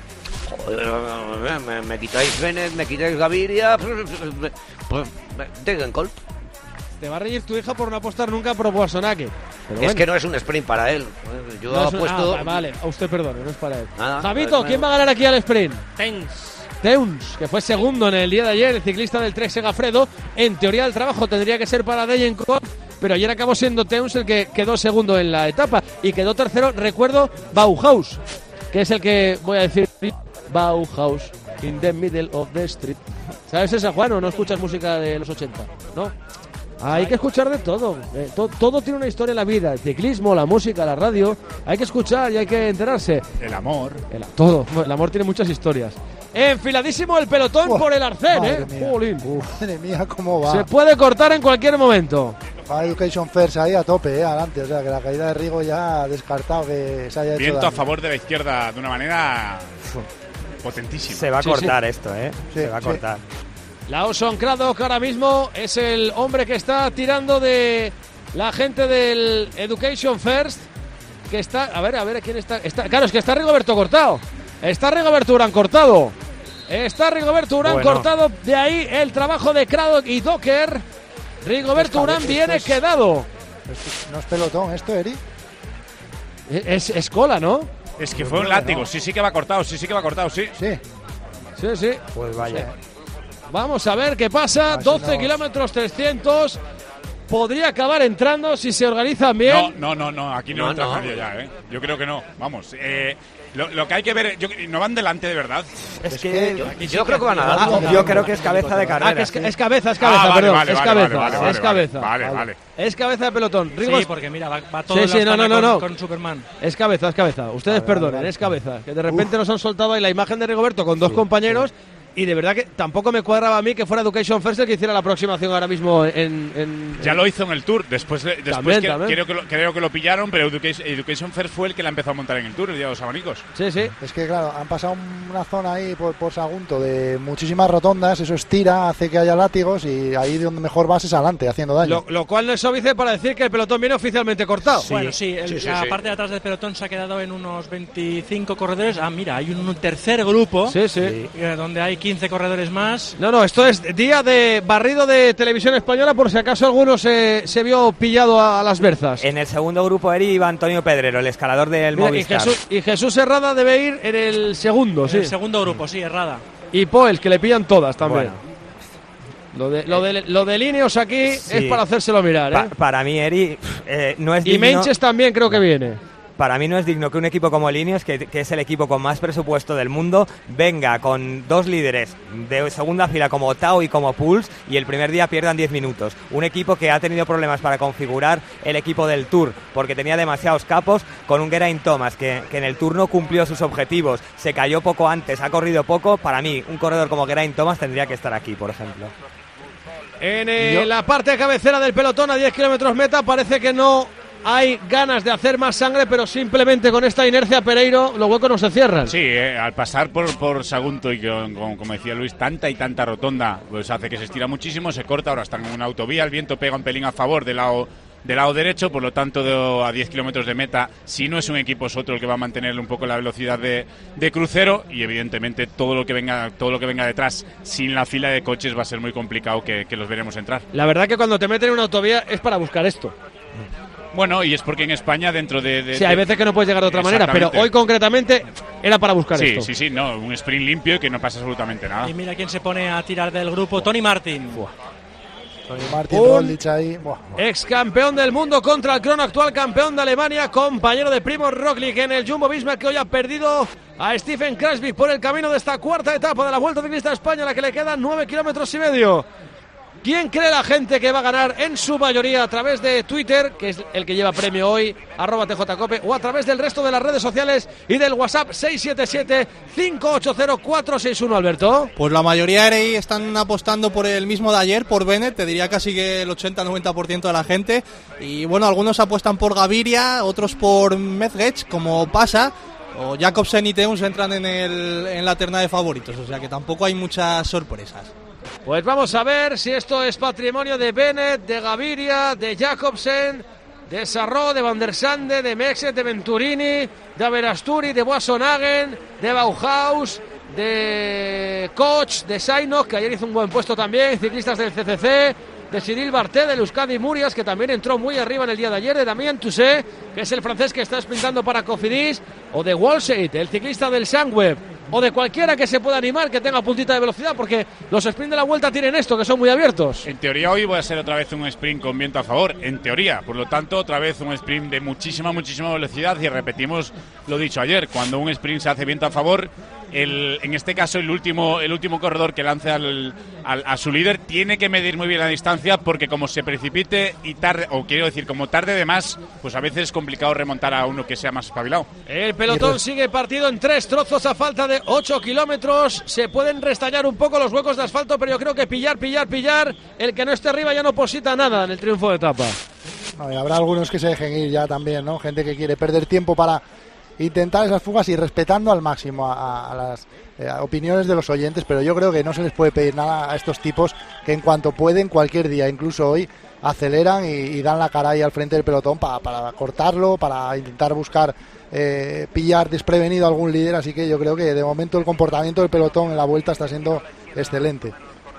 [SPEAKER 7] Joder, me, me quitáis Bennett, me quitáis Gaviria, pues Degenkolb.
[SPEAKER 8] Te va a reír tu hija por no apostar nunca por Boassonaque.
[SPEAKER 7] Es bueno, que no es un sprint para él. Yo
[SPEAKER 8] no
[SPEAKER 7] apuesto...
[SPEAKER 8] Ah, vale, a usted perdone, no es para él.
[SPEAKER 7] Nada,
[SPEAKER 8] Javito,
[SPEAKER 7] pues,
[SPEAKER 8] ¿quién va a ganar aquí al sprint?
[SPEAKER 3] Tens.
[SPEAKER 8] Teuns, que fue segundo en el día de ayer, el ciclista del Trek Segafredo. En teoría el trabajo tendría que ser para Degenkolb, pero ayer acabó siendo Teuns el que quedó segundo en la etapa. Y quedó tercero, recuerdo, Bauhaus, que es el que, voy a decir, Bauhaus, in the middle of the street. ¿Sabes esa, Juan, o no escuchas música de los ochenta? ¿No? Hay que escuchar de todo. Eh, to, todo tiene una historia en la vida. El ciclismo, la música, la radio. Hay que escuchar y hay que enterarse.
[SPEAKER 4] El amor.
[SPEAKER 8] El, todo. El amor tiene muchas historias. Enfiladísimo el pelotón
[SPEAKER 5] Uf,
[SPEAKER 8] por el arcén,
[SPEAKER 5] madre
[SPEAKER 8] ¿eh?
[SPEAKER 5] Mía.
[SPEAKER 8] Jolín.
[SPEAKER 5] Uf, madre mía, cómo va.
[SPEAKER 8] Se puede cortar en cualquier momento.
[SPEAKER 5] Va Education First ahí a tope, eh, adelante. O sea, que la caída de Rigo ya ha descartado que se haya hecho
[SPEAKER 4] Viento
[SPEAKER 5] daño.
[SPEAKER 4] a favor de la izquierda de una manera potentísima.
[SPEAKER 6] Se va a
[SPEAKER 8] Sí,
[SPEAKER 6] cortar
[SPEAKER 8] sí.
[SPEAKER 6] esto, ¿eh?
[SPEAKER 5] Sí,
[SPEAKER 6] se va a
[SPEAKER 5] sí.
[SPEAKER 6] cortar.
[SPEAKER 8] Lawson Craddock ahora mismo es el hombre que está tirando de la gente del Education First. Que está, a ver, a ver, ¿quién está? está claro, es que está Rigoberto cortado. Está Rigoberto Urán cortado. Está Rigoberto Urán
[SPEAKER 6] Bueno.
[SPEAKER 8] cortado. De ahí el trabajo de Craddock y Docker. Rigoberto Urán
[SPEAKER 5] Esto
[SPEAKER 8] viene
[SPEAKER 5] es-
[SPEAKER 8] quedado.
[SPEAKER 5] Esto- no es pelotón esto, Eri.
[SPEAKER 8] Es, es cola, ¿no?
[SPEAKER 4] Es que fue un látigo. Sí, sí que va cortado. Sí, sí que va cortado. Sí.
[SPEAKER 5] Sí.
[SPEAKER 8] Sí, sí.
[SPEAKER 6] Pues vaya.
[SPEAKER 8] Vamos a ver qué pasa.
[SPEAKER 5] A ver si
[SPEAKER 8] doce
[SPEAKER 5] no-
[SPEAKER 8] kilómetros trescientos. Podría acabar entrando si se organizan bien.
[SPEAKER 4] No, no, no, no. Aquí no,
[SPEAKER 7] No,
[SPEAKER 4] entra
[SPEAKER 7] no.
[SPEAKER 4] nadie ya, ¿eh? Yo creo que no. Vamos. Eh, Lo, lo que hay que ver, yo, ¿no van delante de verdad?
[SPEAKER 6] Es que yo,
[SPEAKER 7] yo, yo creo que van a dar.
[SPEAKER 6] Ah, yo creo que es cabeza de carrera.
[SPEAKER 8] Ah, que es,
[SPEAKER 6] sí.
[SPEAKER 8] es cabeza, es cabeza,
[SPEAKER 4] ah, vale,
[SPEAKER 8] perdón.
[SPEAKER 4] Vale,
[SPEAKER 8] es
[SPEAKER 4] vale,
[SPEAKER 8] cabeza,
[SPEAKER 4] vale, vale,
[SPEAKER 8] es cabeza.
[SPEAKER 4] Vale, vale.
[SPEAKER 8] Es cabeza de pelotón. Rigo,
[SPEAKER 3] sí, porque mira, va, va todo
[SPEAKER 8] sí, sí,
[SPEAKER 3] en la
[SPEAKER 8] no, no, no,
[SPEAKER 3] con,
[SPEAKER 8] no.
[SPEAKER 3] con Superman.
[SPEAKER 8] Es cabeza, es cabeza. Ustedes
[SPEAKER 5] vale,
[SPEAKER 8] perdonen,
[SPEAKER 5] vale, vale.
[SPEAKER 8] es cabeza. Que de repente Uf. nos han soltado ahí la imagen de Rigoberto con dos sí, compañeros. Sí. Y de verdad que tampoco me cuadraba a mí que fuera Education First el que hiciera la aproximación ahora mismo en... en
[SPEAKER 4] ya
[SPEAKER 8] en...
[SPEAKER 4] lo hizo en el Tour, después, después
[SPEAKER 8] también,
[SPEAKER 4] que,
[SPEAKER 8] también.
[SPEAKER 4] Creo, que lo, creo que lo pillaron, pero Education, Education First fue el que la empezó a montar en el Tour, el día de los abanicos.
[SPEAKER 8] Sí, sí.
[SPEAKER 5] Es que claro, han pasado una zona ahí por, por Sagunto de muchísimas rotondas, eso estira, hace que haya látigos y ahí donde mejor vas es adelante, haciendo daño.
[SPEAKER 8] Lo, lo cual no es óbice para decir que el pelotón viene oficialmente cortado.
[SPEAKER 3] Sí. Bueno, sí, el,
[SPEAKER 4] sí, sí
[SPEAKER 3] la
[SPEAKER 4] sí.
[SPEAKER 3] parte de atrás del pelotón se ha quedado en unos veinticinco corredores. Ah, mira, hay un tercer grupo
[SPEAKER 8] sí, sí.
[SPEAKER 3] Eh, donde hay quince corredores más.
[SPEAKER 8] No, no, esto es día de barrido de televisión española por si acaso alguno se, se vio pillado a, a las berzas.
[SPEAKER 6] En el segundo grupo Eri iba Antonio Pedrero, el escalador del
[SPEAKER 8] Mira,
[SPEAKER 6] Movistar.
[SPEAKER 8] Y Jesús, y Jesús Herrada debe ir en el segundo,
[SPEAKER 3] en
[SPEAKER 8] sí.
[SPEAKER 3] el segundo grupo, sí, Herrada.
[SPEAKER 8] Y Poels, que le pillan todas también.
[SPEAKER 6] Bueno.
[SPEAKER 8] Lo de, lo de, lo de Líneos aquí sí. es para hacérselo mirar, ¿eh?
[SPEAKER 6] Pa, para mí, Eri, eh, no es
[SPEAKER 8] Y
[SPEAKER 6] digno...
[SPEAKER 8] Menches también creo que viene.
[SPEAKER 6] Para mí no es digno que un equipo como Líneos, que, que es el equipo con más presupuesto del mundo, venga con dos líderes de segunda fila como Tao y como Puls y el primer día pierdan diez minutos. Un equipo que ha tenido problemas para configurar el equipo del Tour porque tenía demasiados capos, con un Geraint Thomas que, que en el Tour no cumplió sus objetivos, se cayó poco antes, ha corrido poco. Para mí, un corredor como Geraint Thomas tendría que estar aquí, por ejemplo.
[SPEAKER 8] En eh, la parte de cabecera del pelotón a diez kilómetros meta parece que no hay ganas de hacer más sangre, pero simplemente con esta inercia Pereiro los huecos no se cierran.
[SPEAKER 4] Sí, eh, al pasar por, por Sagunto y con, con, como decía Luis, tanta y tanta rotonda, pues hace que se estira muchísimo, se corta, ahora están en una autovía, el viento pega un pelín a favor del lado, del lado derecho, por lo tanto de, a diez kilómetros de meta, si no es un equipo es otro el que va a mantener un poco la velocidad de, de crucero y evidentemente todo lo que venga todo lo que venga detrás sin la fila de coches va a ser muy complicado que, que los veremos entrar.
[SPEAKER 8] La verdad que cuando te meten en una autovía es para buscar esto.
[SPEAKER 4] Bueno, y es porque en España dentro de... de
[SPEAKER 8] sí, hay veces que no puedes llegar de otra manera, pero hoy concretamente era para buscar
[SPEAKER 4] sí,
[SPEAKER 8] esto.
[SPEAKER 4] Sí, sí, sí, no, un sprint limpio y que no pasa absolutamente nada.
[SPEAKER 3] Y mira quién se pone a tirar del grupo, Tony Martin.
[SPEAKER 5] Buah. Tony Martin, Roglic ahí. Buah.
[SPEAKER 8] Ex campeón del mundo contra el crono, actual campeón de Alemania, compañero de Primoz Roglic en el Jumbo-Visma, que hoy ha perdido a Stephen Kravitz por el camino de esta cuarta etapa de la Vuelta Ciclista a España, a la que le quedan nueve kilómetros y medio. ¿Quién cree la gente que va a ganar en su mayoría a través de Twitter, que es el que lleva premio hoy, arroba tjcope, o a través del resto de las redes sociales y del WhatsApp seis siete siete, cinco ocho cero, cuatro seis uno, Alberto?
[SPEAKER 22] Pues la mayoría de R I están apostando por el mismo de ayer, por Bennett, te diría casi que el ochenta noventa por ciento de la gente. Y bueno, algunos apuestan por Gaviria, otros por Mezgec, como pasa. O Jacobsen y Teuns entran en, el, en la terna de favoritos, o sea que tampoco hay muchas sorpresas.
[SPEAKER 8] Pues vamos a ver si esto es patrimonio de Bennett, de Gaviria, de Jacobsen, de Sarro, de Van der Sande, de Mexet, de Venturini, de Averasturi, de Boasson-Hagen, de Bauhaus, de Koch, de Sainok, que ayer hizo un buen puesto también, ciclistas del C C C, de Cyril Barté, de Euskadi Murias, que también entró muy arriba en el día de ayer, de Damien Toussaint, que es el francés que está sprintando para Cofidis, o de Walseit, el ciclista del Sunweb, o de cualquiera que se pueda animar, que tenga puntita de velocidad, porque los sprints de la Vuelta tienen esto, que son muy abiertos.
[SPEAKER 4] En teoría hoy voy a ser otra vez un sprint con viento a favor, en teoría, por lo tanto otra vez un sprint de muchísima, muchísima velocidad y repetimos lo dicho ayer, cuando un sprint se hace viento a favor, el, en este caso el último, el último corredor que lance al, al, a su líder tiene que medir muy bien la distancia porque como se precipite y tarde, o quiero decir como tarde de más, pues a veces es complicado remontar a uno que sea más espabilado.
[SPEAKER 8] El pelotón sigue partido en tres trozos a falta de ocho kilómetros, se pueden restallar un poco los huecos de asfalto, pero yo creo que pillar, pillar, pillar, el que no esté arriba ya no posita nada en el triunfo de etapa.
[SPEAKER 5] No, y habrá algunos que se dejen ir ya también, ¿no? Gente que quiere perder tiempo para intentar esas fugas y respetando al máximo a, a las eh, opiniones de los oyentes, pero yo creo que no se les puede pedir nada a estos tipos que en cuanto pueden, cualquier día, incluso hoy, aceleran y, y dan la cara ahí al frente del pelotón para, para cortarlo, para intentar buscar eh, pillar desprevenido a algún líder, así que yo creo que de momento el comportamiento del pelotón en la Vuelta está siendo excelente.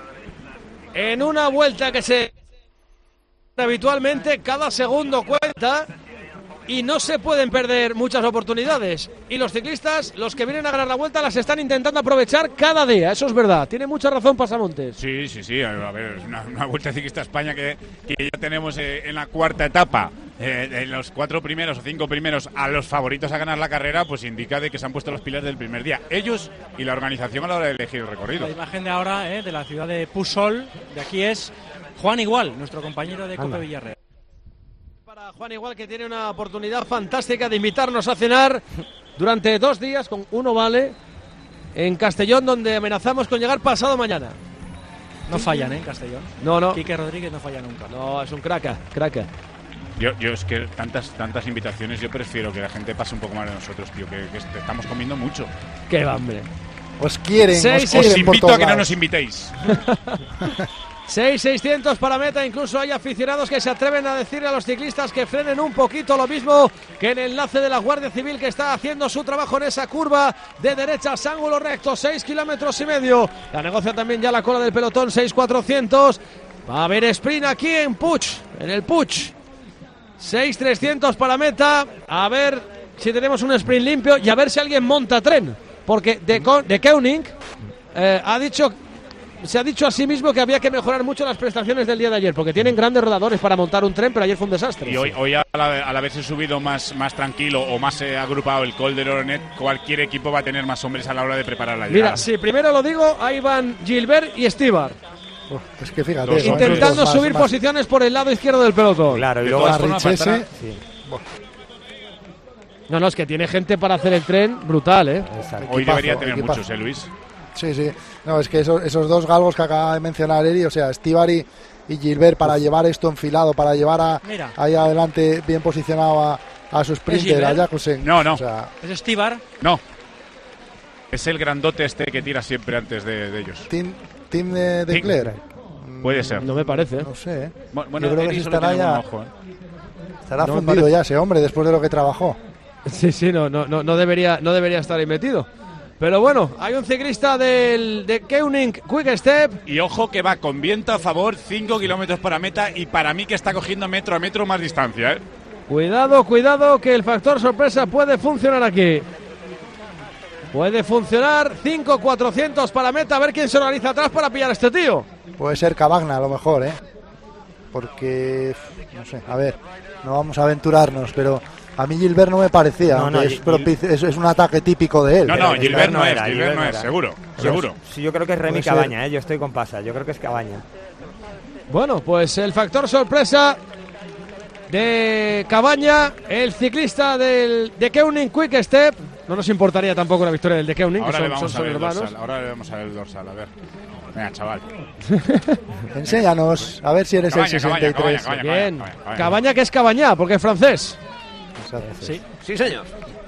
[SPEAKER 8] En una Vuelta que se habitualmente cada segundo cuenta y no se pueden perder muchas oportunidades, y los ciclistas, los que vienen a ganar la Vuelta, las están intentando aprovechar cada día, eso es verdad, tiene mucha razón Pasamontes.
[SPEAKER 4] Sí, sí, sí, a ver, es una, una Vuelta Ciclista a España que, que ya tenemos eh, en la cuarta etapa, eh, en los cuatro primeros o cinco primeros a los favoritos a ganar la carrera, pues indica de que se han puesto los pilares del primer día. Ellos y la organización a la hora de elegir el recorrido.
[SPEAKER 3] La imagen de ahora eh, de la ciudad de Pusol, de aquí es Juan Igual, nuestro compañero de Cope Villarreal.
[SPEAKER 8] Para Juan Igual, que tiene una oportunidad fantástica de invitarnos a cenar durante dos días, con uno vale, en Castellón, donde amenazamos con llegar pasado mañana.
[SPEAKER 3] No fallan, ¿eh? En Castellón.
[SPEAKER 8] No, no.
[SPEAKER 3] Quique Rodríguez no falla nunca.
[SPEAKER 8] No, es un craca, craca.
[SPEAKER 4] Yo, yo es que tantas tantas invitaciones, yo prefiero que la gente pase un poco más de nosotros, tío, que, que estamos comiendo mucho.
[SPEAKER 8] Qué va, hombre.
[SPEAKER 5] Os quieren,
[SPEAKER 8] Seis,
[SPEAKER 5] os quieren
[SPEAKER 4] Os
[SPEAKER 5] por
[SPEAKER 4] invito
[SPEAKER 5] todos
[SPEAKER 4] a que no
[SPEAKER 5] lados.
[SPEAKER 4] nos invitéis.
[SPEAKER 8] seis seiscientos para meta, incluso hay aficionados que se atreven a decirle a los ciclistas que frenen un poquito, lo mismo que en el enlace de la Guardia Civil, que está haciendo su trabajo en esa curva de derechas, ángulo recto, seis kilómetros y medio. La negocia también ya la cola del pelotón, seis cuatrocientos. Va a haber sprint aquí en Puig, en el Puig. seis trescientos para meta, a ver si tenemos un sprint limpio y a ver si alguien monta tren, porque de, de Koenig eh, ha dicho... Se ha dicho a sí mismo que había que mejorar mucho las prestaciones del día de ayer, porque tienen grandes rodadores para montar un tren, pero ayer fue un desastre.
[SPEAKER 4] Y hoy, hoy al, al haberse subido más, más tranquilo o más eh, agrupado el Col del Oronet, cualquier equipo va a tener más hombres a la hora de preparar la llegada.
[SPEAKER 8] Mira, si primero lo digo, ahí van Gilbert y Estíbar.
[SPEAKER 5] Uf, es que fíjate,
[SPEAKER 4] Dos
[SPEAKER 8] intentando
[SPEAKER 5] más,
[SPEAKER 8] subir
[SPEAKER 5] más.
[SPEAKER 8] posiciones por el lado izquierdo del pelotón.
[SPEAKER 6] Claro, y
[SPEAKER 4] De
[SPEAKER 6] luego
[SPEAKER 4] todas
[SPEAKER 6] la
[SPEAKER 4] formas,
[SPEAKER 5] Richese.
[SPEAKER 4] faltará-
[SPEAKER 6] Sí.
[SPEAKER 8] No, no, es que tiene gente para hacer el tren brutal, ¿eh?
[SPEAKER 6] Exacto.
[SPEAKER 4] Hoy
[SPEAKER 5] Equipazo,
[SPEAKER 4] debería tener
[SPEAKER 5] equipazo.
[SPEAKER 4] muchos, ¿eh, Luis?
[SPEAKER 5] Sí, sí. No, es que esos, esos dos galgos que acaba de mencionar Eri, o sea, Estíbari y Gilbert, para llevar esto enfilado, para llevar a,
[SPEAKER 3] Mira.
[SPEAKER 5] ahí adelante bien posicionado a, a su sprinter, a
[SPEAKER 3] Gilbert?
[SPEAKER 5] Jacobsen.
[SPEAKER 4] No, no.
[SPEAKER 5] O sea,
[SPEAKER 3] Es Estíbar.
[SPEAKER 4] No. Es el grandote este que tira siempre antes de, de ellos.
[SPEAKER 5] Team, team de, de
[SPEAKER 4] Team.
[SPEAKER 5] Kler.
[SPEAKER 4] Puede ser.
[SPEAKER 8] No me parece.
[SPEAKER 5] No sé, ¿eh?
[SPEAKER 4] Bueno,
[SPEAKER 5] Yo creo que
[SPEAKER 4] Eri
[SPEAKER 5] se
[SPEAKER 4] solo
[SPEAKER 5] estará
[SPEAKER 4] tiene
[SPEAKER 5] ya,
[SPEAKER 4] un ojo, ¿eh?
[SPEAKER 5] estará
[SPEAKER 8] No me
[SPEAKER 5] fundido
[SPEAKER 8] parece.
[SPEAKER 5] ya ese hombre después de lo que trabajó.
[SPEAKER 8] Sí, sí, no, no, no, no debería, no debería estar ahí metido. Pero bueno, hay un ciclista del, de Koenig Quick Step.
[SPEAKER 4] Y ojo que va con viento a favor, cinco kilómetros para meta, y para mí que está cogiendo metro a metro más distancia, ¿eh?
[SPEAKER 8] Cuidado, cuidado, que el factor sorpresa puede funcionar aquí. Puede funcionar. cinco cuatrocientos para meta. A ver quién se organiza atrás para pillar a este tío.
[SPEAKER 5] Puede ser Cavagna a lo mejor, ¿eh? Porque, no sé, a ver, no vamos a aventurarnos, pero a mí Gilbert no me parecía,
[SPEAKER 6] No,
[SPEAKER 5] aunque
[SPEAKER 6] no,
[SPEAKER 5] es,
[SPEAKER 6] Gil-
[SPEAKER 5] propicio- es, es un ataque típico de él.
[SPEAKER 4] No,
[SPEAKER 5] Pero
[SPEAKER 4] no,
[SPEAKER 5] que
[SPEAKER 4] Gilbert
[SPEAKER 5] está-
[SPEAKER 4] no es,
[SPEAKER 6] era,
[SPEAKER 4] Gilbert
[SPEAKER 6] Gilbert
[SPEAKER 4] no
[SPEAKER 6] no
[SPEAKER 4] es,
[SPEAKER 6] era.
[SPEAKER 4] seguro, seguro.
[SPEAKER 6] Sí, yo creo que es Remy
[SPEAKER 5] Puede ser.
[SPEAKER 6] Cabaña, ¿eh? Yo estoy con Pasa, yo creo que es Cabaña.
[SPEAKER 8] Bueno, pues el factor sorpresa de Cabaña, el ciclista del de Koenig Quick Step. No nos importaría tampoco la victoria del de Koenig, que
[SPEAKER 4] Ahora le
[SPEAKER 8] son,
[SPEAKER 4] vamos
[SPEAKER 8] son
[SPEAKER 4] a ver el
[SPEAKER 8] hermanos.
[SPEAKER 4] dorsal, ahora le vamos a ver el dorsal, a ver. Venga, chaval.
[SPEAKER 5] Enséñanos, a ver si eres
[SPEAKER 4] Cabaña,
[SPEAKER 5] el
[SPEAKER 4] Cabaña,
[SPEAKER 5] sesenta y tres.
[SPEAKER 4] Cabaña, Cabaña.
[SPEAKER 8] Bien,
[SPEAKER 4] Cabaña, Cabaña.
[SPEAKER 8] Cabaña, que es Cabaña, porque es francés.
[SPEAKER 5] Exacto.
[SPEAKER 8] Sí.
[SPEAKER 7] Sí, señor.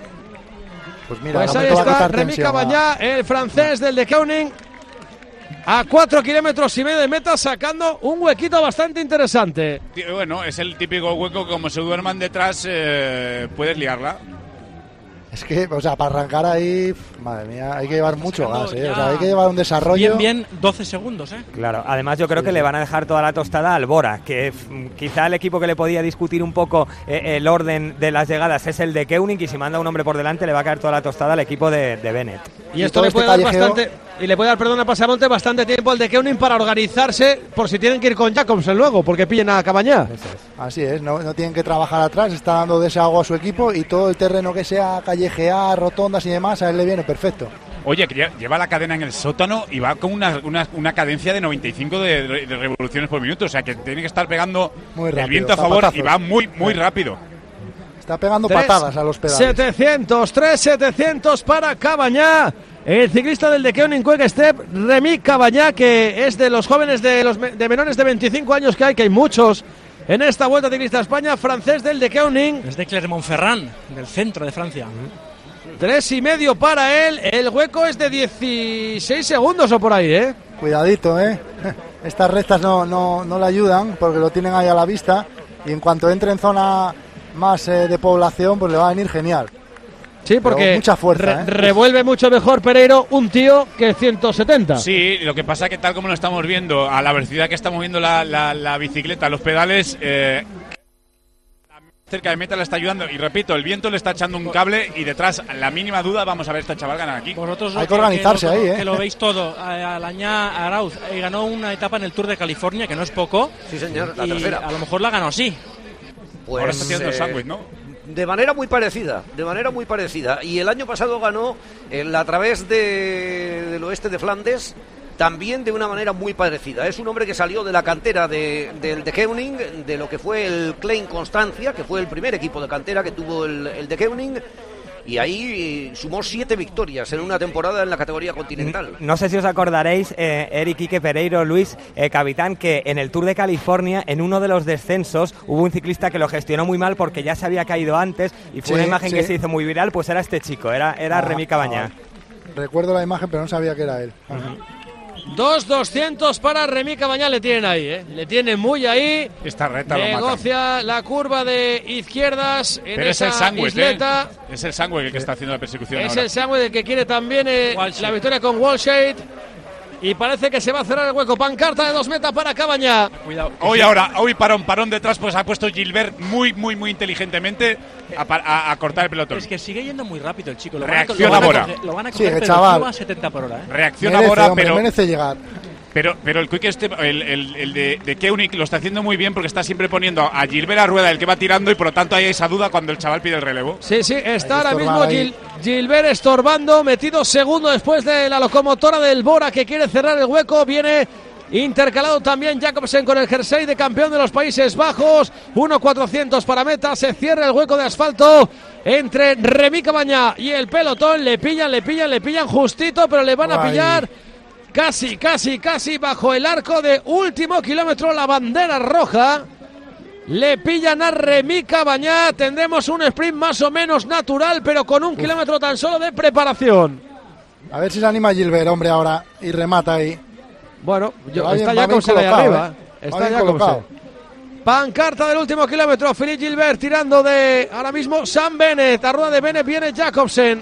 [SPEAKER 5] Pues mira,
[SPEAKER 8] Pues
[SPEAKER 5] no
[SPEAKER 8] ahí
[SPEAKER 5] me va a
[SPEAKER 8] está
[SPEAKER 5] quitar
[SPEAKER 8] Remy
[SPEAKER 5] tensión a-
[SPEAKER 8] Cabaña, el francés del de Koenig, a cuatro kilómetros y medio de meta, sacando un huequito bastante interesante.
[SPEAKER 4] Tí- Bueno, es el típico hueco que como se duerman detrás, eh, puedes liarla.
[SPEAKER 5] Es que, o sea, para arrancar ahí, pf, madre mía, hay que llevar mucho
[SPEAKER 3] sacando
[SPEAKER 5] gas, ¿eh?
[SPEAKER 3] ya
[SPEAKER 5] O sea, hay que llevar un desarrollo.
[SPEAKER 3] Bien, bien, doce segundos, ¿eh?
[SPEAKER 6] Claro, además yo creo que le van a dejar toda la tostada al Bora, que mm, quizá el equipo que le podía discutir un poco eh, el orden de las llegadas es el de Koenig, y si manda un hombre por delante le va a caer toda la tostada al equipo de, de Bennett.
[SPEAKER 8] Y
[SPEAKER 5] Y
[SPEAKER 8] esto
[SPEAKER 5] todo
[SPEAKER 8] le
[SPEAKER 5] este
[SPEAKER 8] puede dar
[SPEAKER 5] callejeo-
[SPEAKER 8] bastante, y le puede dar, perdón, a Pasamonte, bastante tiempo al de Koenig para organizarse por si tienen que ir con Jacobsen luego, porque pillen a Cabaña.
[SPEAKER 5] Así es, no, no tienen que trabajar atrás, está dando desahogo a su equipo y todo el terreno que sea callejear, rotondas y demás, a él le viene perfecto.
[SPEAKER 4] Oye, que lle- lleva la cadena en el sótano y va con una, una, una cadencia de noventa y cinco de, re- de revoluciones por minuto. O sea, que tiene que estar pegando
[SPEAKER 5] Muy
[SPEAKER 4] el
[SPEAKER 5] rápido,
[SPEAKER 4] viento a favor y
[SPEAKER 5] zapatazos.
[SPEAKER 4] va muy, muy rápido.
[SPEAKER 5] Está pegando
[SPEAKER 8] Tres,
[SPEAKER 5] patadas a los pedales.
[SPEAKER 8] setecientos, tres setecientos para Cabañá. El ciclista del de Koenig Quick Step, Remy Cabañá, que es de los jóvenes de los me- de menores de veinticinco años que hay, que hay muchos en esta Vuelta Ciclista a España, francés del de Koenig.
[SPEAKER 3] Es de Clermont-Ferrand, del centro de Francia.
[SPEAKER 8] Tres y medio para él. El hueco es de dieciséis segundos o por ahí, ¿eh?
[SPEAKER 5] Cuidadito, ¿eh? Estas rectas no, no, no le ayudan porque lo tienen ahí a la vista y en cuanto entre en zona más eh, de población, pues le va a venir genial.
[SPEAKER 8] Sí, porque
[SPEAKER 5] Pero mucha fuerza,
[SPEAKER 8] re-
[SPEAKER 5] ¿eh?
[SPEAKER 8] revuelve mucho mejor Pereiro un tío que ciento setenta.
[SPEAKER 4] Sí, lo que pasa que tal como lo estamos viendo, a la velocidad que está moviendo la, la, la bicicleta, los pedales, eh, cerca de meta le está ayudando. Y repito, el viento le está echando un cable y detrás, la mínima duda, vamos a ver esta chaval ganar aquí.
[SPEAKER 3] Vosotros
[SPEAKER 5] Hay que organizarse
[SPEAKER 3] lo,
[SPEAKER 5] ahí, ¿eh?
[SPEAKER 3] Que lo veis todo. A- Alañá Arauz eh, ganó una etapa en el Tour de California, que no es poco.
[SPEAKER 7] Sí, señor, la
[SPEAKER 3] y
[SPEAKER 7] tercera.
[SPEAKER 3] a lo mejor la ganó así.
[SPEAKER 7] Pues,
[SPEAKER 4] ahora está haciendo el
[SPEAKER 7] eh,
[SPEAKER 4] sándwich, ¿no?
[SPEAKER 7] De manera muy parecida, de manera muy parecida. Y el año pasado ganó el a través de, del oeste de Flandes, también de una manera muy parecida. Es un hombre que salió de la cantera de, del de Keuning, de lo que fue el Klein Constancia, que fue el primer equipo de cantera que tuvo el, el de Keuning. Y ahí sumó siete victorias en una temporada en la categoría continental.
[SPEAKER 6] No sé si os acordaréis, eh, Eric Quique Pereiro, Luis, eh, capitán, que en el Tour de California, en uno de los descensos, hubo un ciclista que lo gestionó muy mal porque ya se había caído antes y fue
[SPEAKER 5] Sí,
[SPEAKER 6] una imagen
[SPEAKER 5] sí.
[SPEAKER 6] que se hizo muy viral, pues era este chico, era, era
[SPEAKER 5] Ah,
[SPEAKER 6] Remy Cabañá.
[SPEAKER 5] ah, recuerdo la imagen, pero no sabía que era él. Ajá.
[SPEAKER 8] dos doscientos para Remy Cabañá, le tienen ahí, ¿eh? Le tienen muy ahí.
[SPEAKER 4] Esta reta lo mata.
[SPEAKER 8] Negocia la curva de izquierdas en
[SPEAKER 4] Pero es
[SPEAKER 8] esa
[SPEAKER 4] el sándwich,
[SPEAKER 8] isleta.
[SPEAKER 4] ¿eh? Es el sándwich el que está haciendo la persecución
[SPEAKER 8] Es
[SPEAKER 4] ahora.
[SPEAKER 8] el sándwich el que quiere también eh, la victoria con Walshade. Y parece que se va a cerrar el hueco. Pancarta de dos metas para Cabañá.
[SPEAKER 4] Cuidado. Hoy ahora, hoy parón, parón detrás, pues ha puesto Gilbert muy, muy, muy inteligentemente a, pa- a- a cortar el pelotón.
[SPEAKER 3] Es que sigue yendo muy rápido el chico. Lo
[SPEAKER 4] Reacciona
[SPEAKER 3] van a,
[SPEAKER 4] Bora.
[SPEAKER 3] lo van a coger, lo van a
[SPEAKER 5] Sigue,
[SPEAKER 3] coger, pero
[SPEAKER 5] chaval.
[SPEAKER 3] sube a setenta por hora. ¿eh?
[SPEAKER 4] Reacciona
[SPEAKER 5] Merece,
[SPEAKER 4] Bora,
[SPEAKER 5] hombre,
[SPEAKER 4] pero,
[SPEAKER 5] merece llegar.
[SPEAKER 4] pero pero el Quick este, el, el, el de, de Keunig lo está haciendo muy bien porque está siempre poniendo a Gilbert a rueda el que va tirando y por lo tanto hay esa duda cuando el chaval pide el relevo.
[SPEAKER 8] Sí, sí, está ahora
[SPEAKER 5] Hay que
[SPEAKER 8] mismo
[SPEAKER 5] estorbar
[SPEAKER 8] Gil, Gilbert estorbando, metido segundo después de la locomotora del Bora que quiere cerrar el hueco. Viene intercalado también Jacobsen con el jersey de campeón de los Países Bajos. uno cuatrocientos para meta, se cierra el hueco de asfalto entre Remy Cabañá y el pelotón. Le pillan, le pillan, le pillan justito, pero le van a
[SPEAKER 5] Guay.
[SPEAKER 8] pillar casi, casi, casi bajo el arco de último kilómetro, la bandera roja. Le pillan a Remy Cabañá. Tendremos un sprint más o menos natural, pero con un kilómetro tan solo de preparación.
[SPEAKER 5] A ver si se anima Gilbert, hombre, ahora. Y remata ahí.
[SPEAKER 8] Bueno, yo,
[SPEAKER 5] Va bien,
[SPEAKER 8] está
[SPEAKER 5] va bien
[SPEAKER 8] Jacobsen ahí
[SPEAKER 5] colocado,
[SPEAKER 8] arriba.
[SPEAKER 5] ¿eh? Va
[SPEAKER 8] Está
[SPEAKER 5] bien
[SPEAKER 8] Jacobsen.
[SPEAKER 5] colocado.
[SPEAKER 8] Pancarta del último kilómetro. Philippe Gilbert tirando de ahora mismo Sam Bennett. A rueda de Bennett viene Jacobsen.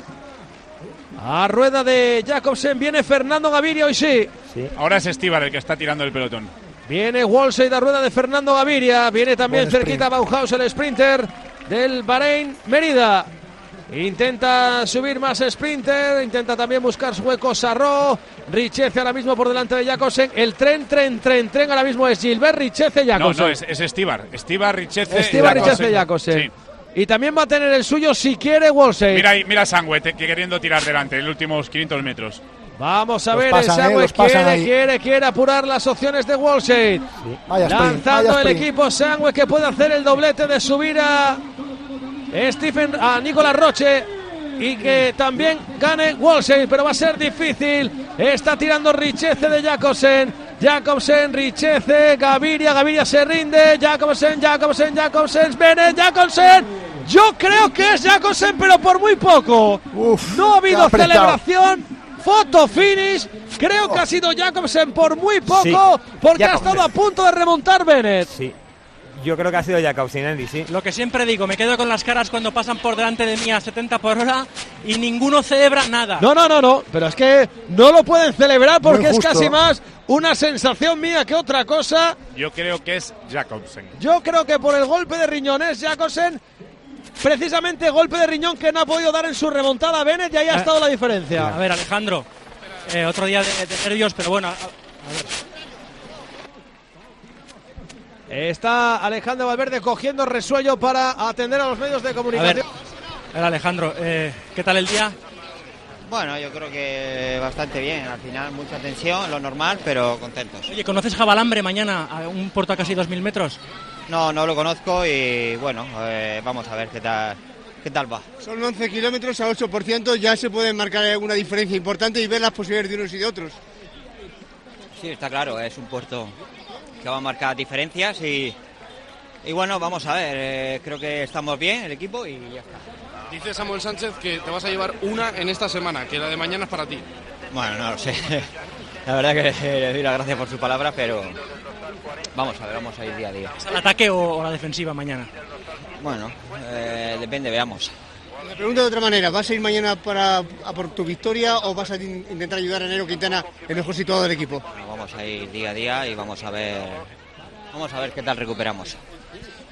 [SPEAKER 8] A rueda de Jacobsen viene Fernando Gaviria, hoy sí.
[SPEAKER 4] Ahora es Estíbar el que está tirando el pelotón.
[SPEAKER 8] Viene Walshade a rueda de Fernando Gaviria. Viene también
[SPEAKER 5] Buen
[SPEAKER 8] cerquita Bauhaus, el sprinter del Bahrein Mérida. Intenta subir más sprinter. Intenta también buscar su hueco Sarro. Richeze ahora mismo por delante de Jacobsen. El tren, tren, tren, tren ahora mismo es Gilbert, Richeze,
[SPEAKER 4] No,
[SPEAKER 8] Jacobsen.
[SPEAKER 4] no, es, es Estíbar. Estíbar, Richeze.
[SPEAKER 8] Estíbar,
[SPEAKER 4] Jacobsen.
[SPEAKER 8] Richeze, Jacobsen.
[SPEAKER 4] Sí.
[SPEAKER 8] Y también va a tener el suyo si quiere Walshade.
[SPEAKER 4] Mira, ahí- mira a Sangüe que queriendo tirar delante en los últimos quinientos metros.
[SPEAKER 8] Vamos a
[SPEAKER 5] Los
[SPEAKER 8] ver,
[SPEAKER 5] pasan,
[SPEAKER 8] el
[SPEAKER 5] eh,
[SPEAKER 8] Sangüe
[SPEAKER 5] los pasan
[SPEAKER 8] quiere,
[SPEAKER 5] ahí.
[SPEAKER 8] quiere, quiere apurar las opciones de Walshade.
[SPEAKER 5] Vaya sprint,
[SPEAKER 8] Lanzando
[SPEAKER 5] vaya
[SPEAKER 8] el
[SPEAKER 5] sprint.
[SPEAKER 8] equipo Sangüe que puede hacer el doblete de subir a Stephen, a Nicolás Roche y que también gane Walshade, pero va a ser difícil. Está tirando Richeze de Jacobsen. Jacobsen, Richeze, Gaviria, Gaviria se rinde. Jacobsen, Jacobsen, Jacobsen, Bennett, Jacobsen. Yo creo que es Jacobsen, pero por muy poco.
[SPEAKER 5] Uf,
[SPEAKER 8] No ha habido
[SPEAKER 5] qué apretado.
[SPEAKER 8] celebración. Foto finish. Creo que ha sido Jacobsen por muy poco,
[SPEAKER 6] Sí,
[SPEAKER 8] porque ha
[SPEAKER 6] Jacobsen.
[SPEAKER 8] estado a punto de remontar Bennett.
[SPEAKER 6] Sí, yo creo que ha sido Jacobsen, Andy, sí.
[SPEAKER 3] Lo que siempre digo, me quedo con las caras cuando pasan por delante de mí a setenta por hora y ninguno celebra nada.
[SPEAKER 8] No, no, no, no, pero es que no lo pueden celebrar porque
[SPEAKER 5] Muy
[SPEAKER 8] es
[SPEAKER 5] justo.
[SPEAKER 8] casi más una sensación mía que otra cosa.
[SPEAKER 4] Yo creo que es Jacobsen.
[SPEAKER 8] Yo creo que por el golpe de riñón es Jacobsen, precisamente golpe de riñón que no ha podido dar en su remontada a Bennett y ahí ha
[SPEAKER 3] Eh,
[SPEAKER 8] estado la diferencia.
[SPEAKER 3] A ver, Alejandro, eh, otro día de, de nervios, pero bueno, a- a ver.
[SPEAKER 8] Está Alejandro Valverde cogiendo resuello para atender a los medios de
[SPEAKER 3] A ver,
[SPEAKER 8] comunicación.
[SPEAKER 3] a ver, Alejandro, eh, ¿qué tal el día?
[SPEAKER 15] Bueno, yo creo que bastante bien. Al final mucha tensión, lo normal, pero contentos.
[SPEAKER 3] Oye, ¿conoces Jabalambre mañana, a un puerto a casi dos mil metros?
[SPEAKER 15] No, no lo conozco y bueno, eh, vamos a ver qué tal, qué tal va.
[SPEAKER 17] Son once kilómetros a ocho por ciento, ya se puede marcar una diferencia importante y ver las posibilidades de unos y de otros.
[SPEAKER 15] Sí, está claro, es un puerto que va a marcar diferencias y, y bueno, vamos a ver. Eh, creo que estamos bien, el equipo, y ya está.
[SPEAKER 18] Dice Samuel Sánchez que te vas a llevar una en esta semana, que la de mañana es para ti.
[SPEAKER 15] Bueno, no lo sé. La verdad que eh, le doy las gracias por sus palabras, pero vamos a ver, vamos a ir día a día.
[SPEAKER 3] ¿Es al ataque o, o la defensiva mañana?
[SPEAKER 15] Bueno, eh, depende, veamos.
[SPEAKER 17] Me pregunto de otra manera, ¿vas a ir mañana para a por tu victoria o vas a in- intentar ayudar a Nero Quintana, el mejor situado del equipo?
[SPEAKER 15] Bueno, vamos a ir día a día y vamos a ver, vamos a ver qué tal recuperamos.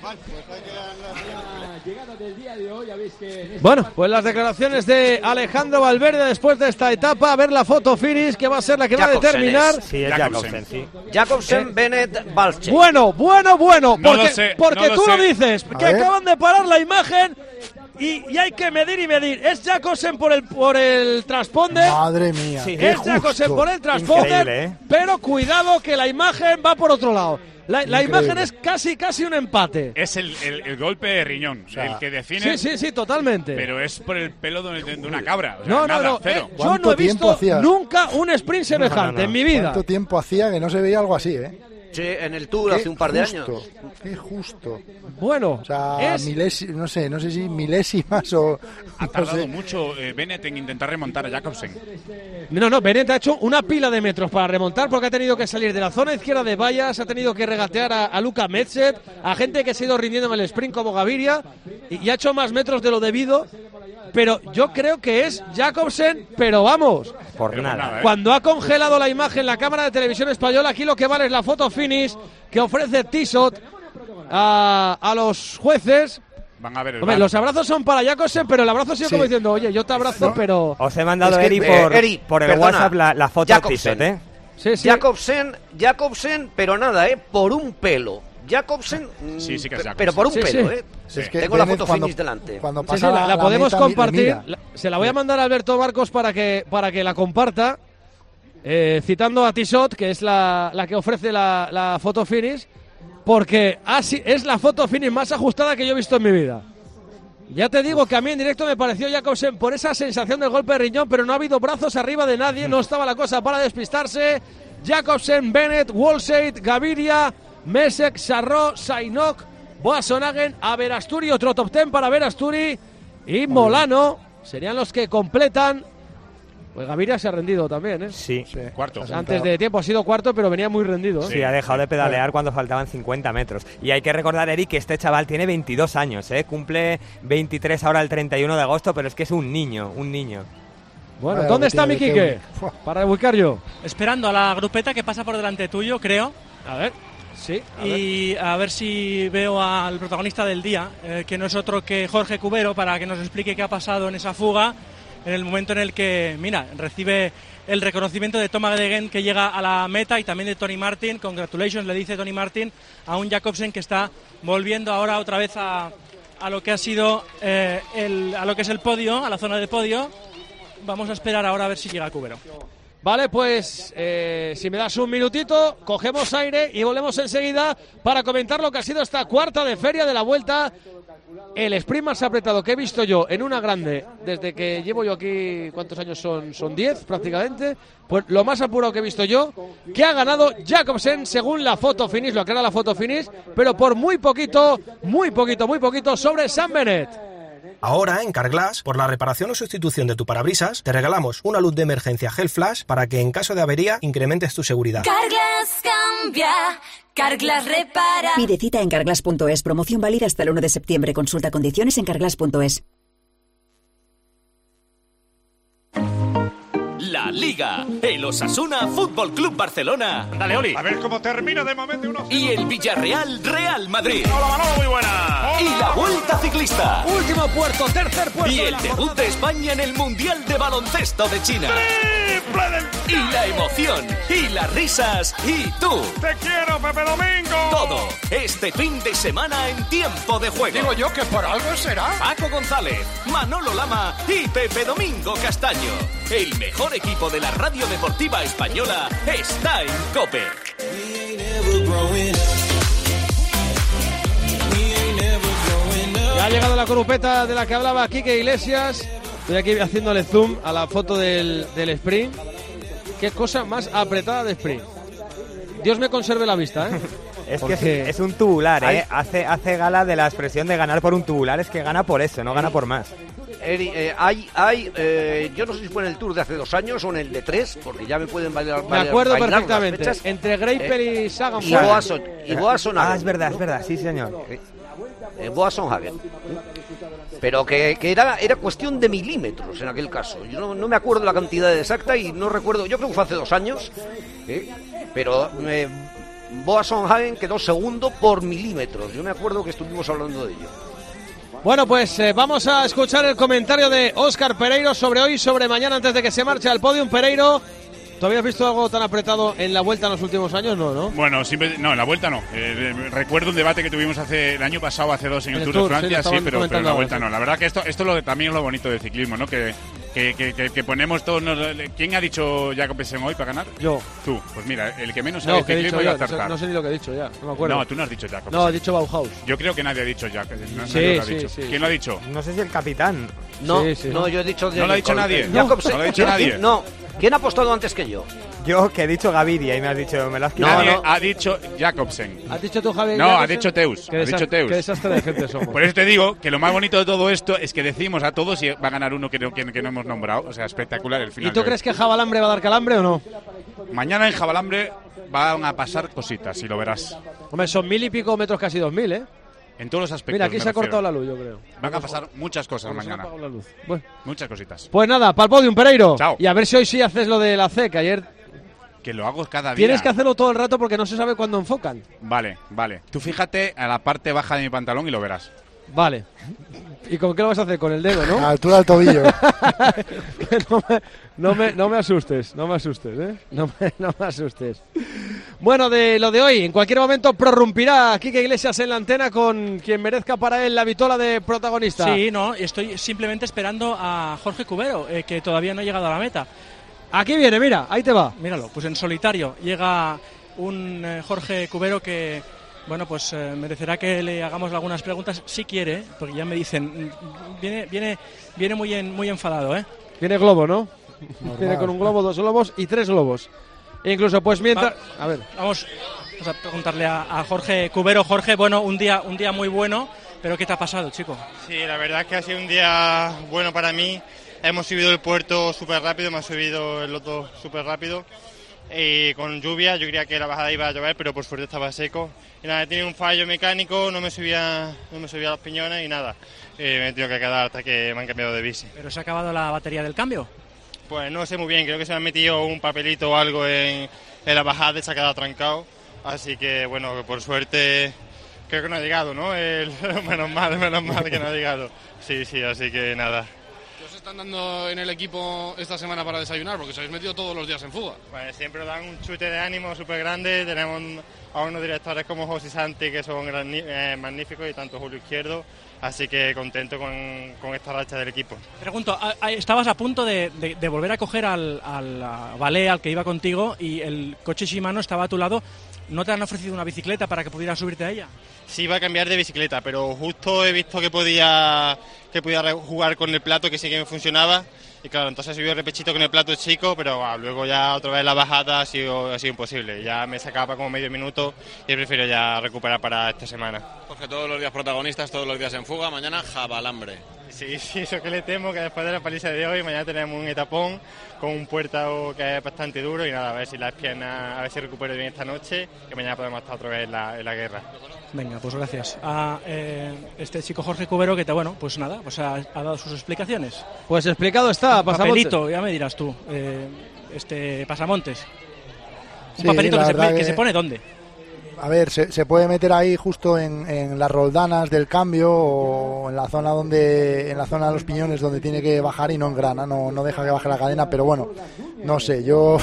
[SPEAKER 8] Bueno, pues las declaraciones de Alejandro Valverde después de esta etapa, a ver la foto finish que va a ser la que
[SPEAKER 7] Jacobsen
[SPEAKER 8] va a determinar.
[SPEAKER 7] es. Sí, es Jacobsen, sí. Jacobsen,
[SPEAKER 8] Eh,
[SPEAKER 7] Bennett, Balche.
[SPEAKER 8] Bueno, bueno, bueno,
[SPEAKER 7] No
[SPEAKER 8] porque,
[SPEAKER 7] lo sé,
[SPEAKER 8] porque
[SPEAKER 7] no lo
[SPEAKER 8] tú lo
[SPEAKER 7] sé.
[SPEAKER 8] dices,
[SPEAKER 7] A
[SPEAKER 8] que
[SPEAKER 7] ver.
[SPEAKER 8] acaban de parar la imagen y, y hay que medir y medir. Es Jacobsen por el por el transponder.
[SPEAKER 5] Madre mía,
[SPEAKER 8] Sí,
[SPEAKER 5] qué
[SPEAKER 8] es Jacobsen
[SPEAKER 5] justo.
[SPEAKER 8] por el transponder,
[SPEAKER 5] Increíble, ¿eh?
[SPEAKER 8] pero cuidado que la imagen va por otro lado. La, la
[SPEAKER 4] Increíble.
[SPEAKER 8] imagen es casi casi un empate.
[SPEAKER 4] Es el, el, el golpe de riñón,
[SPEAKER 8] sea,
[SPEAKER 4] el que define.
[SPEAKER 8] sí, sí, sí, totalmente.
[SPEAKER 4] Pero es por el pelo de, de- de una cabra. O sea,
[SPEAKER 8] No, no,
[SPEAKER 4] nada,
[SPEAKER 8] no,
[SPEAKER 4] cero.
[SPEAKER 8] eh, yo no he visto nunca un sprint semejante en mi vida.
[SPEAKER 5] ¿Cuánto tiempo hacía que no se veía algo así, eh?
[SPEAKER 7] Sí, en el Tour
[SPEAKER 5] Qué
[SPEAKER 7] hace un par de
[SPEAKER 5] justo,
[SPEAKER 7] años.
[SPEAKER 5] Qué justo.
[SPEAKER 8] Bueno,
[SPEAKER 5] o sea,
[SPEAKER 8] es-
[SPEAKER 5] milesi- no sé, no sé si milésimas o
[SPEAKER 4] Ha
[SPEAKER 5] no
[SPEAKER 4] tardado
[SPEAKER 5] sé.
[SPEAKER 4] mucho eh, Bennett en intentar remontar a Jacobsen.
[SPEAKER 8] No, no, Bennett ha hecho una pila de metros para remontar porque ha tenido que salir de la zona izquierda de vallas, ha tenido que regatear a, a Luka Metset, a gente que se ha ido rindiendo en el sprint como Gaviria y, y ha hecho más metros de lo debido. Pero yo creo que es Jacobsen, pero vamos.
[SPEAKER 6] Por
[SPEAKER 4] Pero
[SPEAKER 6] nada.
[SPEAKER 4] nada, ¿eh?
[SPEAKER 8] Cuando ha congelado la imagen la cámara de televisión española, aquí lo que vale es la foto finish que ofrece Tissot a, a los jueces.
[SPEAKER 4] Van a ver el
[SPEAKER 8] Hombre,
[SPEAKER 4] V A R.
[SPEAKER 8] los abrazos son para Jacobsen, pero el abrazo ha sido
[SPEAKER 7] Sí.
[SPEAKER 8] como diciendo, oye, yo te abrazo, pero...
[SPEAKER 6] Os he mandado,
[SPEAKER 7] Es que,
[SPEAKER 6] Eri,
[SPEAKER 7] eh,
[SPEAKER 6] por,
[SPEAKER 7] Eri,
[SPEAKER 6] por el
[SPEAKER 7] perdona,
[SPEAKER 6] WhatsApp la, la foto de
[SPEAKER 7] Jacobsen.
[SPEAKER 6] Tissot, ¿eh?
[SPEAKER 8] Sí, sí.
[SPEAKER 7] Jacobsen, Jacobsen, pero nada, ¿eh? Por un pelo. Jacobsen, mm,
[SPEAKER 4] Sí, sí que es
[SPEAKER 7] pe-
[SPEAKER 4] Jacobsen.
[SPEAKER 7] pero por un
[SPEAKER 8] Sí,
[SPEAKER 7] pelo,
[SPEAKER 8] sí.
[SPEAKER 7] ¿eh?
[SPEAKER 5] Si es que
[SPEAKER 7] Tengo la
[SPEAKER 5] Bennett
[SPEAKER 7] foto
[SPEAKER 5] cuando-
[SPEAKER 7] finish delante.
[SPEAKER 5] Cuando
[SPEAKER 8] Sí,
[SPEAKER 5] pasa
[SPEAKER 8] sí, la,
[SPEAKER 5] la,
[SPEAKER 8] la
[SPEAKER 5] la
[SPEAKER 8] podemos
[SPEAKER 5] meta, mi-
[SPEAKER 8] compartir.
[SPEAKER 5] mira.
[SPEAKER 8] La- se la voy a mandar a Alberto Barcos para que, para que la comparta, eh, citando a Tissot, que es la, la que ofrece la, la foto finish, porque así es la foto finish más ajustada que yo he visto en mi vida. Ya te digo que a mí en directo me pareció Jacobsen por esa sensación del golpe de riñón, pero no ha habido brazos arriba de nadie, no estaba la cosa para despistarse. Jacobsen, Bennett, Wolseid, Gaviria, Mesek, Sarro, Sainok, Boassonagen, Averasturi, otro top ten para Averasturi y Molano serían los que completan. Pues Gaviria se ha rendido también, ¿eh?
[SPEAKER 6] Sí.
[SPEAKER 4] Cuarto.
[SPEAKER 8] Antes de tiempo ha sido cuarto, pero venía muy rendido, ¿eh?
[SPEAKER 6] Sí, ha dejado de pedalear cuando faltaban cincuenta metros. Y hay que recordar, Eric, que este chaval tiene veintidós años, ¿eh? Cumple veintitrés ahora el treinta y uno de agosto, pero es que es un niño, un niño.
[SPEAKER 8] Bueno,
[SPEAKER 5] Vaya,
[SPEAKER 8] ¿dónde
[SPEAKER 5] que
[SPEAKER 8] está mi
[SPEAKER 5] tiene
[SPEAKER 8] Quique?
[SPEAKER 5] que-
[SPEAKER 8] Para ubicar yo.
[SPEAKER 3] Esperando a la grupeta que pasa por delante tuyo, creo.
[SPEAKER 8] A ver, sí. a
[SPEAKER 3] Y
[SPEAKER 8] ver.
[SPEAKER 3] a ver si veo al protagonista del día, eh, que no es otro que Jorge Cubero, para que nos explique qué ha pasado en esa fuga, en el momento en el que, mira, recibe el reconocimiento de Thomas Degen, que llega a la meta, y también de Tony Martin. Congratulations, le dice Tony Martin a un Jacobsen que está volviendo ahora otra vez a, a lo que ha sido eh, el, a lo que es el podio, a la zona de podio. Vamos a esperar ahora a ver si llega Cubero.
[SPEAKER 8] Vale, pues eh, si me das un minutito, cogemos aire y volvemos enseguida para comentar lo que ha sido esta cuarta de feria de la Vuelta. El sprint más apretado que he visto yo en una grande desde que llevo yo aquí, ¿cuántos años son? Son diez prácticamente. Pues lo más apurado que he visto yo, que ha ganado Jacobsen según la foto finish, lo que era la foto finish, pero por muy poquito, muy poquito, muy poquito sobre Sam Bennett.
[SPEAKER 9] Ahora, en Carglass, por la reparación o sustitución de tu parabrisas, te regalamos una luz de emergencia Gel Flash para que en caso de avería incrementes tu seguridad.
[SPEAKER 10] Carglass cambia, Carglass repara.
[SPEAKER 14] Pide cita en carglass punto es. Promoción válida hasta el uno de septiembre. Consulta condiciones en carglass punto es.
[SPEAKER 19] La Liga, el Osasuna Fútbol Club Barcelona. Dale, Oli.
[SPEAKER 4] A ver cómo termina de momento uno.
[SPEAKER 19] Y el Villarreal Real Madrid.
[SPEAKER 4] Hola, Manolo, muy buena.
[SPEAKER 19] Y la Vuelta Ciclista.
[SPEAKER 8] Último puerto, tercer puerto.
[SPEAKER 19] Y
[SPEAKER 8] de
[SPEAKER 19] el
[SPEAKER 8] la
[SPEAKER 19] debut de España en el Mundial de Baloncesto de China. Y la emoción, y las risas, y tú.
[SPEAKER 4] Te quiero, Pepe Domingo.
[SPEAKER 19] Todo este fin de semana en Tiempo de Juego.
[SPEAKER 4] Digo yo que por algo será.
[SPEAKER 19] Paco González, Manolo Lama y Pepe Domingo Castaño. El mejor equipo de la radio deportiva española está en COPE.
[SPEAKER 8] Ya ha llegado la grupeta de la que hablaba Quique Iglesias. Estoy aquí haciéndole zoom a la foto del, del sprint. Qué cosa más apretada de sprint. Dios me conserve la vista, ¿eh?
[SPEAKER 6] Es
[SPEAKER 8] Porque
[SPEAKER 6] que es, es un tubular, ¿eh?
[SPEAKER 8] hay-
[SPEAKER 6] Hace, hace gala de la expresión de ganar por un tubular, es que gana por eso, no gana por más.
[SPEAKER 7] Eri, eh, hay, hay eh, yo no sé si fue en el Tour de hace dos años o en el de tres, porque ya me pueden bailar.
[SPEAKER 8] Me
[SPEAKER 7] bailar-
[SPEAKER 8] acuerdo
[SPEAKER 7] bailar las
[SPEAKER 8] perfectamente.
[SPEAKER 7] fechas.
[SPEAKER 8] Entre Greipel
[SPEAKER 7] Eh,
[SPEAKER 8] y Sagan.
[SPEAKER 7] y Boasson, y Boasson
[SPEAKER 6] Ah, es verdad, es verdad, sí, señor.
[SPEAKER 7] Eh, Boasson Hagen. Pero que, que era, era cuestión de milímetros en aquel caso. Yo no, no me acuerdo la cantidad exacta y no recuerdo. Yo creo que fue hace dos años. ¿eh? Pero eh, Boasson Hagen quedó segundo por milímetros. Yo me acuerdo que estuvimos hablando de ello.
[SPEAKER 8] Bueno, pues eh, vamos a escuchar el comentario de Óscar Pereiro sobre hoy, sobre mañana, antes de que se marche al podium. Pereiro, ¿tú habías visto algo tan apretado en la Vuelta en los últimos años? No, ¿no?
[SPEAKER 4] Bueno, siempre, no, en la Vuelta no. Eh, recuerdo un debate que tuvimos hace el año pasado, hace dos, en el,
[SPEAKER 8] el
[SPEAKER 4] Tour,
[SPEAKER 8] Tour
[SPEAKER 4] de Francia,
[SPEAKER 8] sí,
[SPEAKER 4] sí, pero, pero en la Vuelta
[SPEAKER 8] ahora,
[SPEAKER 4] no. La verdad que esto, esto lo, también es lo bonito del ciclismo, ¿no? Que, que, que, que, que ponemos todos... Nos, ¿quién ha dicho Jacobsen hoy para ganar?
[SPEAKER 8] Yo.
[SPEAKER 4] Tú. Pues mira, el que menos sabe
[SPEAKER 8] no,
[SPEAKER 4] de ciclismo iba a
[SPEAKER 8] acertar. No, no sé ni lo que he dicho ya, no me acuerdo.
[SPEAKER 4] No, tú no has dicho Jacobsen.
[SPEAKER 8] No, he dicho Bauhaus.
[SPEAKER 4] Yo creo que nadie ha dicho Jacobsen. No,
[SPEAKER 8] sí,
[SPEAKER 4] nadie lo ha
[SPEAKER 8] sí,
[SPEAKER 4] dicho.
[SPEAKER 8] sí.
[SPEAKER 4] ¿Quién lo ha dicho?
[SPEAKER 6] No sé si el capitán.
[SPEAKER 7] No,
[SPEAKER 8] sí, sí,
[SPEAKER 7] no,
[SPEAKER 8] no,
[SPEAKER 7] yo he dicho...
[SPEAKER 4] ¿No lo ha dicho nadie?
[SPEAKER 7] Jacobsen.
[SPEAKER 4] ¿No lo ha dicho nadie?
[SPEAKER 7] No. ¿Quién ha apostado antes que yo?
[SPEAKER 6] Yo, que he dicho Gaviria y me has dicho, me lo has quitado.
[SPEAKER 4] Nadie
[SPEAKER 7] no.
[SPEAKER 4] ha dicho Jacobsen.
[SPEAKER 8] ¿Has dicho tú, Javier?
[SPEAKER 4] No,
[SPEAKER 8] Jacobsen?
[SPEAKER 4] ha dicho Teus.
[SPEAKER 8] Qué
[SPEAKER 4] Ha dicho Teus.
[SPEAKER 8] Qué desastre de gente somos.
[SPEAKER 4] Por eso te digo que lo más bonito de todo esto es que decimos a todos si va a ganar uno que no, que, que no hemos nombrado. O sea, espectacular el final.
[SPEAKER 8] ¿Y tú crees que Jabalambre va a dar calambre o no?
[SPEAKER 4] Mañana en Jabalambre van a pasar cositas, y lo verás.
[SPEAKER 8] Hombre, son mil y pico metros, casi dos mil, ¿eh?
[SPEAKER 4] En todos los aspectos.
[SPEAKER 8] Mira, aquí
[SPEAKER 4] me
[SPEAKER 8] se ha
[SPEAKER 4] refiero.
[SPEAKER 8] cortado la luz, yo creo.
[SPEAKER 4] Van a pasar muchas cosas
[SPEAKER 8] Bueno, se
[SPEAKER 4] mañana.
[SPEAKER 8] ha apagado la luz. Bueno.
[SPEAKER 4] Muchas cositas.
[SPEAKER 8] Pues nada, para el podium, Pereiro.
[SPEAKER 4] Chao.
[SPEAKER 8] Y a ver si hoy sí haces lo de la C, que ayer...
[SPEAKER 4] Que lo hago cada día.
[SPEAKER 8] Tienes que hacerlo todo el rato porque no se sabe cuándo enfocan.
[SPEAKER 4] Vale, vale. Tú fíjate a la parte baja de mi pantalón y lo verás.
[SPEAKER 8] Vale. ¿Y con qué lo vas a hacer? Con el dedo, ¿no?
[SPEAKER 5] A la altura del tobillo.
[SPEAKER 8] no, me, no, me, no me asustes, no me asustes, ¿eh? No me, no me asustes. Bueno, de lo de hoy, en cualquier momento prorrumpirá Quique Iglesias en la antena con quien merezca para él la vitola de protagonista.
[SPEAKER 3] Sí, no, estoy simplemente esperando a Jorge Cubero, eh, que todavía no ha llegado a la meta.
[SPEAKER 8] Aquí viene, mira, ahí te va.
[SPEAKER 3] Míralo, pues en solitario llega un eh, Jorge Cubero que, bueno, pues eh, merecerá que le hagamos algunas preguntas si quiere, porque ya me dicen, viene viene viene muy en, muy enfadado, ¿eh?
[SPEAKER 8] Viene globo, ¿no?
[SPEAKER 5] Normal.
[SPEAKER 8] Viene con un globo, dos globos y tres globos. E incluso, pues mientras...
[SPEAKER 3] Va,
[SPEAKER 8] a ver.
[SPEAKER 3] Vamos, vamos a preguntarle a, a Jorge Cubero. Jorge, bueno, un día un día muy bueno, pero ¿qué te ha pasado, chico?
[SPEAKER 1] Sí, la verdad es que ha sido un día bueno para mí. Hemos subido el puerto súper rápido, hemos subido el loto súper rápido y con lluvia. Yo creía que la bajada iba a llover, pero por suerte estaba seco. Y nada, he tenido un fallo mecánico, no me subía, no me subía los piñones y nada. Eh, me he tenido que quedar hasta que me han cambiado de bici.
[SPEAKER 3] ¿Pero se ha acabado la batería del cambio?
[SPEAKER 1] Pues no sé muy bien, creo que se me ha metido un papelito o algo en, en la bajada y se ha quedado trancado. Así que bueno, por suerte creo que no ha llegado, ¿no? El, menos mal, menos mal que no ha llegado. Sí, sí, así que nada.
[SPEAKER 18] ¿Qué os están dando en el equipo esta semana para desayunar? Porque os habéis metido todos los días en fuga.
[SPEAKER 1] Pues siempre dan un chute de ánimo súper grande. Tenemos a unos directores como José Santi que son gran, eh, magníficos y tanto Julio Izquierdo. Así que contento con, con esta racha del equipo.
[SPEAKER 3] Pregunto, a, a, estabas a punto de, de, de volver a coger al, al ballet al que iba contigo y el coche Shimano estaba a tu lado. ¿No te han ofrecido una bicicleta para que pudieras subirte a ella?
[SPEAKER 1] Sí, iba a cambiar de bicicleta, pero justo he visto que podía que podía jugar con el plato, que sí que me funcionaba. Y claro, entonces he subido el repechito con el plato chico, pero ah, luego ya otra vez la bajada ha sido, ha sido imposible. Ya me sacaba como medio minuto y prefiero ya recuperar para esta semana.
[SPEAKER 18] Jorge, todos los días protagonistas, todos los días en fuga, mañana Jabalambre.
[SPEAKER 1] Sí, sí, eso que le temo, que después de la paliza de hoy, mañana tenemos un etapón con un puerto que es bastante duro y nada, a ver si las piernas, a ver si recupero bien esta noche, que mañana podemos estar otra vez en la, en la guerra.
[SPEAKER 3] Venga, pues gracias a eh, este chico Jorge Cubero que te, bueno, pues nada, pues ha, ha dado sus explicaciones.
[SPEAKER 8] Pues explicado está,
[SPEAKER 3] pasamontes. Papelito, ya me dirás tú, eh, este pasamontes. Un
[SPEAKER 5] Sí,
[SPEAKER 3] papelito que se,
[SPEAKER 5] que...
[SPEAKER 3] que se pone ¿dónde?
[SPEAKER 5] A ver, se, se puede meter ahí justo en, en las roldanas del cambio o en la zona donde, en la zona de los piñones donde tiene que bajar y no engrana, no, no deja que baje la cadena, pero bueno, no sé, yo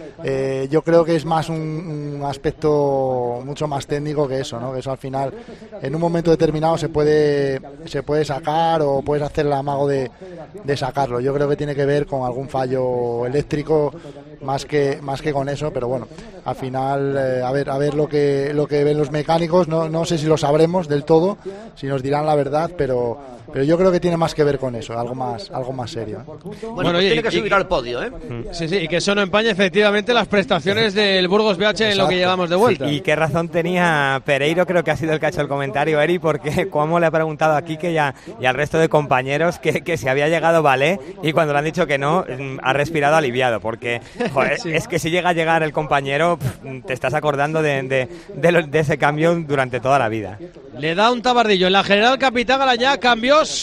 [SPEAKER 5] eh, yo creo que es más un, un aspecto mucho más técnico que eso, ¿no? Que eso al final en un momento determinado se puede se puede sacar o puedes hacer el amago de, de sacarlo. Yo creo que tiene que ver con algún fallo eléctrico más que más que con eso, pero bueno, al final eh, a ver a ver lo que lo que ven los mecánicos, no, no sé si lo sabremos del todo, si nos dirán la verdad, pero pero yo creo que tiene más que ver con eso, algo más algo más serio.
[SPEAKER 7] Bueno, bueno pues y, tiene que subir y, al podio, ¿eh?
[SPEAKER 8] Sí, sí, y que eso no empaña efectivamente las prestaciones del Burgos B H en Exacto. Lo que llevamos de vuelta.
[SPEAKER 6] Sí, y qué razón tenía Pereiro, creo que ha sido el que ha hecho el comentario, Eri, porque como le ha preguntado a Quique y, a, y al resto de compañeros que, que si había llegado Ballet, y cuando le han dicho que no, ha respirado aliviado, porque joder, sí. Es que si llega a llegar el compañero, te estás acordando de, de, de, lo, de ese cambio durante toda la vida.
[SPEAKER 8] Le da un tabardillo en la General Capitán, ya cambios.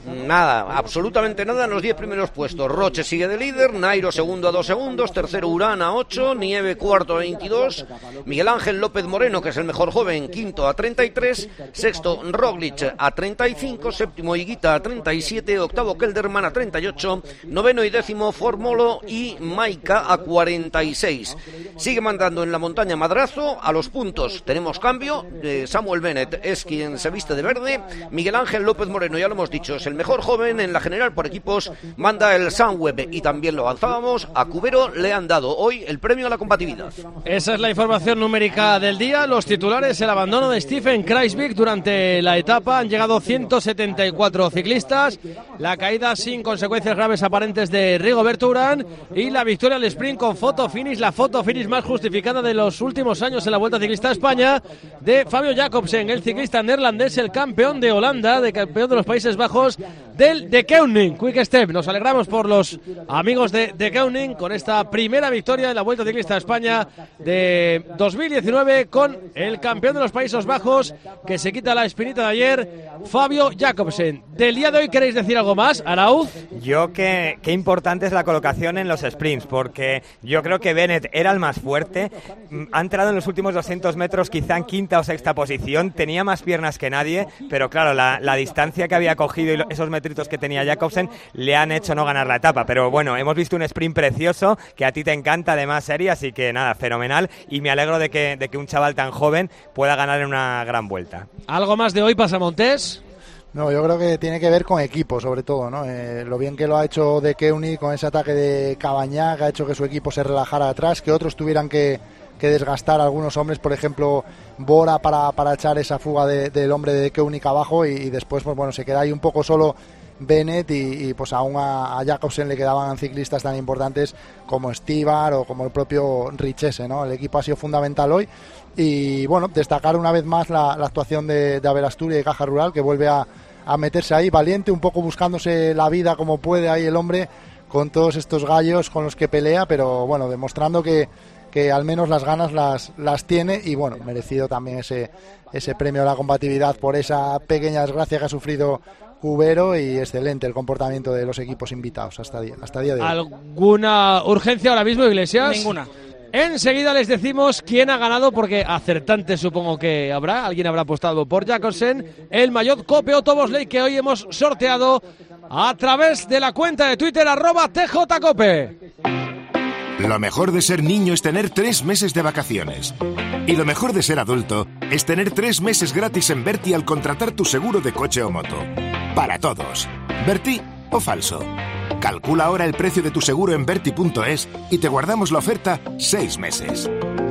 [SPEAKER 7] Nada, absolutamente nada en los diez primeros puestos. Roche sigue de líder, Nairo segundo a dos segundos, tercero Urán a ocho, Nieve cuarto a veintidós, Miguel Ángel López Moreno, que es el mejor joven, quinto a treinta y tres, sexto Roglic a treinta y cinco, séptimo Higuita a treinta y siete, octavo Kelderman a treinta y ocho, noveno y décimo Formolo y Maika a cuarenta y seis. Sigue mandando en la montaña Madrazo. A los puntos tenemos cambio, eh, Samuel Bennett es quien se viste de verde, Miguel Ángel López Moreno, ya lo hemos dicho, es el mejor joven en la general por equipos, manda el Sunweb, y también lo avanzábamos, a Cubero le han dado hoy el premio a la compatibilidad.
[SPEAKER 8] Esa es la información numérica del día. Los titulares: el abandono de Stephen Kruijswijk durante la etapa, han llegado ciento setenta y cuatro ciclistas, la caída sin consecuencias graves aparentes de Rigoberto Urán y la victoria al sprint con foto finish, la foto finish más justificada de los últimos años en la Vuelta Ciclista a España, de Fabio Jacobsen, el ciclista neerlandés, el campeón de Holanda, de campeón de los Países Bajos, del De Keuning Quick Step. Nos alegramos por los amigos de De Keuning con esta primera victoria en la Vuelta Ciclista a España de dos mil diecinueve, con el campeón de los Países Bajos, que se quita la espinita de ayer, Fabio Jacobsen. Del día de hoy, ¿queréis decir algo más, Arauz?
[SPEAKER 6] Yo que qué importante es la colocación en los sprints, porque yo creo que Bennett era el más fuerte, ha entrado en los últimos doscientos metros quizá en quinta o sexta posición, tenía más piernas que nadie, pero claro, la, la distancia que había cogido y esos metritos que tenía Jacobsen le han hecho no ganar la etapa. Pero bueno, hemos visto un sprint precioso que a ti te encanta, además, Seri, así que nada, fenomenal, y me alegro de que, de que un chaval tan joven pueda ganar en una gran vuelta.
[SPEAKER 8] ¿Algo más de hoy, Pasamontes?
[SPEAKER 5] No, yo creo que tiene que ver con equipo, sobre todo, ¿no? Eh, lo bien que lo ha hecho De Keuning con ese ataque de Cabañá, que ha hecho que su equipo se relajara atrás, que otros tuvieran que, que desgastar a algunos hombres, por ejemplo, Bora para, para echar esa fuga de, del hombre de De Keuning abajo, y, y después, pues bueno, se queda ahí un poco solo Bennett, y, y pues aún a, a Jacobsen le quedaban ciclistas tan importantes como Stibar o como el propio Richese, ¿no? El equipo ha sido fundamental hoy, y bueno, destacar una vez más la, la actuación de, de Abel Asturi y Caja Rural, que vuelve a, a meterse ahí valiente, un poco buscándose la vida como puede ahí el hombre con todos estos gallos con los que pelea, pero bueno, demostrando que, que al menos las ganas las, las tiene, y bueno, merecido también ese, ese premio a la combatividad por esa pequeña desgracia que ha sufrido Cubero, y excelente el comportamiento de los equipos invitados hasta día, hasta día de hoy.
[SPEAKER 8] ¿Alguna urgencia ahora mismo, Iglesias?
[SPEAKER 3] Ninguna.
[SPEAKER 8] Enseguida les decimos quién ha ganado, porque acertante supongo que habrá. Alguien habrá apostado por Jacobsen, el maillot Cope Otto Bosley, que hoy hemos sorteado a través de la cuenta de Twitter arroba T J Cope.
[SPEAKER 2] Lo mejor de ser niño es tener tres meses de vacaciones. Y lo mejor de ser adulto es tener tres meses gratis en Berti al contratar tu seguro de coche o moto. Para todos. ¿Berti o falso? Calcula ahora el precio de tu seguro en berti punto es y te guardamos la oferta seis meses.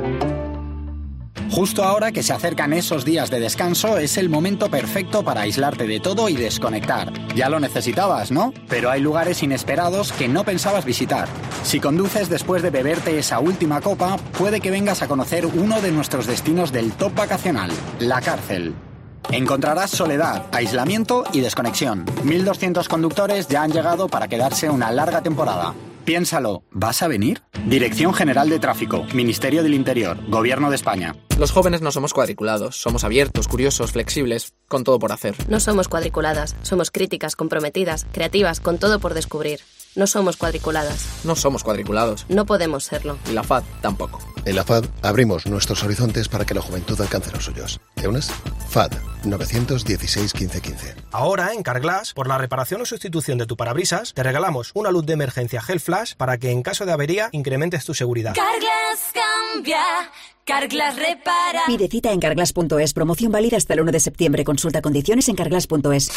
[SPEAKER 11] Justo ahora que se acercan esos días de descanso, es el momento perfecto para aislarte de todo y desconectar. Ya lo necesitabas, ¿no? Pero hay lugares inesperados que no pensabas visitar. Si conduces después de beberte esa última copa, puede que vengas a conocer uno de nuestros destinos del top vacacional, la cárcel. Encontrarás soledad, aislamiento y desconexión. mil doscientos conductores ya han llegado para quedarse una larga temporada. Piénsalo, ¿vas a venir? Dirección General de Tráfico, Ministerio del Interior, Gobierno de España.
[SPEAKER 12] Los jóvenes no somos cuadriculados, somos abiertos, curiosos, flexibles, con todo por hacer.
[SPEAKER 16] No somos cuadriculadas, somos críticas, comprometidas, creativas, con todo por descubrir. No somos cuadriculadas.
[SPEAKER 12] No somos cuadriculados.
[SPEAKER 16] No podemos serlo.
[SPEAKER 12] Y la F A D tampoco.
[SPEAKER 25] En la F A D abrimos nuestros horizontes para que la juventud alcance los suyos. ¿Te unes? F A D nueve uno seis quince quince.
[SPEAKER 9] Ahora en Carglass, por la reparación o sustitución de tu parabrisas, te regalamos una luz de emergencia Gel Flash para que en caso de avería incrementes tu seguridad.
[SPEAKER 10] Carglass cambia, Carglass repara.
[SPEAKER 14] Pide cita en carglass punto es. Promoción válida hasta el uno de septiembre. Consulta condiciones en carglass punto es.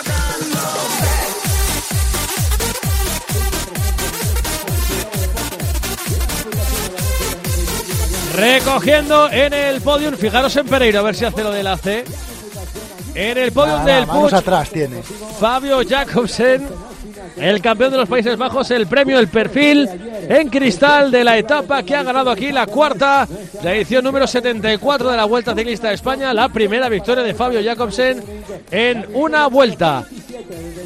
[SPEAKER 8] Recogiendo en el podium, fijaros en Pereiro, a ver si hace lo del A C. En el podium
[SPEAKER 5] Nada,
[SPEAKER 8] del
[SPEAKER 5] manos
[SPEAKER 8] Puig,
[SPEAKER 5] atrás tiene
[SPEAKER 8] Fabio Jacobsen, el campeón de los Países Bajos, el premio El Perfil en cristal de la etapa que ha ganado aquí la cuarta, la edición número setenta y cuatro de la Vuelta Ciclista de España, la primera victoria de Fabio Jacobsen en una vuelta.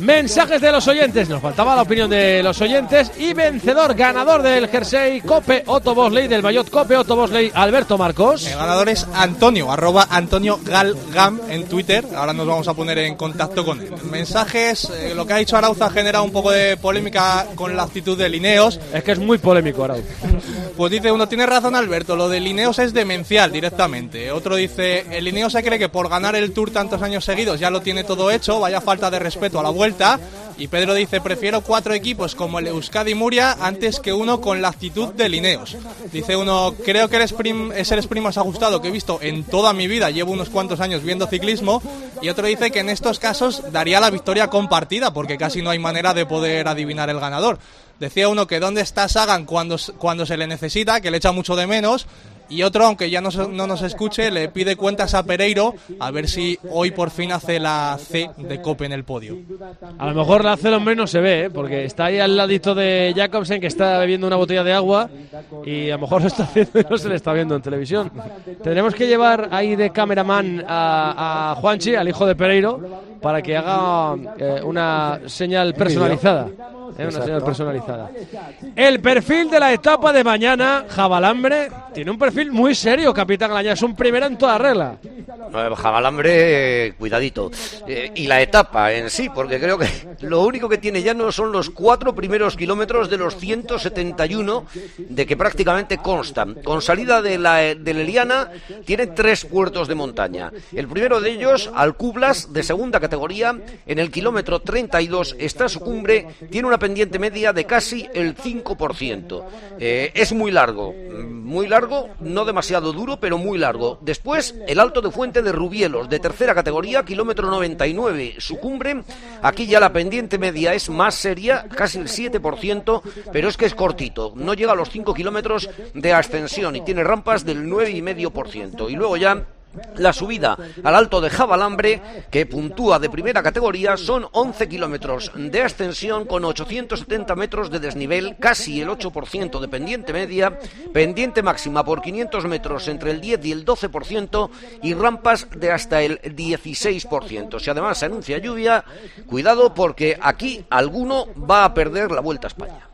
[SPEAKER 8] Mensajes de los oyentes, nos faltaba la opinión de los oyentes. Y vencedor, ganador del jersey Cope Otto Bosley, del maillot Cope Otto Bosley, Alberto Marcos.
[SPEAKER 22] El ganador es Antonio, arroba Antonio Galgam en Twitter. Ahora nos vamos a poner en contacto con él. Mensajes, eh, lo que ha dicho Arauza ha generado un poco de polémica con la actitud de Lineos.
[SPEAKER 8] Es que es muy polémico, Arauza.
[SPEAKER 22] Pues dice uno, tiene razón Alberto, lo de Lineos es demencial directamente. Otro dice, el Lineos se cree que por ganar el Tour tantos años seguidos ya lo tiene todo hecho, vaya falta de respeto a la vuelta. Y Pedro dice, prefiero cuatro equipos como el Euskadi Muria antes que uno con la actitud de Lineos. Dice uno, creo que el sprint, es el sprint más ajustado que he visto en toda mi vida, llevo unos cuantos años viendo ciclismo. Y otro dice que en estos casos daría la victoria compartida, porque casi no hay manera de poder adivinar el ganador. Decía uno que dónde está Sagan cuando, cuando se le necesita, que le echa mucho de menos. Y otro, aunque ya no, no nos escuche, le pide cuentas a Pereiro a ver si hoy por fin hace la C de Cope en el podio.
[SPEAKER 8] A lo mejor la C del hombre no se ve, ¿eh? Porque está ahí al ladito de Jacobsen, que está bebiendo una botella de agua, y a lo mejor lo está haciendo y no se le está viendo en televisión. Tendremos que llevar ahí de cameraman a, a Juanchi, al hijo de Pereiro, para que haga eh, una señal personalizada. Eh, una señal personalizada. El perfil de la etapa de mañana, Javalambre, tiene un perfil muy serio, capitán Glañá. Es un primero en toda regla.
[SPEAKER 7] No, Javalambre, eh, cuidadito. Eh, y la etapa en sí, porque creo que lo único que tiene ya no son los cuatro primeros kilómetros de los ciento setenta y uno de que prácticamente constan. Con salida de la de Leliana, tiene tres puertos de montaña. El primero de ellos, Alcublas, de segunda categoría, en el kilómetro treinta y dos está su cumbre, tiene una pendiente media de casi el cinco por ciento. Eh, es muy largo, muy largo, no demasiado duro, pero muy largo. Después, el Alto de Fuente de Rubielos, de tercera categoría, kilómetro noventa y nueve, su cumbre. Aquí ya la pendiente media es más seria, casi el siete por ciento, pero es que es cortito, no llega a los cinco kilómetros de ascensión y tiene rampas del nueve coma cinco por ciento. Y luego ya la subida al Alto de Javalambre, que puntúa de primera categoría, son once kilómetros de ascensión con ochocientos setenta metros de desnivel, casi el ocho por ciento de pendiente media, pendiente máxima por quinientos metros entre el diez y el doce por ciento y rampas de hasta el dieciséis por ciento. Si además se anuncia lluvia, cuidado porque aquí alguno va a perder la Vuelta a España.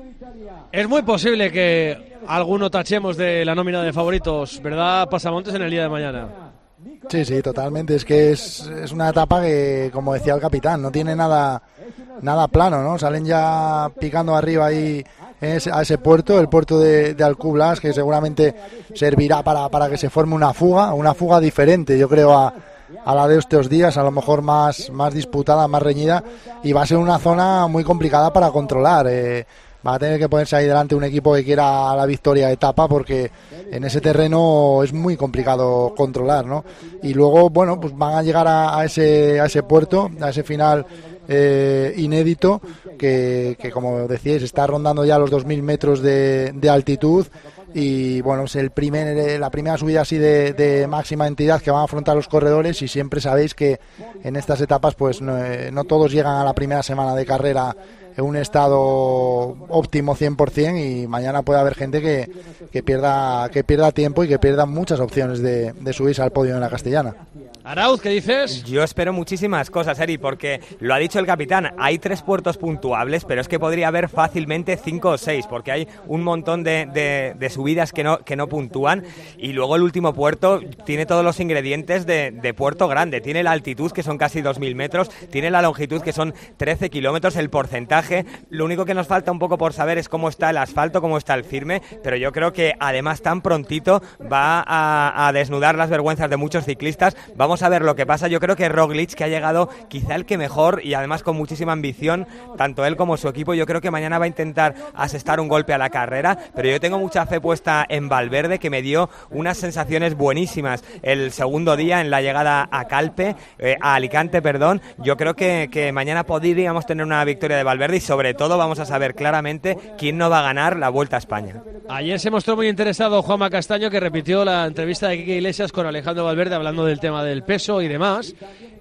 [SPEAKER 8] Es muy posible que alguno tachemos de la nómina de favoritos, ¿verdad, Pasamontes, en el día de mañana?
[SPEAKER 5] Sí, sí, totalmente. Es que es, es una etapa que, como decía el capitán, no tiene nada nada plano, ¿no? Salen ya picando arriba ahí ese, a ese puerto, el puerto de, de Alcublas, que seguramente servirá para, para que se forme una fuga, una fuga diferente, yo creo, a, a la de estos días, a lo mejor más, más disputada, más reñida, y va a ser una zona muy complicada para controlar. Eh, Va a tener que ponerse ahí delante un equipo que quiera la victoria de etapa, porque en ese terreno es muy complicado controlar, ¿no? Y luego, bueno, pues van a llegar a, a ese a ese puerto, a ese final eh, inédito, que, que como decíais, está rondando ya los dos mil metros de, de altitud. Y bueno, es el primer, la primera subida así de, de máxima entidad que van a afrontar los corredores, y siempre sabéis que en estas etapas pues no, no todos llegan a la primera semana de carrera en un estado óptimo cien por ciento, y mañana puede haber gente que, que pierda que pierda tiempo y que pierda muchas opciones de, de subirse al podio en la Castellana.
[SPEAKER 8] Arauz, ¿qué dices?
[SPEAKER 6] Yo espero muchísimas cosas, Eri, porque lo ha dicho el capitán, hay tres puertos puntuables, pero es que podría haber fácilmente cinco o seis, porque hay un montón de, de, de subidas que no, que no puntúan, y luego el último puerto tiene todos los ingredientes de, de puerto grande, tiene la altitud, que son casi dos mil metros, tiene la longitud, que son trece kilómetros, el porcentaje, lo único que nos falta un poco por saber es cómo está el asfalto, cómo está el firme, pero yo creo que además tan prontito va a, a desnudar las vergüenzas de muchos ciclistas. Vamos a ver lo que pasa. Yo creo que Roglic, que ha llegado quizá el que mejor y además con muchísima ambición, tanto él como su equipo, yo creo que mañana va a intentar asestar un golpe a la carrera, pero yo tengo mucha fe puesta en Valverde, que me dio unas sensaciones buenísimas el segundo día en la llegada a Calpe, eh, a Alicante, perdón. Yo creo que, que mañana podríamos tener una victoria de Valverde, y sobre todo vamos a saber claramente quién no va a ganar la Vuelta a España.
[SPEAKER 8] Ayer se mostró muy interesado Juanma Castaño, que repitió la entrevista de Quique Iglesias con Alejandro Valverde hablando del tema del peso y demás,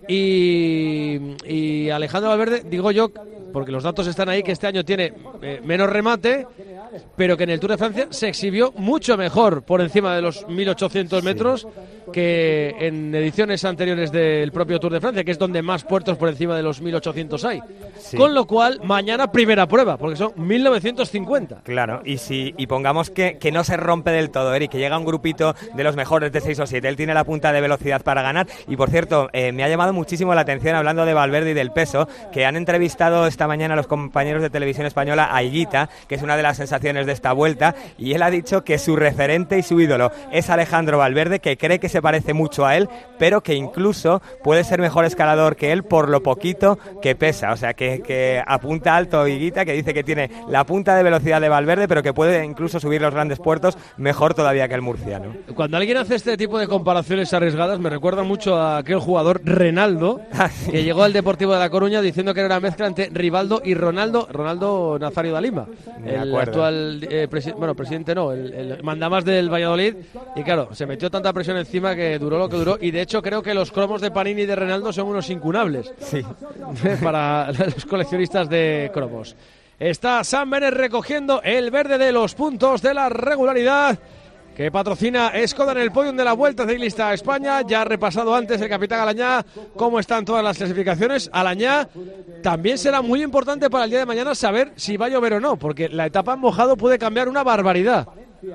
[SPEAKER 8] y, y Alejandro Valverde, digo yo, porque los datos están ahí, que este año tiene eh, menos remate, pero que en el Tour de Francia se exhibió mucho mejor por encima de los mil ochocientos metros, sí. que en ediciones anteriores del propio Tour de Francia, que es donde más puertos por encima de los mil ochocientos hay. Sí. Con lo cual, mañana primera prueba, porque son mil novecientos cincuenta.
[SPEAKER 6] Claro, y si y pongamos que, que no se rompe del todo, Eric, que llega un grupito de los mejores de seis o siete, él tiene la punta de velocidad para ganar. Y por cierto, eh, me ha llamado muchísimo la atención, hablando de Valverde y del peso, que han entrevistado esta mañana a los compañeros de Televisión Española a Higuita, que es una de las sensaciones de esta vuelta, y él ha dicho que su referente y su ídolo es Alejandro Valverde, que cree que se parece mucho a él, pero que incluso puede ser mejor escalador que él por lo poquito que pesa. O sea, que, que apunta alto Higuita, que dice que tiene la punta de velocidad de Valverde, pero que puede incluso subir los grandes puertos mejor todavía que el murciano.
[SPEAKER 8] Cuando alguien hace este tipo de comparaciones arriesgadas, me recuerda mucho a aquel jugador Renaldo, que llegó al Deportivo de La Coruña diciendo que era una mezcla entre Rivaldo y Ronaldo, Ronaldo Nazario da Lima,
[SPEAKER 6] Me
[SPEAKER 8] el
[SPEAKER 6] acuerdo.
[SPEAKER 8] actual eh, presi bueno, presidente no, el, el mandamás del Valladolid, y claro, se metió tanta presión encima que duró lo que duró, y de hecho creo que los cromos de Panini y de Renaldo son unos incunables.
[SPEAKER 6] Sí.
[SPEAKER 8] Para los coleccionistas de cromos. Está Sam Bennett recogiendo el verde de los puntos de la regularidad que patrocina Skoda en el podium de la Vuelta Ciclista a España. Ya ha repasado antes el capitán Alañá cómo están todas las clasificaciones. Alañá, también será muy importante para el día de mañana saber si va a llover o no, porque la etapa en mojado puede cambiar una barbaridad.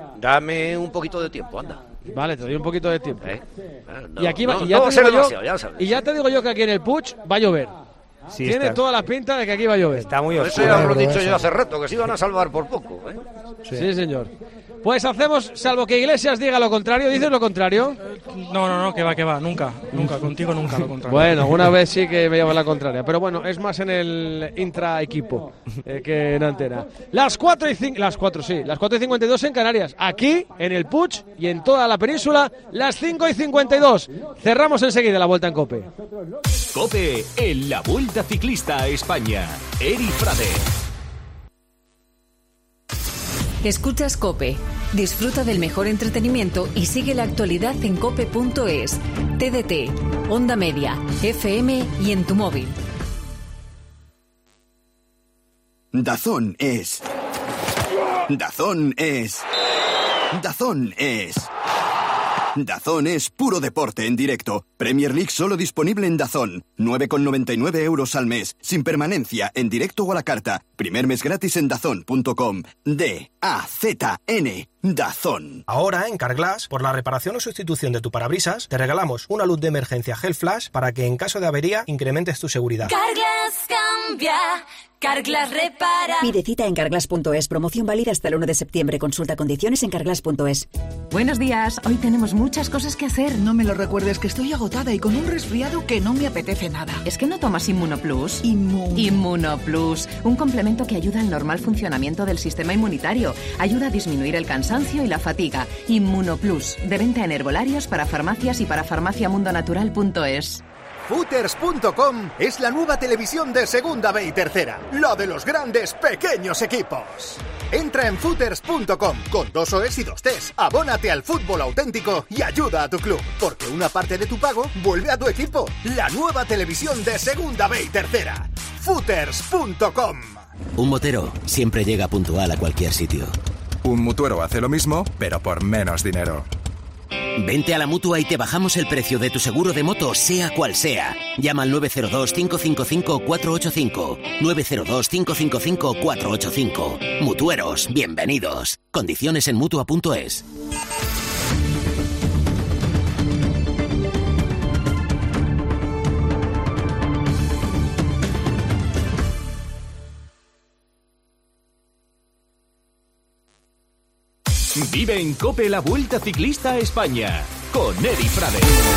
[SPEAKER 7] Dame un poquito de tiempo, anda.
[SPEAKER 8] Vale, te doy un poquito de tiempo.
[SPEAKER 7] ¿Eh? No,
[SPEAKER 8] y aquí va,
[SPEAKER 7] no,
[SPEAKER 8] y ya,
[SPEAKER 7] no
[SPEAKER 8] te
[SPEAKER 7] va a ser
[SPEAKER 8] digo yo,
[SPEAKER 7] demasiado, ya sabes.
[SPEAKER 8] y ya te digo yo que aquí en el Puig va a llover.
[SPEAKER 6] Sí,
[SPEAKER 8] Tiene
[SPEAKER 6] está.
[SPEAKER 8] toda la pinta de que aquí va a llover.
[SPEAKER 6] Está muy
[SPEAKER 7] Por
[SPEAKER 6] oscuro.
[SPEAKER 7] eso ya lo he dicho yo hace rato, que se iban a salvar por poco, ¿eh?
[SPEAKER 8] Sí. Sí, señor. Pues hacemos, salvo que Iglesias diga lo contrario. ¿Dices lo contrario?
[SPEAKER 3] No, no, no, que va, que va, nunca, nunca, contigo nunca lo contrario.
[SPEAKER 8] Bueno, alguna vez sí que me lleva la contraria, pero bueno, es más en el intra-equipo eh, que en antena. Las cuatro y cinco, las cuatro sí, las cuatro y cincuenta y dos en Canarias, aquí en el Puig y en toda la península, las cinco y cincuenta y dos. Cerramos enseguida la Vuelta en COPE.
[SPEAKER 19] COPE en la Vuelta Ciclista a España. Eri Frade.
[SPEAKER 13] Escuchas COPE. Disfruta del mejor entretenimiento y sigue la actualidad en cope punto es, T D T, Onda Media, F M y en tu móvil.
[SPEAKER 20] Dazón es. Dazón es. Dazón es. Dazón es puro deporte en directo. Premier League solo disponible en Dazón. nueve con noventa y nueve euros al mes. Sin permanencia, en directo o a la carta. Primer mes gratis en dazón punto com. D A Z N. Dazón.
[SPEAKER 9] Ahora en Carglass, por la reparación o sustitución de tu parabrisas, te regalamos una luz de emergencia Gel Flash para que en caso de avería incrementes tu seguridad.
[SPEAKER 10] Carglass cambia, Carglass repara.
[SPEAKER 14] Pide cita en carglass punto es. Promoción válida hasta el uno de septiembre. Consulta condiciones en carglass punto es.
[SPEAKER 21] Buenos días, hoy tenemos muchas cosas que hacer. No me lo recuerdes, que estoy agotada y con un resfriado que no me apetece nada.
[SPEAKER 23] ¿Es que no tomas Inmunoplus?
[SPEAKER 21] Inmun...
[SPEAKER 23] Inmunoplus, un complemento que ayuda al normal funcionamiento del sistema inmunitario. Ayuda a disminuir el cansancio y la fatiga. Inmunoplus, de venta en herbolarios, para farmacias y para farmacia mundo natural punto es.
[SPEAKER 24] Footers punto com es la nueva televisión de Segunda B y Tercera, la de los grandes pequeños equipos. Entra en Footers punto com con dos O Es y dos Ts. Abónate al fútbol auténtico y ayuda a tu club, porque una parte de tu pago vuelve a tu equipo. La nueva televisión de Segunda B y Tercera. Footers punto com.
[SPEAKER 26] Un motero siempre llega puntual a cualquier sitio.
[SPEAKER 27] Un mutuero hace lo mismo, pero por menos dinero.
[SPEAKER 26] Vente a la Mutua y te bajamos el precio de tu seguro de moto, sea cual sea. Llama al nueve cero dos, cinco cinco cinco, cuatro ocho cinco. nueve cero dos, cinco cinco cinco, cuatro ocho cinco. Mutueros, bienvenidos. Condiciones en mutua punto es.
[SPEAKER 19] Vive en COPE la Vuelta Ciclista a España con Eri Frade.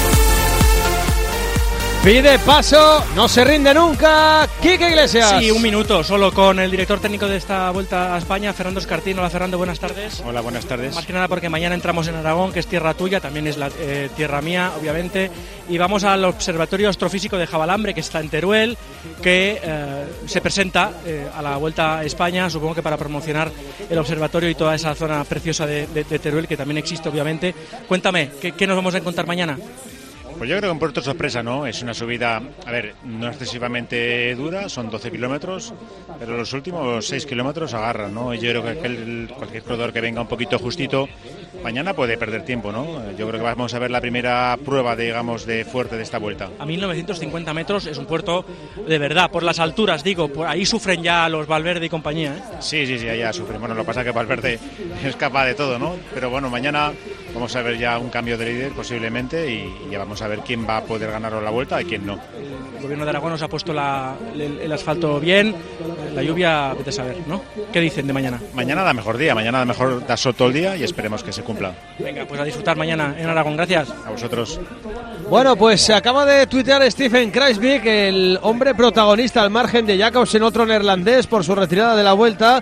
[SPEAKER 8] Pide paso, no se rinde nunca, Quique Iglesias.
[SPEAKER 3] Sí, un minuto, solo con el director técnico de esta Vuelta a España, Fernando Escartín. Hola Fernando, buenas tardes.
[SPEAKER 4] Hola, buenas tardes.
[SPEAKER 3] Más que nada porque mañana entramos en Aragón, que es tierra tuya, también es la eh, tierra mía, obviamente. Y vamos al Observatorio Astrofísico de Jabalambre, que está en Teruel, que eh, se presenta eh, a la Vuelta a España, supongo que para promocionar el observatorio y toda esa zona preciosa de, de, de Teruel, que también existe, obviamente. Cuéntame, ¿qué, qué nos vamos a encontrar mañana?
[SPEAKER 4] Pues yo creo que un puerto sorpresa, ¿no? Es una subida, a ver, no excesivamente dura, son doce kilómetros, pero los últimos seis kilómetros agarran, ¿no? Y yo creo que aquel, cualquier corredor que venga un poquito justito Mañana puede perder tiempo, ¿no? Yo creo que vamos a ver la primera prueba, de, digamos, de fuerte de esta vuelta.
[SPEAKER 3] A mil novecientos cincuenta metros es un puerto de verdad, por las alturas, digo, por ahí sufren ya los Valverde y compañía, ¿eh?
[SPEAKER 4] Sí, sí, sí, ya sufren. Bueno, lo que pasa es que Valverde es capaz de todo, ¿no? Pero bueno, mañana vamos a ver ya un cambio de líder posiblemente y ya vamos a ver quién va a poder ganar la vuelta y quién no.
[SPEAKER 3] El gobierno de Aragón nos ha puesto la, el, el asfalto bien, la lluvia, vete a saber, ¿no? ¿Qué dicen de mañana?
[SPEAKER 4] Mañana da mejor día, mañana da mejor da sol todo el día y esperemos que se cumpla.
[SPEAKER 3] Venga, pues a disfrutar mañana en Aragón, gracias.
[SPEAKER 4] A vosotros.
[SPEAKER 8] Bueno, pues se acaba de tuitear Stephen Kruijswijk, el hombre protagonista al margen de Jacobsen, otro neerlandés, por su retirada de la Vuelta.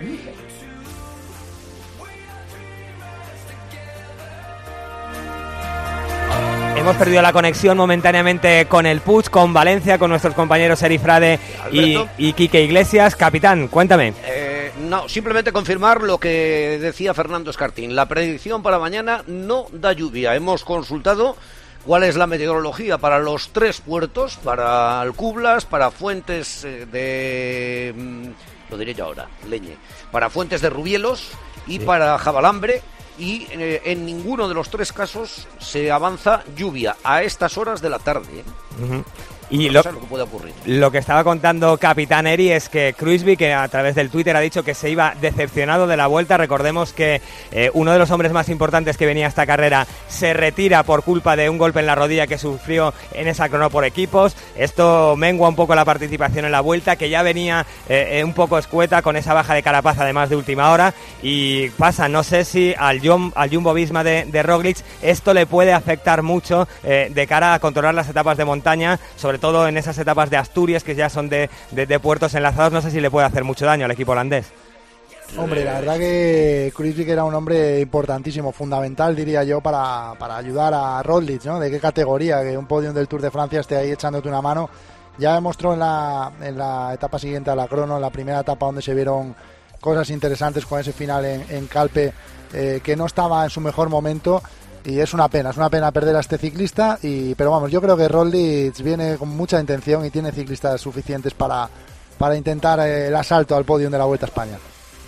[SPEAKER 6] Hemos perdido la conexión momentáneamente con el Puig, con Valencia, con nuestros compañeros Eri Frade y, y Quique Iglesias. Capitán, cuéntame.
[SPEAKER 7] Eh, no, simplemente confirmar lo que decía Fernando Escartín. La predicción para mañana no da lluvia. Hemos consultado cuál es la meteorología para los tres puertos, para Alcublas, para Fuentes de... lo diré yo ahora, Leñe, para Fuentes de Rubielos y sí. para Javalambre. Y eh, en ninguno de los tres casos se avanza lluvia a estas horas de la tarde, ¿eh?
[SPEAKER 6] Uh-huh. Y lo,
[SPEAKER 7] lo que puede ocurrir.
[SPEAKER 6] Lo que estaba contando Capitán Eri es que Kruijswijk, que a través del Twitter ha dicho que se iba decepcionado de la Vuelta. Recordemos que eh, uno de los hombres más importantes que venía a esta carrera se retira por culpa de un golpe en la rodilla que sufrió en esa crono por equipos. Esto mengua un poco la participación en la Vuelta, que ya venía eh, un poco escueta con esa baja de Carapaz además de última hora. Y pasa, no sé si al, Jum, al Jumbo-Visma de, de Roglic esto le puede afectar mucho eh, de cara a controlar las etapas de montaña, sobre todo en esas etapas de Asturias que ya son de, de, de puertos enlazados. No sé si le puede hacer mucho daño al equipo holandés.
[SPEAKER 5] Hombre, la verdad que Kruijswijk era un hombre importantísimo, fundamental diría yo para, para ayudar a Roglic, ¿no? De qué categoría, que un podium del Tour de Francia esté ahí echándote una mano. Ya demostró en la, en la etapa siguiente a la crono, en la primera etapa donde se vieron cosas interesantes con ese final en, en Calpe, eh, que no estaba en su mejor momento. Y es una pena, es una pena perder a este ciclista, y pero vamos, yo creo que Roglic viene con mucha intención y tiene ciclistas suficientes para, para intentar el asalto al podio de la Vuelta a España.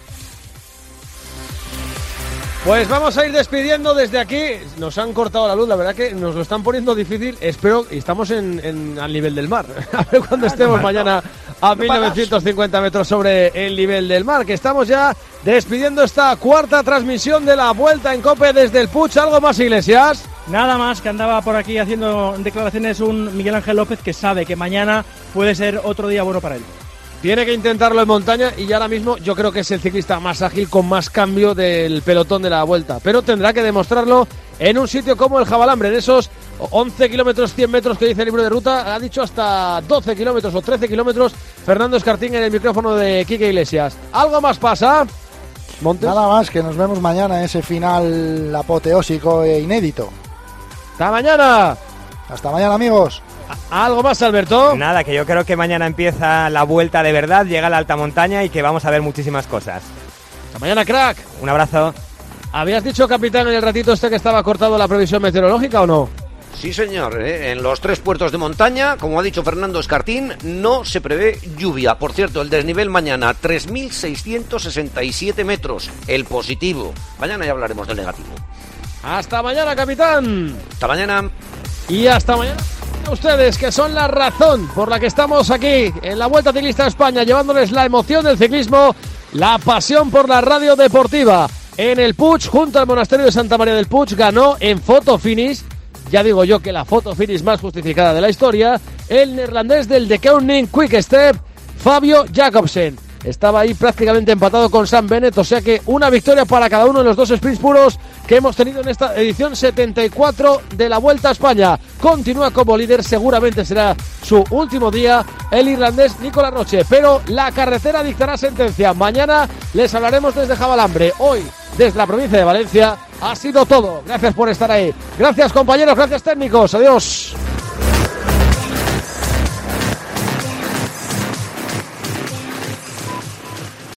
[SPEAKER 8] Pues vamos a ir despidiendo desde aquí. Nos han cortado la luz, la verdad que nos lo están poniendo difícil. Espero, y estamos en, en, al nivel del mar. A ver cuando estemos mañana a mil novecientos cincuenta metros sobre el nivel del mar. Que estamos ya despidiendo esta cuarta transmisión de la Vuelta en COPE desde el Puig. ¿Algo más, Iglesias?
[SPEAKER 3] Nada más, que andaba por aquí haciendo declaraciones un Miguel Ángel López que sabe que mañana puede ser otro día bueno para él.
[SPEAKER 8] Tiene que intentarlo en montaña y ahora mismo yo creo que es el ciclista más ágil con más cambio del pelotón de la Vuelta. Pero tendrá que demostrarlo en un sitio como el Javalambre, en esos once kilómetros, cien metros que dice el libro de ruta. Ha dicho hasta doce kilómetros o trece kilómetros Fernando Escartín en el micrófono de Quique Iglesias. ¿Algo más pasa, Montes?
[SPEAKER 5] Nada más, que nos vemos mañana en ese final apoteósico e inédito.
[SPEAKER 8] ¡Hasta mañana!
[SPEAKER 5] Hasta mañana, amigos.
[SPEAKER 8] ¿Algo más, Alberto?
[SPEAKER 6] Nada, que yo creo que mañana empieza la Vuelta de verdad, llega la alta montaña y que vamos a ver muchísimas cosas.
[SPEAKER 8] Hasta mañana, crack.
[SPEAKER 6] Un abrazo.
[SPEAKER 8] ¿Habías dicho, capitán, en el ratito este que estaba cortado la previsión meteorológica o no?
[SPEAKER 7] Sí, señor, ¿eh? En los tres puertos de montaña, como ha dicho Fernando Escartín, no se prevé lluvia. Por cierto, el desnivel mañana, tres mil seiscientos sesenta y siete metros, el positivo. Mañana ya hablaremos del negativo.
[SPEAKER 8] Hasta mañana, capitán.
[SPEAKER 7] Hasta mañana.
[SPEAKER 8] Y hasta mañana a ustedes, que son la razón por la que estamos aquí en la Vuelta Ciclista a España, llevándoles la emoción del ciclismo, la pasión por la radio deportiva. En el Puig, junto al monasterio de Santa María del Puig, ganó en foto finish, ya digo yo que la foto finish más justificada de la historia, el neerlandés del De Koning Quick Step, Fabio Jacobsen. Estaba ahí prácticamente empatado con Sam Bennett, o sea que una victoria para cada uno de los dos sprints puros que hemos tenido en esta edición setenta y cuatro de la Vuelta a España. Continúa como líder, seguramente será su último día el irlandés Nicolas Roche, pero la carretera dictará sentencia. Mañana les hablaremos desde Javalambre, hoy desde la provincia de Valencia. Ha sido todo, gracias por estar ahí. Gracias, compañeros, gracias, técnicos, adiós.